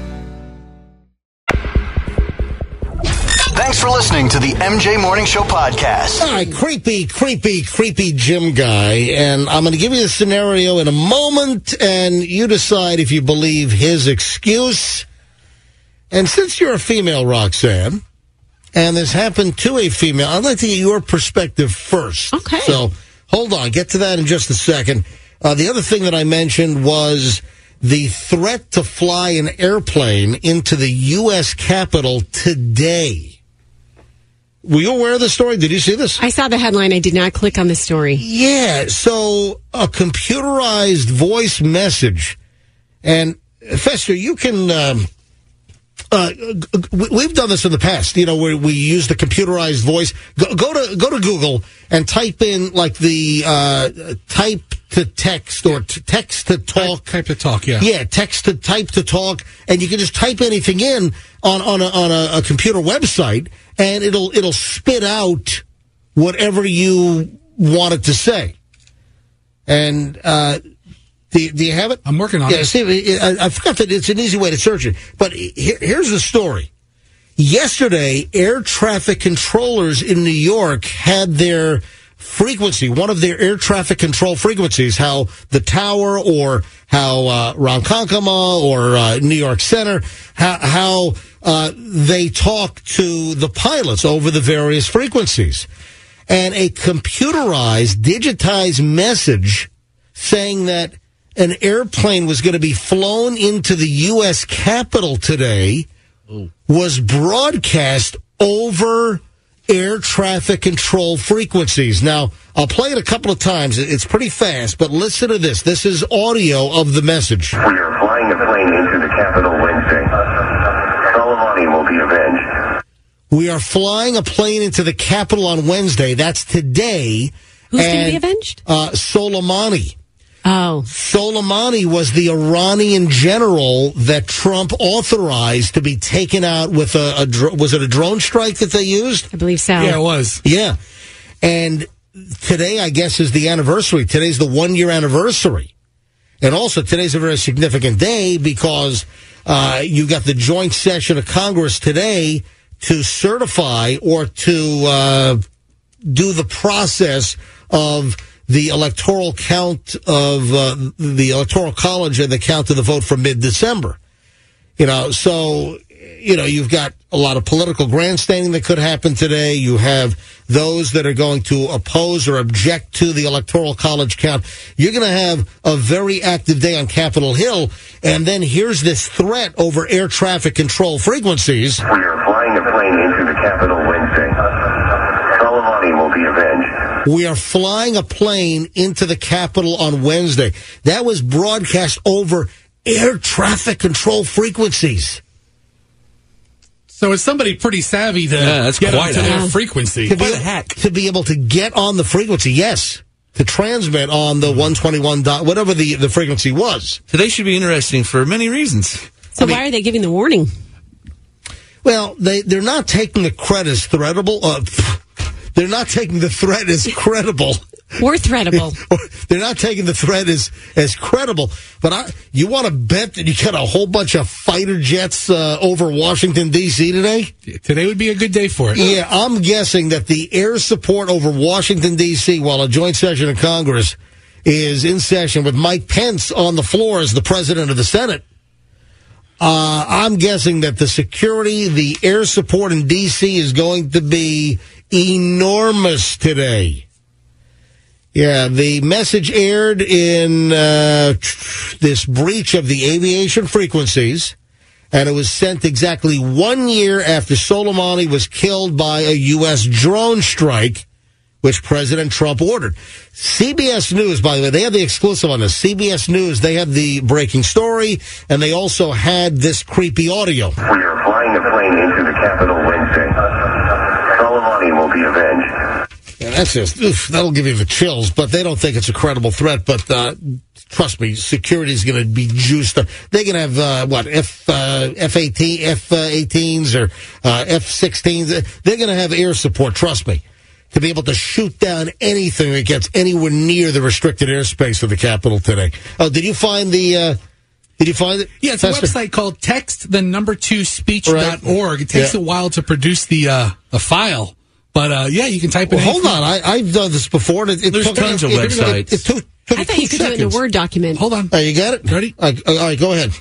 Thanks for listening to the M J Morning Show podcast. All right, creepy, creepy, creepy Jim guy. And I'm going to give you the scenario in a moment, and you decide if you believe his excuse. And since you're a female, Roxanne, and this happened to a female, I'd like to get your perspective first. Okay. So hold on, get to that in just a second. Uh, the other thing that I mentioned was the threat to fly an airplane into the U S Capitol today. Were you aware of the story? Did you see this? I saw the headline. I did not click on the story. Yeah, so a computerized voice message. And, Fester, you can... Um, uh, we've done this in the past, you know, where we use the computerized voice. Go, go to go to Google and type in, like, the uh, type to text or t- text to talk. Type to talk, yeah. Yeah, text to type to talk. And you can just type anything in on, on, a, on a, a computer website, and it'll it'll spit out whatever you want it to say. And uh, do, do you have it? I'm working on yeah, it. See, I, I forgot that it's an easy way to search it. But here, here's the story. Yesterday, air traffic controllers in New York had their frequency, one of their air traffic control frequencies, how the Tower or how uh, Ronkonkoma or uh, New York Center, how, how uh, they talk to the pilots over the various frequencies. And a computerized, digitized message saying that an airplane was going to be flown into the U S Capitol today was broadcast over air traffic control frequencies. Now, I'll play it a couple of times. It's pretty fast, but listen to this. This is audio of the message. We are flying a plane into the Capitol Wednesday. Soleimani will be avenged. We are flying a plane into the Capitol on Wednesday. That's today. Who's going to be avenged? Uh, Soleimani. Oh. Soleimani was the Iranian general that Trump authorized to be taken out with a, a dr- was it a drone strike that they used? I believe so. Yeah, it was. Yeah. And today, I guess, is the anniversary. Today's the one-year anniversary. And also, today's a very significant day because uh, you got the joint session of Congress today to certify or to uh, do the process of the electoral count of uh, the Electoral College and the count of the vote for mid-December. You know, so, you know, you've got a lot of political grandstanding that could happen today. You have those that are going to oppose or object to the Electoral College count. You're going to have a very active day on Capitol Hill. And then here's this threat over air traffic control frequencies. We are flying a plane into the Capitol Wednesday. Soleimani will be avenged. We are flying a plane into the Capitol on Wednesday. That was broadcast over air traffic control frequencies. So it's somebody pretty savvy to Yeah, that's get quite onto a their hack. frequency. To be, to be able to get on the frequency, yes. To transmit on the one twenty-one dot, whatever the, the frequency was. Today should be interesting for many reasons. So why are they giving the warning? Well, they, they're not taking the credit as threatable. Uh, they're not taking the threat as credible. Or threatable. They're not taking the threat as, as credible. But I, you want to bet that you got a whole bunch of fighter jets uh, over Washington, D C today? Today would be a good day for it. Yeah, I'm guessing that the air support over Washington, D C, while a joint session of Congress is in session with Mike Pence on the floor as the president of the Senate, uh, I'm guessing that the security, the air support in D C is going to be enormous today. Yeah, the message aired in uh, this breach of the aviation frequencies, and it was sent exactly one year after Soleimani was killed by a U S drone strike, which President Trump ordered. C B S News, by the way, they had the exclusive on this. C B S News, they had the breaking story, and they also had this creepy audio. We are flying a plane into the Capitol Wednesday. Soleimani will be avenged. Yeah, that's just, oof, that'll give you the chills, but they don't think it's a credible threat. But uh, trust me, security is going to be juiced up. They're going to have, uh, what, F, uh, F eighteen, F eighteens or uh, F sixteens. They're going to have air support, trust me, to be able to shoot down anything that gets anywhere near the restricted airspace of the Capitol today. Oh, did you find the... Uh, Did you find it? Yeah, it's Pastor? a website called text the number two speech dot org. Right. It takes Yeah. a while to produce the uh, the file. But, uh, yeah, you can type it Well, in. hold on. I, I've done this before. And it, it There's took, tons of it, websites. It, it took, took I thought two you could do it in a seconds. Word document. Hold on. Oh, you got it? Ready? All right, all right, go ahead.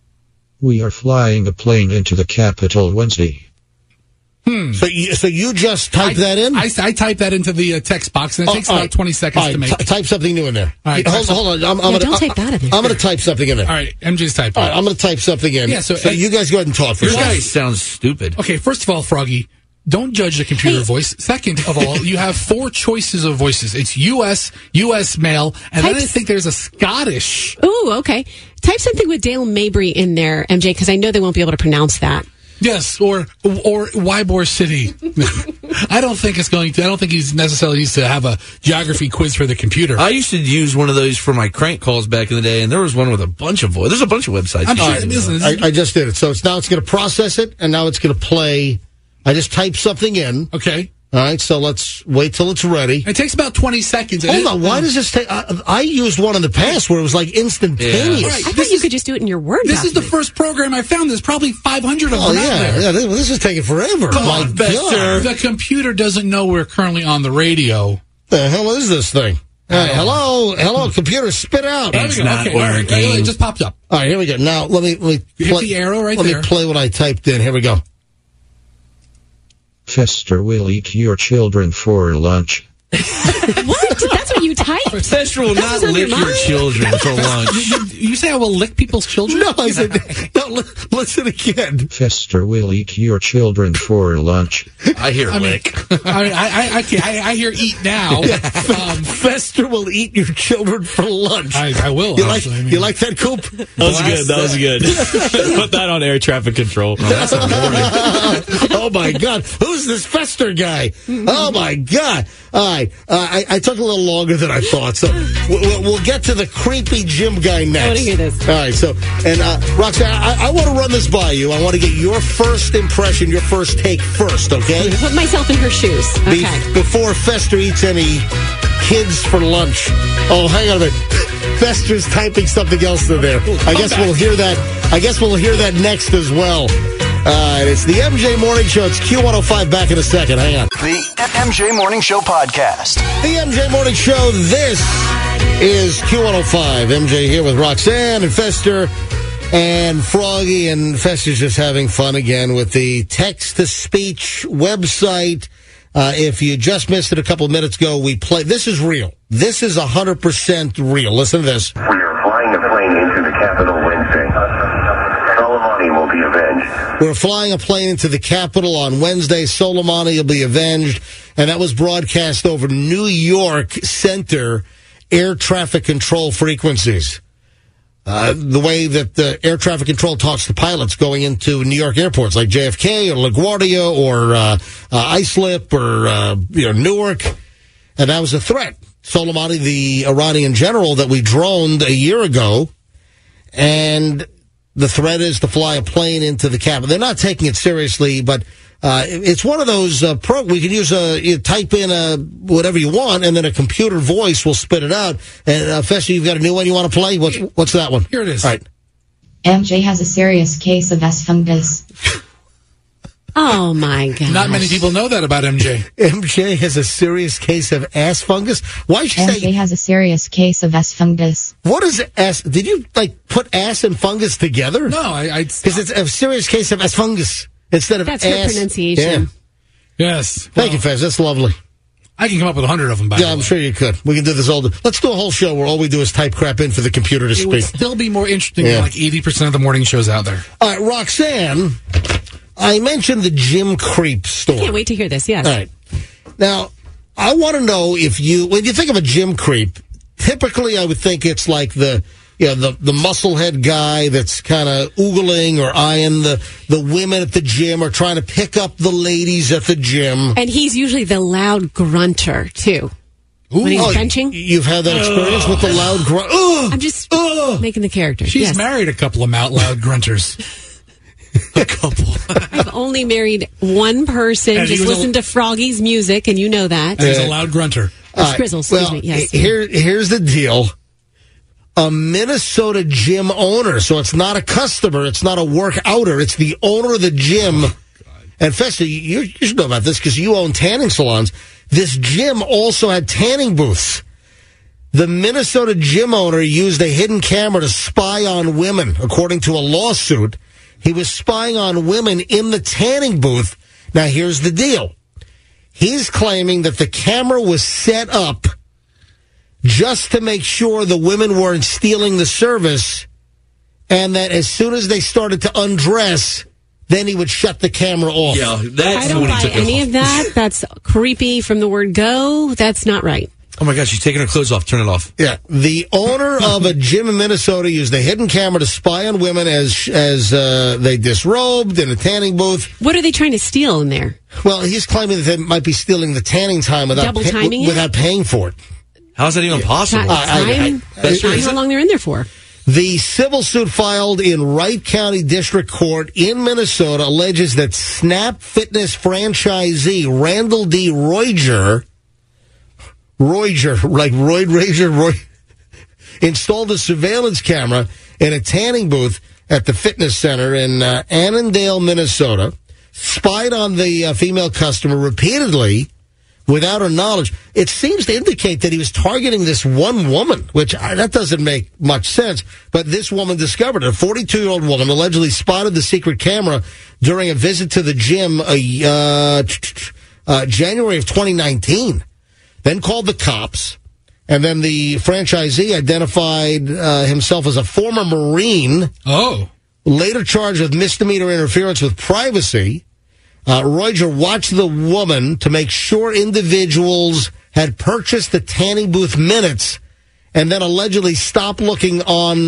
We are flying a plane into the Capitol Wednesday. Hmm. So you, so you just type I, that in? I, I type that into the uh, text box, and it Oh, takes all about right. twenty seconds All right, to make. t- type something new in there. All right, hold, type hold on. I'm, I'm Yeah, gonna, don't I, take that in there. I'm going to type something in there. All right, M J's typing. All right, I'm going to type something in. Yeah, so- you guys go ahead and talk for a Your second. guy sounds stupid. Okay, first of all, Froggy, don't judge the computer Hey. voice. Second of all, you have four choices of voices. It's U S, U S male, and then I Types- think there's a Scottish. Ooh, okay. Type something with Dale Mabry in there, M J, because I know they won't be able to pronounce that. Yes, or or Ybor City. I don't think it's going to. I don't think he's necessarily needs to have a geography quiz for the computer. I used to use one of those for my crank calls back in the day, and there was one with a bunch of voice. There's a bunch of websites. I'm you sure should it use. is. I, I just did it. So it's now it's going to process it, and now it's going to play. I just typed something in. Okay. All right, so let's wait till it's ready. It takes about twenty seconds. Hold It- on, why does this take? I, I used one in the past where it was like instantaneous. Yeah. I thought you could just do it in your Word This is the document. first program I found. There's probably five hundred of Oh them out yeah, there. yeah. This, this is taking forever. Come My on, God. The computer doesn't know we're currently on the radio. The hell is this thing? All right, hello, hello, computer, spit out. There we It's go. not Okay, all right. working. It just popped up. All right, here we go. Now let me let me You hit the arrow right let there. me play what I typed in. Here we go. Fester will eat your children for lunch. What? That's what you typed? Fester will That's not what's on lick your your mind? children for lunch. You, you say I will lick people's children? No, I said no. li- Listen again. Fester will eat your children for lunch. I hear I mean, lick. I, mean, I, I, I, can't- I, I hear eat now. Um, Fester will eat your children for lunch. I, I will. You like actually. I mean, you like that, Coop? That was good. That was good. Put that on air traffic control. That's a warning. Oh my God, who's this Fester guy? Oh my God! All right, right. Uh, I, I took a little longer than I thought, so we'll, we'll get to the creepy gym guy next. I want to hear this. All right, so, and uh, Roxanne, I, I want to run this by you. I want to get your first impression, your first take first, okay? Put myself in her shoes. Okay. Be- before Fester eats any kids for lunch. Oh, hang on a minute. Fester's typing something else in there. I guess we'll hear that. I guess we'll hear that next as well. Uh, it's the M J Morning Show. It's Q one oh five. Back in a second. Hang on. The M J Morning Show podcast. The M J Morning Show. This is Q one oh five. M J here with Roxanne and Fester and Froggy. And Fester's just having fun again with the text-to-speech website. Uh, if you just missed it a couple of minutes ago, we play. This is real. This is one hundred percent real. Listen to this. We are flying a plane into the Capitol Wednesday. Soleimani will be avenged. We're flying a plane into the Capitol on Wednesday. Soleimani will be avenged. And that was broadcast over New York Center air traffic control frequencies. Uh, the way that the air traffic control talks to pilots going into New York airports like J F K or LaGuardia or uh, uh, Islip or uh, you know Newark. And that was a threat. Soleimani, the Iranian general that we droned a year ago, and the threat is to fly a plane into the Capitol. They're not taking it seriously, but uh, it's one of those uh, pro. We can use a you type in a whatever you want, and then a computer voice will spit it out. And uh, Fester, you've got a new one you want to play? What's what's that one? Here it is. All right. M J has a serious case of S fungus. Oh, my God. Not many people know that about M J. M J has a serious case of ass fungus? Why should M J say... has a serious case of S fungus. What is ass... Did you, like, put ass and fungus together? No, I... Because it's a serious case of ass fungus instead of That's ass. her pronunciation. Yeah. Yes. Thank you, Fez. That's lovely. I can come up with a hundred of them, by Yeah, the I'm way. sure you could. We can do this all... The, let's do a whole show where all we do is type crap in for the computer to It would speak. still be more interesting Yeah. than like eighty percent of the morning shows out there. All right, Roxanne, I mentioned the gym creep story. Can't wait to hear this, yes. All right. Now, I want to know if you, when you think of a gym creep, typically I would think it's like the, you know, the, the musclehead guy that's kind of oogling or eyeing the, the women at the gym or trying to pick up the ladies at the gym. And he's usually the loud grunter, too. When he's Oh, benching. You've had that experience with the loud grunt. Ugh! I'm just making the character. She's yes. married a couple of out loud grunters. A couple. I've only married one person. And he Just was a- listen to Froggy's music, and you know that. And he's a loud grunter. Or All right, Scrizzle, excuse well, me. Yes. Here, here's the deal. A Minnesota gym owner, so it's not a customer, it's not a workouter, it's the owner of the gym. Oh, And Fester, you, you should know about this because you own tanning salons. This gym also had tanning booths. The Minnesota gym owner used a hidden camera to spy on women, according to a lawsuit. He was spying on women in the tanning booth. Now, here's the deal. He's claiming that the camera was set up just to make sure the women weren't stealing the service, and that as soon as they started to undress, then he would shut the camera off. Yeah, that's I don't when he buy took it any off. of that. That's creepy from the word go. That's not right. Oh my gosh, she's taking her clothes off. Turn it off. Yeah, the owner of a gym in Minnesota used a hidden camera to spy on women as as uh, they disrobed in a tanning booth. What are they trying to steal in there? Well, he's claiming that they might be stealing the tanning time without Double timing it? without paying for it. How is that even possible? I- I- Time? I- That's Time, true. how long they're in there for? The civil suit filed in Wright County District Court in Minnesota alleges that Snap Fitness franchisee Randall D. Roiger, Roiger, like Royd Rager, Roy, installed a surveillance camera in a tanning booth at the fitness center in uh, Annandale, Minnesota, spied on the uh, female customer repeatedly without her knowledge. It seems to indicate that he was targeting this one woman, which uh, that doesn't make much sense. But this woman discovered it. A forty-two-year-old woman allegedly spotted the secret camera during a visit to the gym uh, uh, January of twenty nineteen. Then called the cops. And then the franchisee identified uh, himself as a former Marine. Oh. Later charged with misdemeanor interference with privacy. Uh, Roger watched the woman to make sure individuals had purchased the tanning booth minutes and then allegedly stopped looking on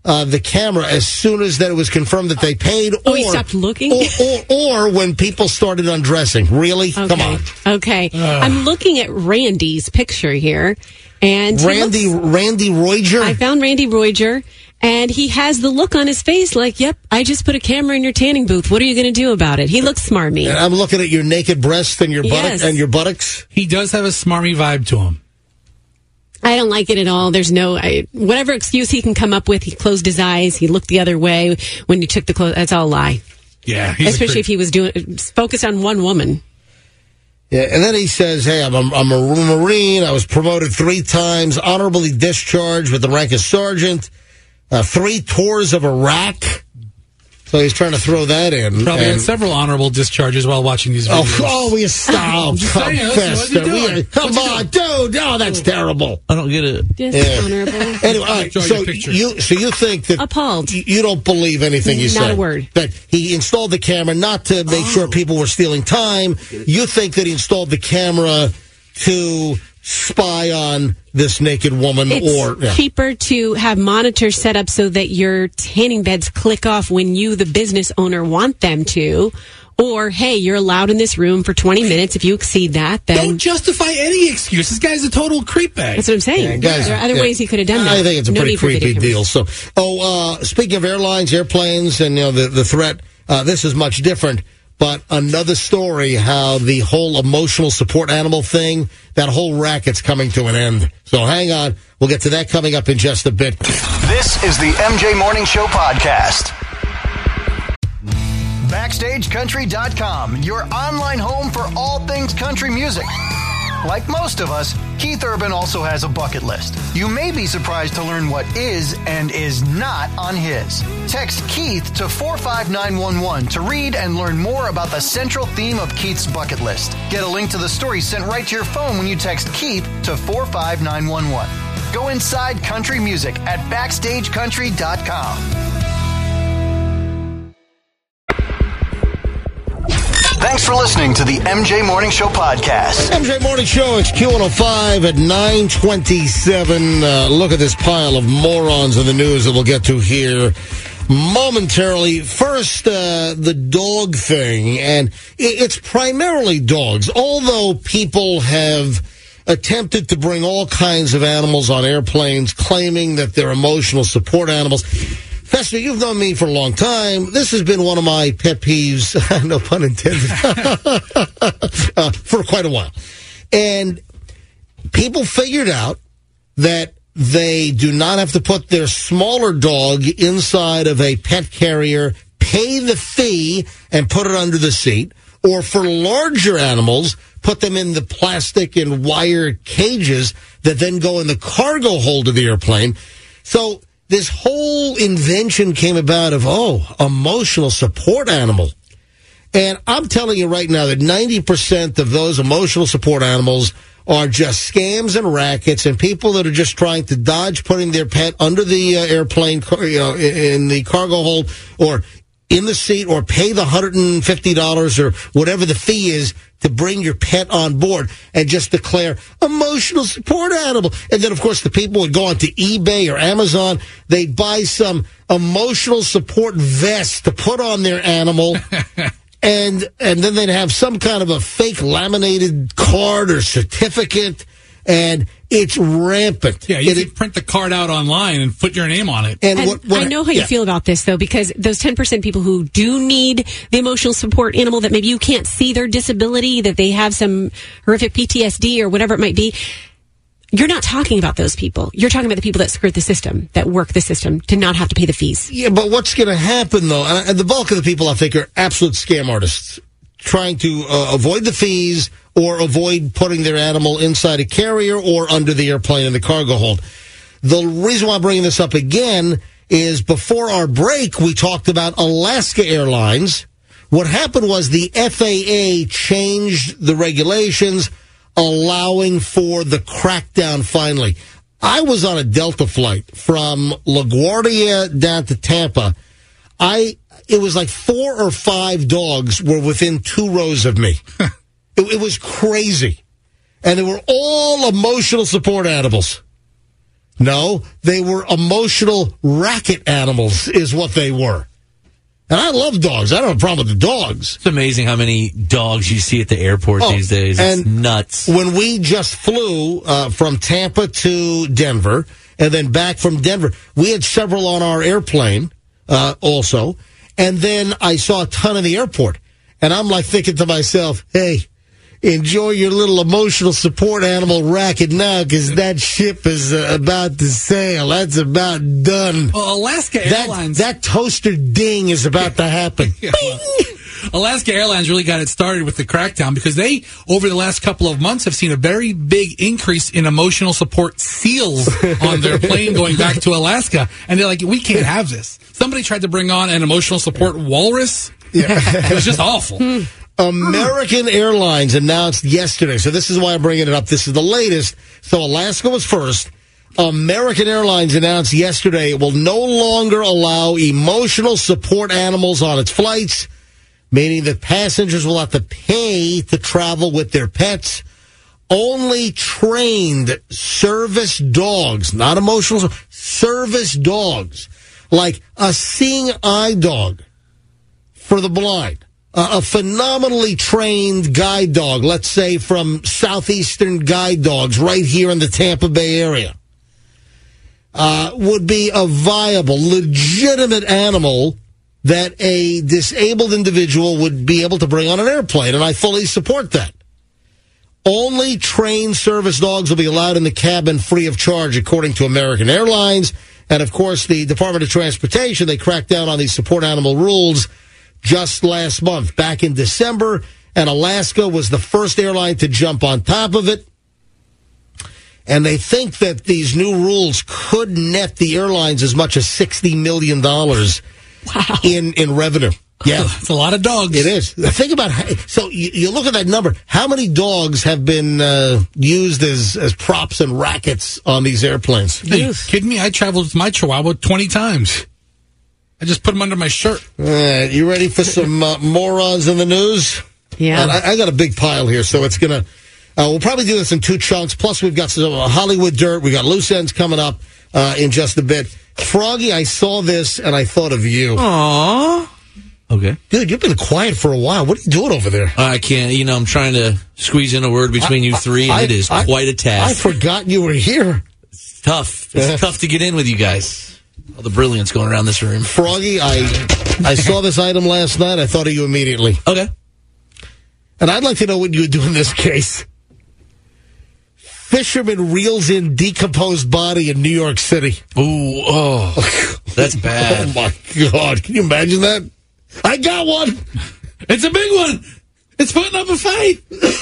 uh, the camera as soon as that it was confirmed that they paid. Or, oh, he stopped looking? Or, or, or when people started undressing. Really? Okay. Come on. Okay. Uh. I'm looking at Randy's picture here. And Randy looks, Randy Roiger? I found Randy Roiger. And he has the look on his face like, yep, I just put a camera in your tanning booth. What are you going to do about it? He looks smarmy. And I'm looking at your naked breasts and your Yes. buttocks and your buttocks. He does have a smarmy vibe to him. I don't like it at all. There's no, I, whatever excuse he can come up with, he closed his eyes, he looked the other way when you took the clothes. That's all a lie. Yeah. Especially if he was doing, focused on one woman. Yeah, and then he says, hey, I'm a, I'm a Marine. I was promoted three times, honorably discharged with the rank of sergeant, uh, three tours of Iraq. So he's trying to throw that in. Probably and, had several honorable discharges while watching these videos. Oh, oh we stop. saying, Come on, dude. Oh, that's terrible. I don't get it. Dishonorable. Yeah. Anyway, all right, so you so you think that appalled? You don't believe anything you say? Not a word. That he installed the camera not to make oh. sure people were stealing time. You think that he installed the camera to spy on this naked woman? It's or yeah. cheaper to have monitors set up so that your tanning beds click off when you, the business owner, want them to. Or, hey, you're allowed in this room for twenty minutes. If you exceed that, then... Don't justify any excuse. This guy's a total creep bag. That's what I'm saying. Yeah, guys, there are other yeah. ways he could have done that. I think it's a no pretty creepy deal. So, oh, uh, speaking of airlines, airplanes, and you know the, the threat, uh, this is much different. But another story, how the whole emotional support animal thing, that whole racket's coming to an end. So hang on. We'll get to that coming up in just a bit. This is the M J Morning Show podcast. Backstage Country dot com, your online home for all things country music. Like most of us, Keith Urban also has a bucket list. You may be surprised to learn what is and is not on his. Text Keith to four five nine one one to read and learn more about the central theme of Keith's bucket list. Get a link to the story sent right to your phone when you text Keith to four five nine one one. Go inside country music at backstage country dot com. Thanks for listening to the M J Morning Show podcast. M J Morning Show, it's Q one oh five at nine twenty-seven. Uh, look at this pile of morons in the news that we'll get to here momentarily. First, uh, the dog thing, and it's primarily dogs, although people have attempted to bring all kinds of animals on airplanes, claiming that they're emotional support animals. Fester, you've known me for a long time. This has been one of my pet peeves, no pun intended, uh, for quite a while. And people figured out that they do not have to put their smaller dog inside of a pet carrier, pay the fee, and put it under the seat. Or for larger animals, put them in the plastic and wire cages that then go in the cargo hold of the airplane. So this whole invention came about of, oh, emotional support animal. And I'm telling you right now that ninety percent of those emotional support animals are just scams and rackets and people that are just trying to dodge putting their pet under the uh, airplane, you know, in the cargo hold or in the seat, or pay the one hundred fifty dollars or whatever the fee is to bring your pet on board and just declare emotional support animal. And then, of course, the people would go onto eBay or Amazon. They'd buy some emotional support vest to put on their animal. and and then they'd have some kind of a fake laminated card or certificate. And it's rampant. Yeah, you it, can print the card out online and put your name on it. And, and what, what, I know how yeah. you feel about this, though, because those ten percent people who do need the emotional support animal, that maybe you can't see their disability, that they have some horrific P T S D or whatever it might be, you're not talking about those people. You're talking about the people that skirt the system, that work the system, to not have to pay the fees. Yeah, but what's going to happen, though, and the bulk of the people, I think, are absolute scam artists, trying to uh, avoid the fees or avoid putting their animal inside a carrier or under the airplane in the cargo hold. The reason why I'm bringing this up again is before our break, we talked about Alaska Airlines. What happened was the F A A changed the regulations, allowing for the crackdown finally. I was on a Delta flight from LaGuardia down to Tampa. I It was like four or five dogs were within two rows of me. it, it was crazy. And they were all emotional support animals. No, they were emotional racket animals is what they were. And I love dogs. I don't have a problem with the dogs. It's amazing how many dogs you see at the airport Oh, these days. It's and nuts. When we just flew uh, from Tampa to Denver and then back from Denver, we had several on our airplane uh, also. And then I saw a ton in the airport. And I'm like thinking to myself, hey, enjoy your little emotional support animal racket now because that ship is uh, about to sail. That's about done. Well, Alaska that, Airlines. That toaster ding is about to happen. Yeah, well, Alaska Airlines really got it started with the crackdown because they, over the last couple of months, have seen a very big increase in emotional support seals on their plane going back to Alaska. And they're like, we can't have this. Somebody tried to bring on an emotional support walrus. Yeah. It was just awful. American Airlines announced yesterday, so this is why I'm bringing it up. This is the latest. So Alaska was first. American Airlines announced yesterday it will no longer allow emotional support animals on its flights, meaning that passengers will have to pay to travel with their pets. Only trained service dogs, not emotional, service dogs, like a seeing eye dog for the blind. Uh, a phenomenally trained guide dog, let's say from Southeastern Guide Dogs right here in the Tampa Bay area, uh, would be a viable, legitimate animal that a disabled individual would be able to bring on an airplane, and I fully support that. Only trained service dogs will be allowed in the cabin free of charge, according to American Airlines. And, of course, the Department of Transportation, they cracked down on these support animal rules just last month, back in December, and Alaska was the first airline to jump on top of it. And they think that these new rules could net the airlines as much as sixty million dollars wow. in, in revenue. Yeah. It's a lot of dogs. It is. Think about how, so you, you look at that number. How many dogs have been uh, used as, as props and rackets on these airplanes? Are you kidding me? I traveled with my Chihuahua twenty times. I just put them under my shirt. All right, you ready for some uh, morons in the news? Yeah. And I, I got a big pile here, so it's going to... Uh, we'll probably do this in two chunks. Plus, we've got some uh, Hollywood dirt. We got loose ends coming up uh, in just a bit. Froggy, I saw this, and I thought of you. Aww. Okay. Dude, you've been quiet for a while. What are you doing over there? I can't. You know, I'm trying to squeeze in a word between I, you three, and I, it is I, quite a task. I forgot you were here. It's tough. It's tough to get in with you guys. All the brilliance going around this room. Froggy, I I saw this item last night. I thought of you immediately. Okay. And I'd like to know what you would do in this case. Fisherman reels in decomposed body in New York City. Ooh, oh, that's bad. Oh, my God. Can you imagine that? I got one. It's a big one. It's putting up a fight.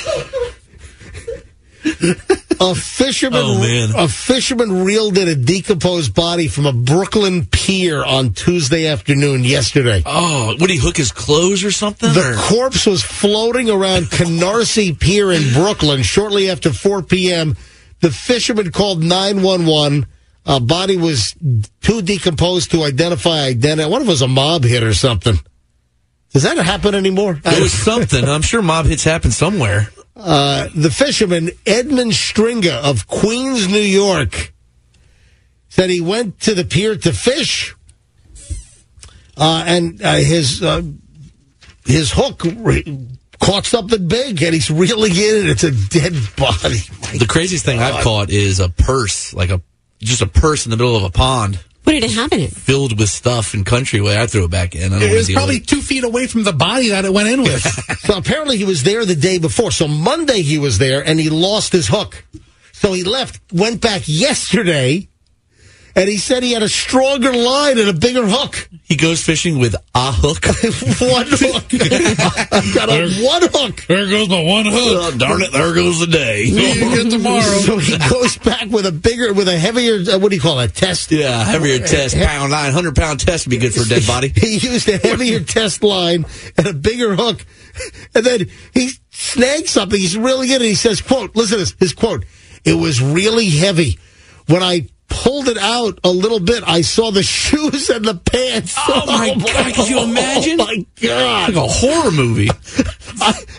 A fisherman, oh, man. a fisherman reeled in a decomposed body from a Brooklyn pier on Tuesday afternoon yesterday. Oh, would he hook his clothes or something? The or? corpse was floating around Canarsie Pier in Brooklyn shortly after four p.m. The fisherman called nine one one. Uh, body was too decomposed to identify identity. What if it was a mob hit or something? Does that happen anymore? It was something. I'm sure mob hits happen somewhere. Uh, the fisherman, Edmund Stringa of Queens, New York, said he went to the pier to fish, uh, and uh, his uh, his hook re- caught something big, and he's reeling in, and it's a dead body. My the craziest thing God. I've caught is a purse, like a just a purse in the middle of a pond. What did it happen in? Filled with stuff in Countryway. I threw it back in. I don't it want was to probably with. two feet away from the body that it went in with. So apparently he was there the day before. So Monday he was there, and he lost his hook. So he left, went back yesterday, and he said he had a stronger line and a bigger hook. He goes fishing with a hook. One hook. Got a one hook. There goes my one hook. Oh, darn it, there goes the day. See you again tomorrow. So he goes back with a bigger, with a heavier, uh, what do you call it, test? Yeah, heavier test. Pound, nine hundred pound test would be good for a dead body. He used a heavier test line and a bigger hook. And then he snagged something. He's really in it. He says, quote, listen to this, his quote, "It was really heavy. When I pulled it out a little bit, I saw the shoes and the pants." Oh, my God. Could you imagine? Oh, my God. Like a horror movie. I,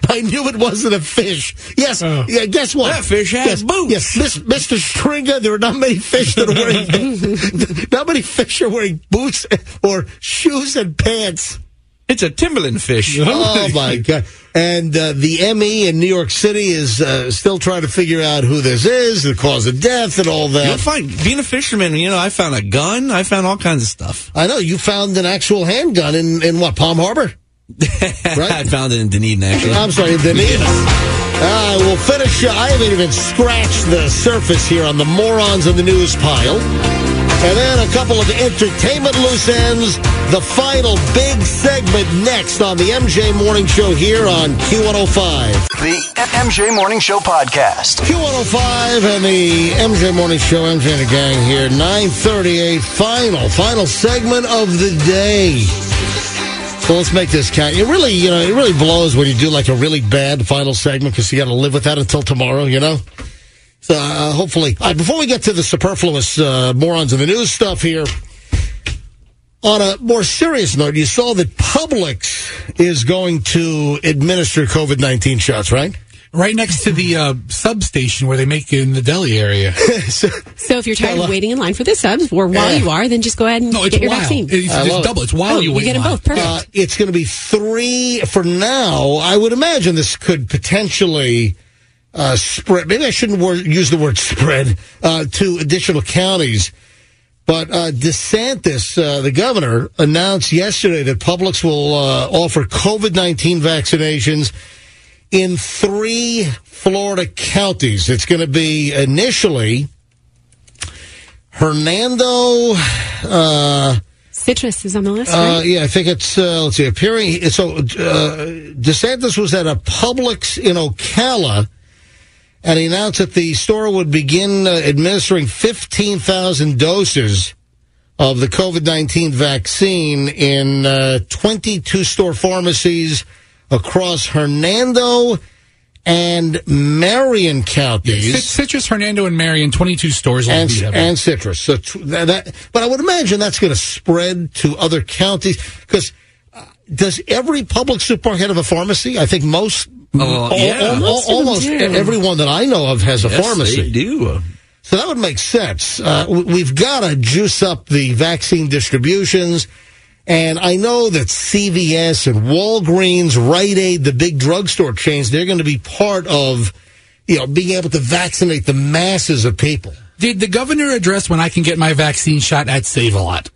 I knew it wasn't a fish. Yes, Oh. yeah, guess what? That fish has yes, boots. Yes, Miss, Mister Stringer, there are not many fish that are wearing, not many fish are wearing boots or shoes and pants. It's a Timberland fish. Oh, my God. And uh, the M E in New York City is uh, still trying to figure out who this is, the cause of death, and all that. You'll find, being a fisherman, you know, I found a gun. I found all kinds of stuff. I know. You found an actual handgun in, in what, Palm Harbor? Right? I found it in Dunedin, actually. I'm sorry, Dunedin. Uh, we'll finish. Uh, I haven't even scratched the surface here on the morons in the news pile. And then a couple of entertainment loose ends. The final big segment next on the M J Morning Show here on Q one oh five. The M J Morning Show podcast. Q one oh five and the M J Morning Show, M J and the gang here, nine thirty-eight, final, final segment of the day. So let's make this count. It really, you know, it really blows when you do like a really bad final segment because you got to live with that until tomorrow, you know? So uh, hopefully, all right, before we get to the superfluous uh, morons in the news stuff here, on a more serious note, you saw that Publix is going to administer COVID nineteen shots, right? Right next to the uh, substation where they make it in the deli area. so, So if you're tired of waiting in line for the subs, or while Yeah. you are, then just go ahead and No, it's get your while. vaccine. It's I just love double. it. It's while Oh, you you wait get in them line. both. Perfect. Uh, it's going to be three for now. I would imagine this could potentially uh, spread. Maybe I shouldn't wor- use the word spread uh, to additional counties. But uh, DeSantis, uh, the governor, announced yesterday that Publix will uh, offer COVID nineteen vaccinations in three Florida counties. It's going to be initially Hernando. Uh, Citrus is on the list, uh, right? yeah, I think it's, uh, let's see, appearing. So uh, DeSantis was at a Publix in Ocala, and he announced that the store would begin uh, administering fifteen thousand doses of the COVID nineteen vaccine in uh, twenty-two store pharmacies across Hernando and Marion counties. Cit- Citrus, Hernando, and Marion, twenty-two stores. And, will be and Citrus. So t- that, that, but I would imagine that's going to spread to other counties because uh, does every public supermarket have a pharmacy? I think most, Oh, al- yeah. al- al- Most of them almost do. everyone that I know of has a Yes, pharmacy. they do. So that would make sense. Uh, we- we've got to juice up the vaccine distributions. And I know that C V S and Walgreens, Rite Aid, the big drugstore chains, they're going to be part of, you know, being able to vaccinate the masses of people. Did the governor address when I can get my vaccine shot at Save-A-Lot?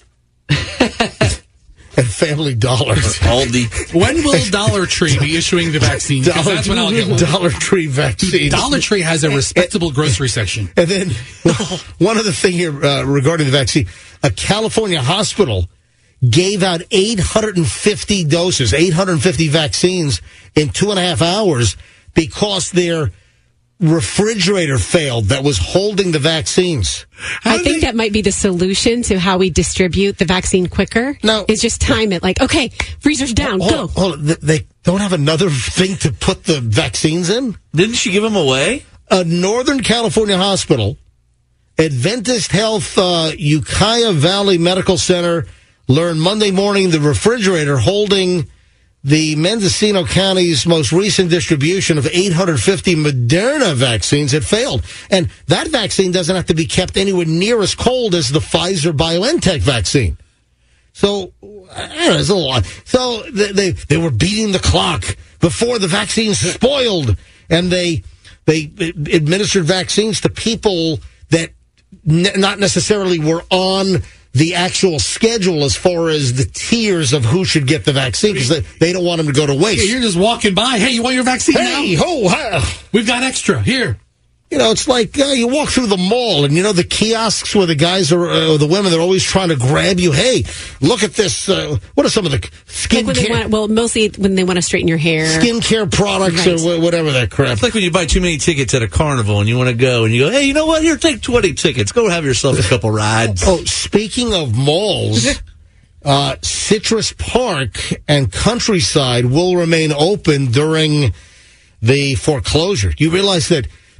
And Family Dollars. Aldi. When will Dollar Tree be issuing the vaccine? 'Cause Dollar, that's when I'll get one. Dollar Tree vaccine. Dollar Tree has a respectable grocery section. And then one other thing here uh, regarding the vaccine. A California hospital gave out eight hundred fifty doses, eight hundred fifty vaccines in two and a half hours because their refrigerator failed that was holding the vaccines. I think that might be the solution to how we distribute the vaccine quicker. No. Is just time it. Like, okay, freezer's down, Hold go. on, hold on. Th- They don't have another thing to put the vaccines in? Didn't she give them away? A Northern California hospital, Adventist Health uh, Ukiah Valley Medical Center, learned Monday morning the refrigerator holding the Mendocino County's most recent distribution of eight hundred fifty Moderna vaccines had failed. And that vaccine doesn't have to be kept anywhere near as cold as the Pfizer-BioNTech vaccine. So, I don't know, it's a lot. So they, they, they were beating the clock before the vaccines spoiled. And they, they administered vaccines to people that n- not necessarily were on the actual schedule as far as the tiers of who should get the vaccine because they, they don't want them to go to waste. Yeah, you're just walking by. Hey, you want your vaccine Hey, now? ho, ha. We've got extra. Here. You know, it's like uh, you walk through the mall and, you know, the kiosks where the guys are, uh, or the women, they're always trying to grab you. Hey, look at this. Uh, what are some of the skin Like when they care, want, well, mostly when they want to straighten your hair. skincare products Right. or wh- whatever that crap? It's like when you buy too many tickets at a carnival and you want to go and you go, hey, you know what? Here, take twenty tickets. Go have yourself a couple rides. Oh, speaking of malls, uh, Citrus Park and Countryside will remain open during the foreclosure. Do you realize that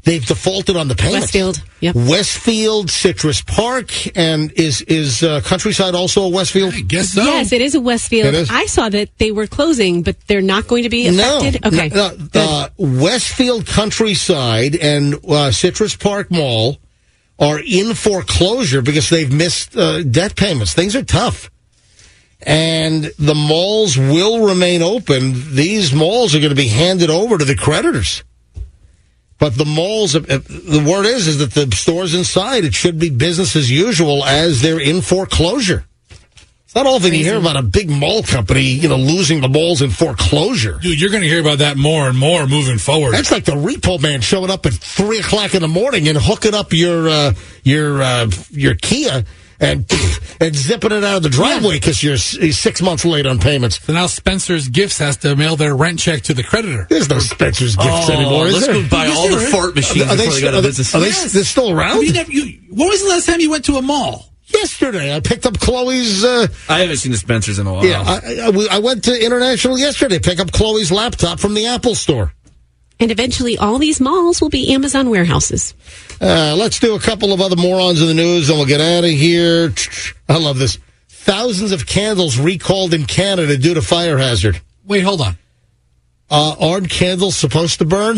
they've defaulted on the payments. Westfield, yep. Westfield, Citrus Park, and is is uh, Countryside also a Westfield? I guess so. Yes, it is a Westfield. It is? I saw that they were closing, but they're not going to be affected. No. Okay. No, uh, Westfield, Countryside, and uh, Citrus Park Mall are in foreclosure because they've missed uh, debt payments. Things are tough. And the malls will remain open. These malls are going to be handed over to the creditors. But the malls, the word is, is that the stores inside, it should be business as usual as they're in foreclosure. It's not often you hear about a big mall company, you know, losing the malls in foreclosure. Dude, you're going to hear about that more and more moving forward. That's like the repo man showing up at three o'clock in the morning and hooking up your uh, your uh, your Kia and and zipping it out of the driveway because you're six months late on payments. So now Spencer's Gifts has to mail their rent check to the creditor. There's no Spencer's Gifts oh, anymore, is let's there? go buy Yes, all the there is. fart machines Are they, before they go are to they, business. are they, they're still around? Have you never, you, when was the last time you went to a mall? Yesterday, I picked up Chloe's... Uh, I haven't seen the Spencers in a while. yeah, I, I, I went to International yesterday, pick up Chloe's laptop from the Apple store. And eventually all these malls will be Amazon warehouses. Uh, let's do a couple of other morons in the news, and we'll get out of here. I love this. Thousands of candles recalled in Canada due to fire hazard. Wait, hold on. Uh, aren't candles supposed to burn?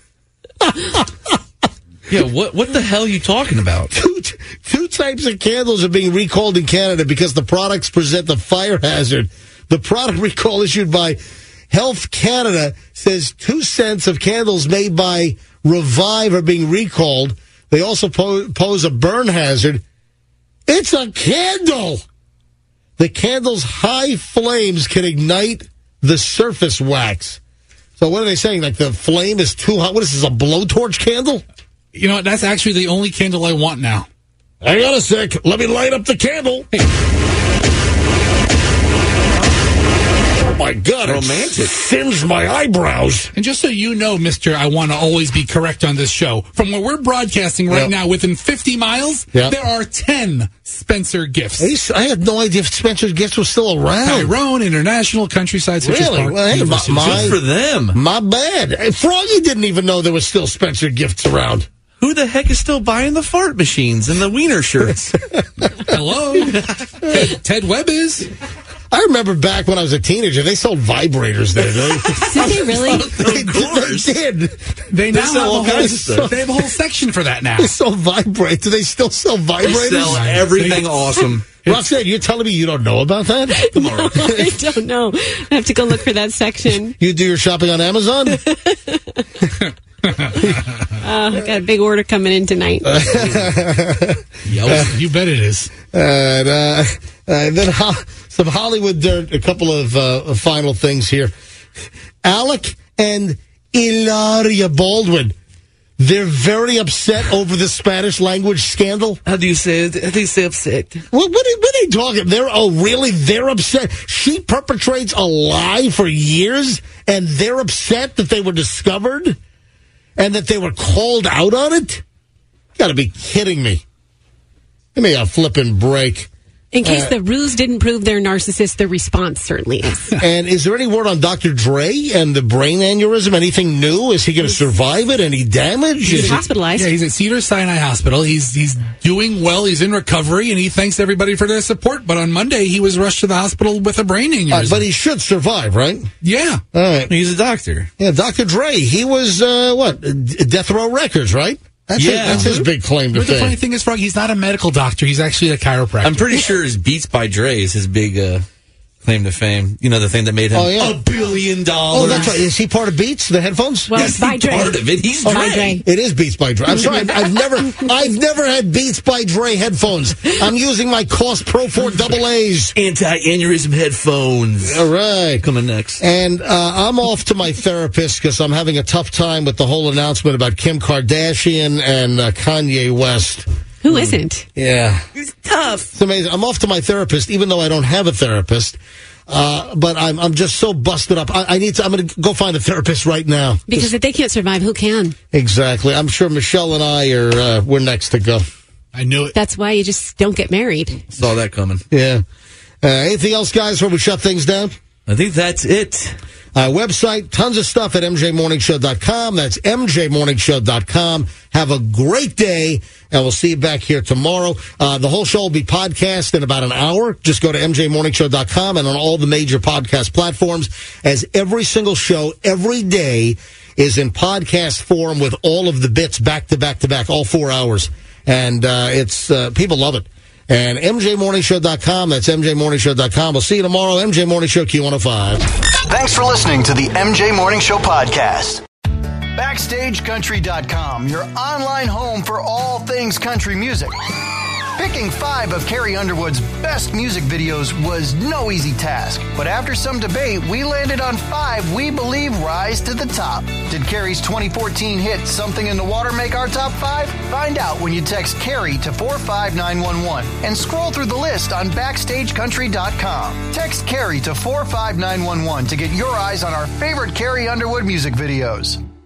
Yeah, what what the hell are you talking about? Two, two types of candles are being recalled in Canada because the products present a fire hazard. The product recall issued by Health Canada says two cents of candles made by Revive are being recalled. They also po- pose a burn hazard. It's a candle! The candle's high flames can ignite the surface wax. So what are they saying? Like the flame is too hot? What is this, a blowtorch candle? You know what? That's actually the only candle I want now. Hang on a sec. Let me light up the candle. Hey. Oh, my God. Romantic. It singed my eyebrows. And just so you know, mister, I want to always be correct on this show. From where we're broadcasting right Yep. now, within fifty miles, Yep. there are ten Spencer Gifts. Hey, I had no idea if Spencer's Gifts was still around. Tyrone, International, Countryside, Citrus Really? Park. Well, hey, University. my- Good for them. My bad. Hey, Froggy didn't even know there was still Spencer Gifts around. Who the heck is still buying the fart machines and the wiener shirts? Hello? Ted, Ted Webb is. I remember back when I was a teenager, they sold vibrators there. Did Did they really? they, course. they did. They now sell all have a whole, kinds of stuff. they have a whole section for that now. They sell vibrators. Do they still sell They vibrators? sell everything awesome. Roxanne, you're telling me you don't know about that? No, I don't know. I have to go look for that section. You do your shopping on Amazon? Uh, I got a big order coming in tonight. Yep, you bet it is. And, uh, and then ho- some Hollywood dirt, a couple of uh, final things here. Alec and Hilaria Baldwin, they're very upset over the Spanish language scandal. How do you say it? How do you say upset? What, what, are, what are they talking? They're oh really? They're upset. She perpetrates a lie for years, and they're upset that they were discovered, and that they were called out on it. Got to be kidding me! Give me a flipping break. In case Uh, the ruse didn't prove they're narcissists, the response certainly is. And is there any word on Doctor Dre and the brain aneurysm? Anything new? Is he going to survive it? Any damage? He's Is it- hospitalized. Yeah, he's at Cedars-Sinai Hospital. He's he's doing well. He's in recovery, and he thanks everybody for their support. But on Monday, he was rushed to the hospital with a brain aneurysm. Uh, but he should survive, right? Yeah. All right. He's a doctor. Yeah, Doctor Dre. He was, uh, what, D- Death Row Records, right? That's, Yeah. his, that's his big claim to But the funny fame. thing is, Frog, he's not a medical doctor. He's actually a chiropractor. I'm pretty sure his Beats by Dre is his big uh, claim to fame. You know, the thing that made him Oh, yeah. a billion dollars. Oh, that's right. Is he part of Beats, the headphones? Well, Yes, it's by he's Dre. part of it. He's Oh, Dre. by Dre. It is Beats by Dre. I'm sorry, I've, I've never, I've never had Beats by Dre headphones. I'm using my Cost Pro four double A's. Anti-aneurysm headphones. All right. Coming next. And uh, I'm off to my therapist because I'm having a tough time with the whole announcement about Kim Kardashian and uh, Kanye West. Who isn't? Yeah. It's tough. It's amazing. I'm off to my therapist, even though I don't have a therapist. Uh, but I'm I'm just so busted up. I, I need to. I'm going to go find a therapist right now. Because if they can't survive, who can? Exactly. I'm sure Michelle and I are uh, we're next to go. I knew it. That's why you just don't get married. Saw that coming. Yeah. Uh, anything else, guys, before we shut things down? I think that's it. Uh, website, tons of stuff at m j morning show dot com. That's m j morning show dot com. Have a great day, and we'll see you back here tomorrow. Uh, the whole show will be podcast in about an hour. Just go to m j morning show dot com and on all the major podcast platforms, as every single show, every day, is in podcast form with all of the bits back to back to back, all four hours. And uh, it's uh, people love it. And m j morning show dot com, that's m j morning show dot com. We'll see you tomorrow. M J Morning Show, Q one oh five. Thanks for listening to the M J Morning Show podcast. Backstage Country dot com, your online home for all things country music. Picking five of Carrie Underwood's best music videos was no easy task, but after some debate, we landed on five we believe rise to the top. Did Carrie's twenty fourteen hit Something in the Water make our top five? Find out when you text Carrie to four five nine one one and scroll through the list on Backstage Country dot com. Text Carrie to four five nine one one to get your eyes on our favorite Carrie Underwood music videos.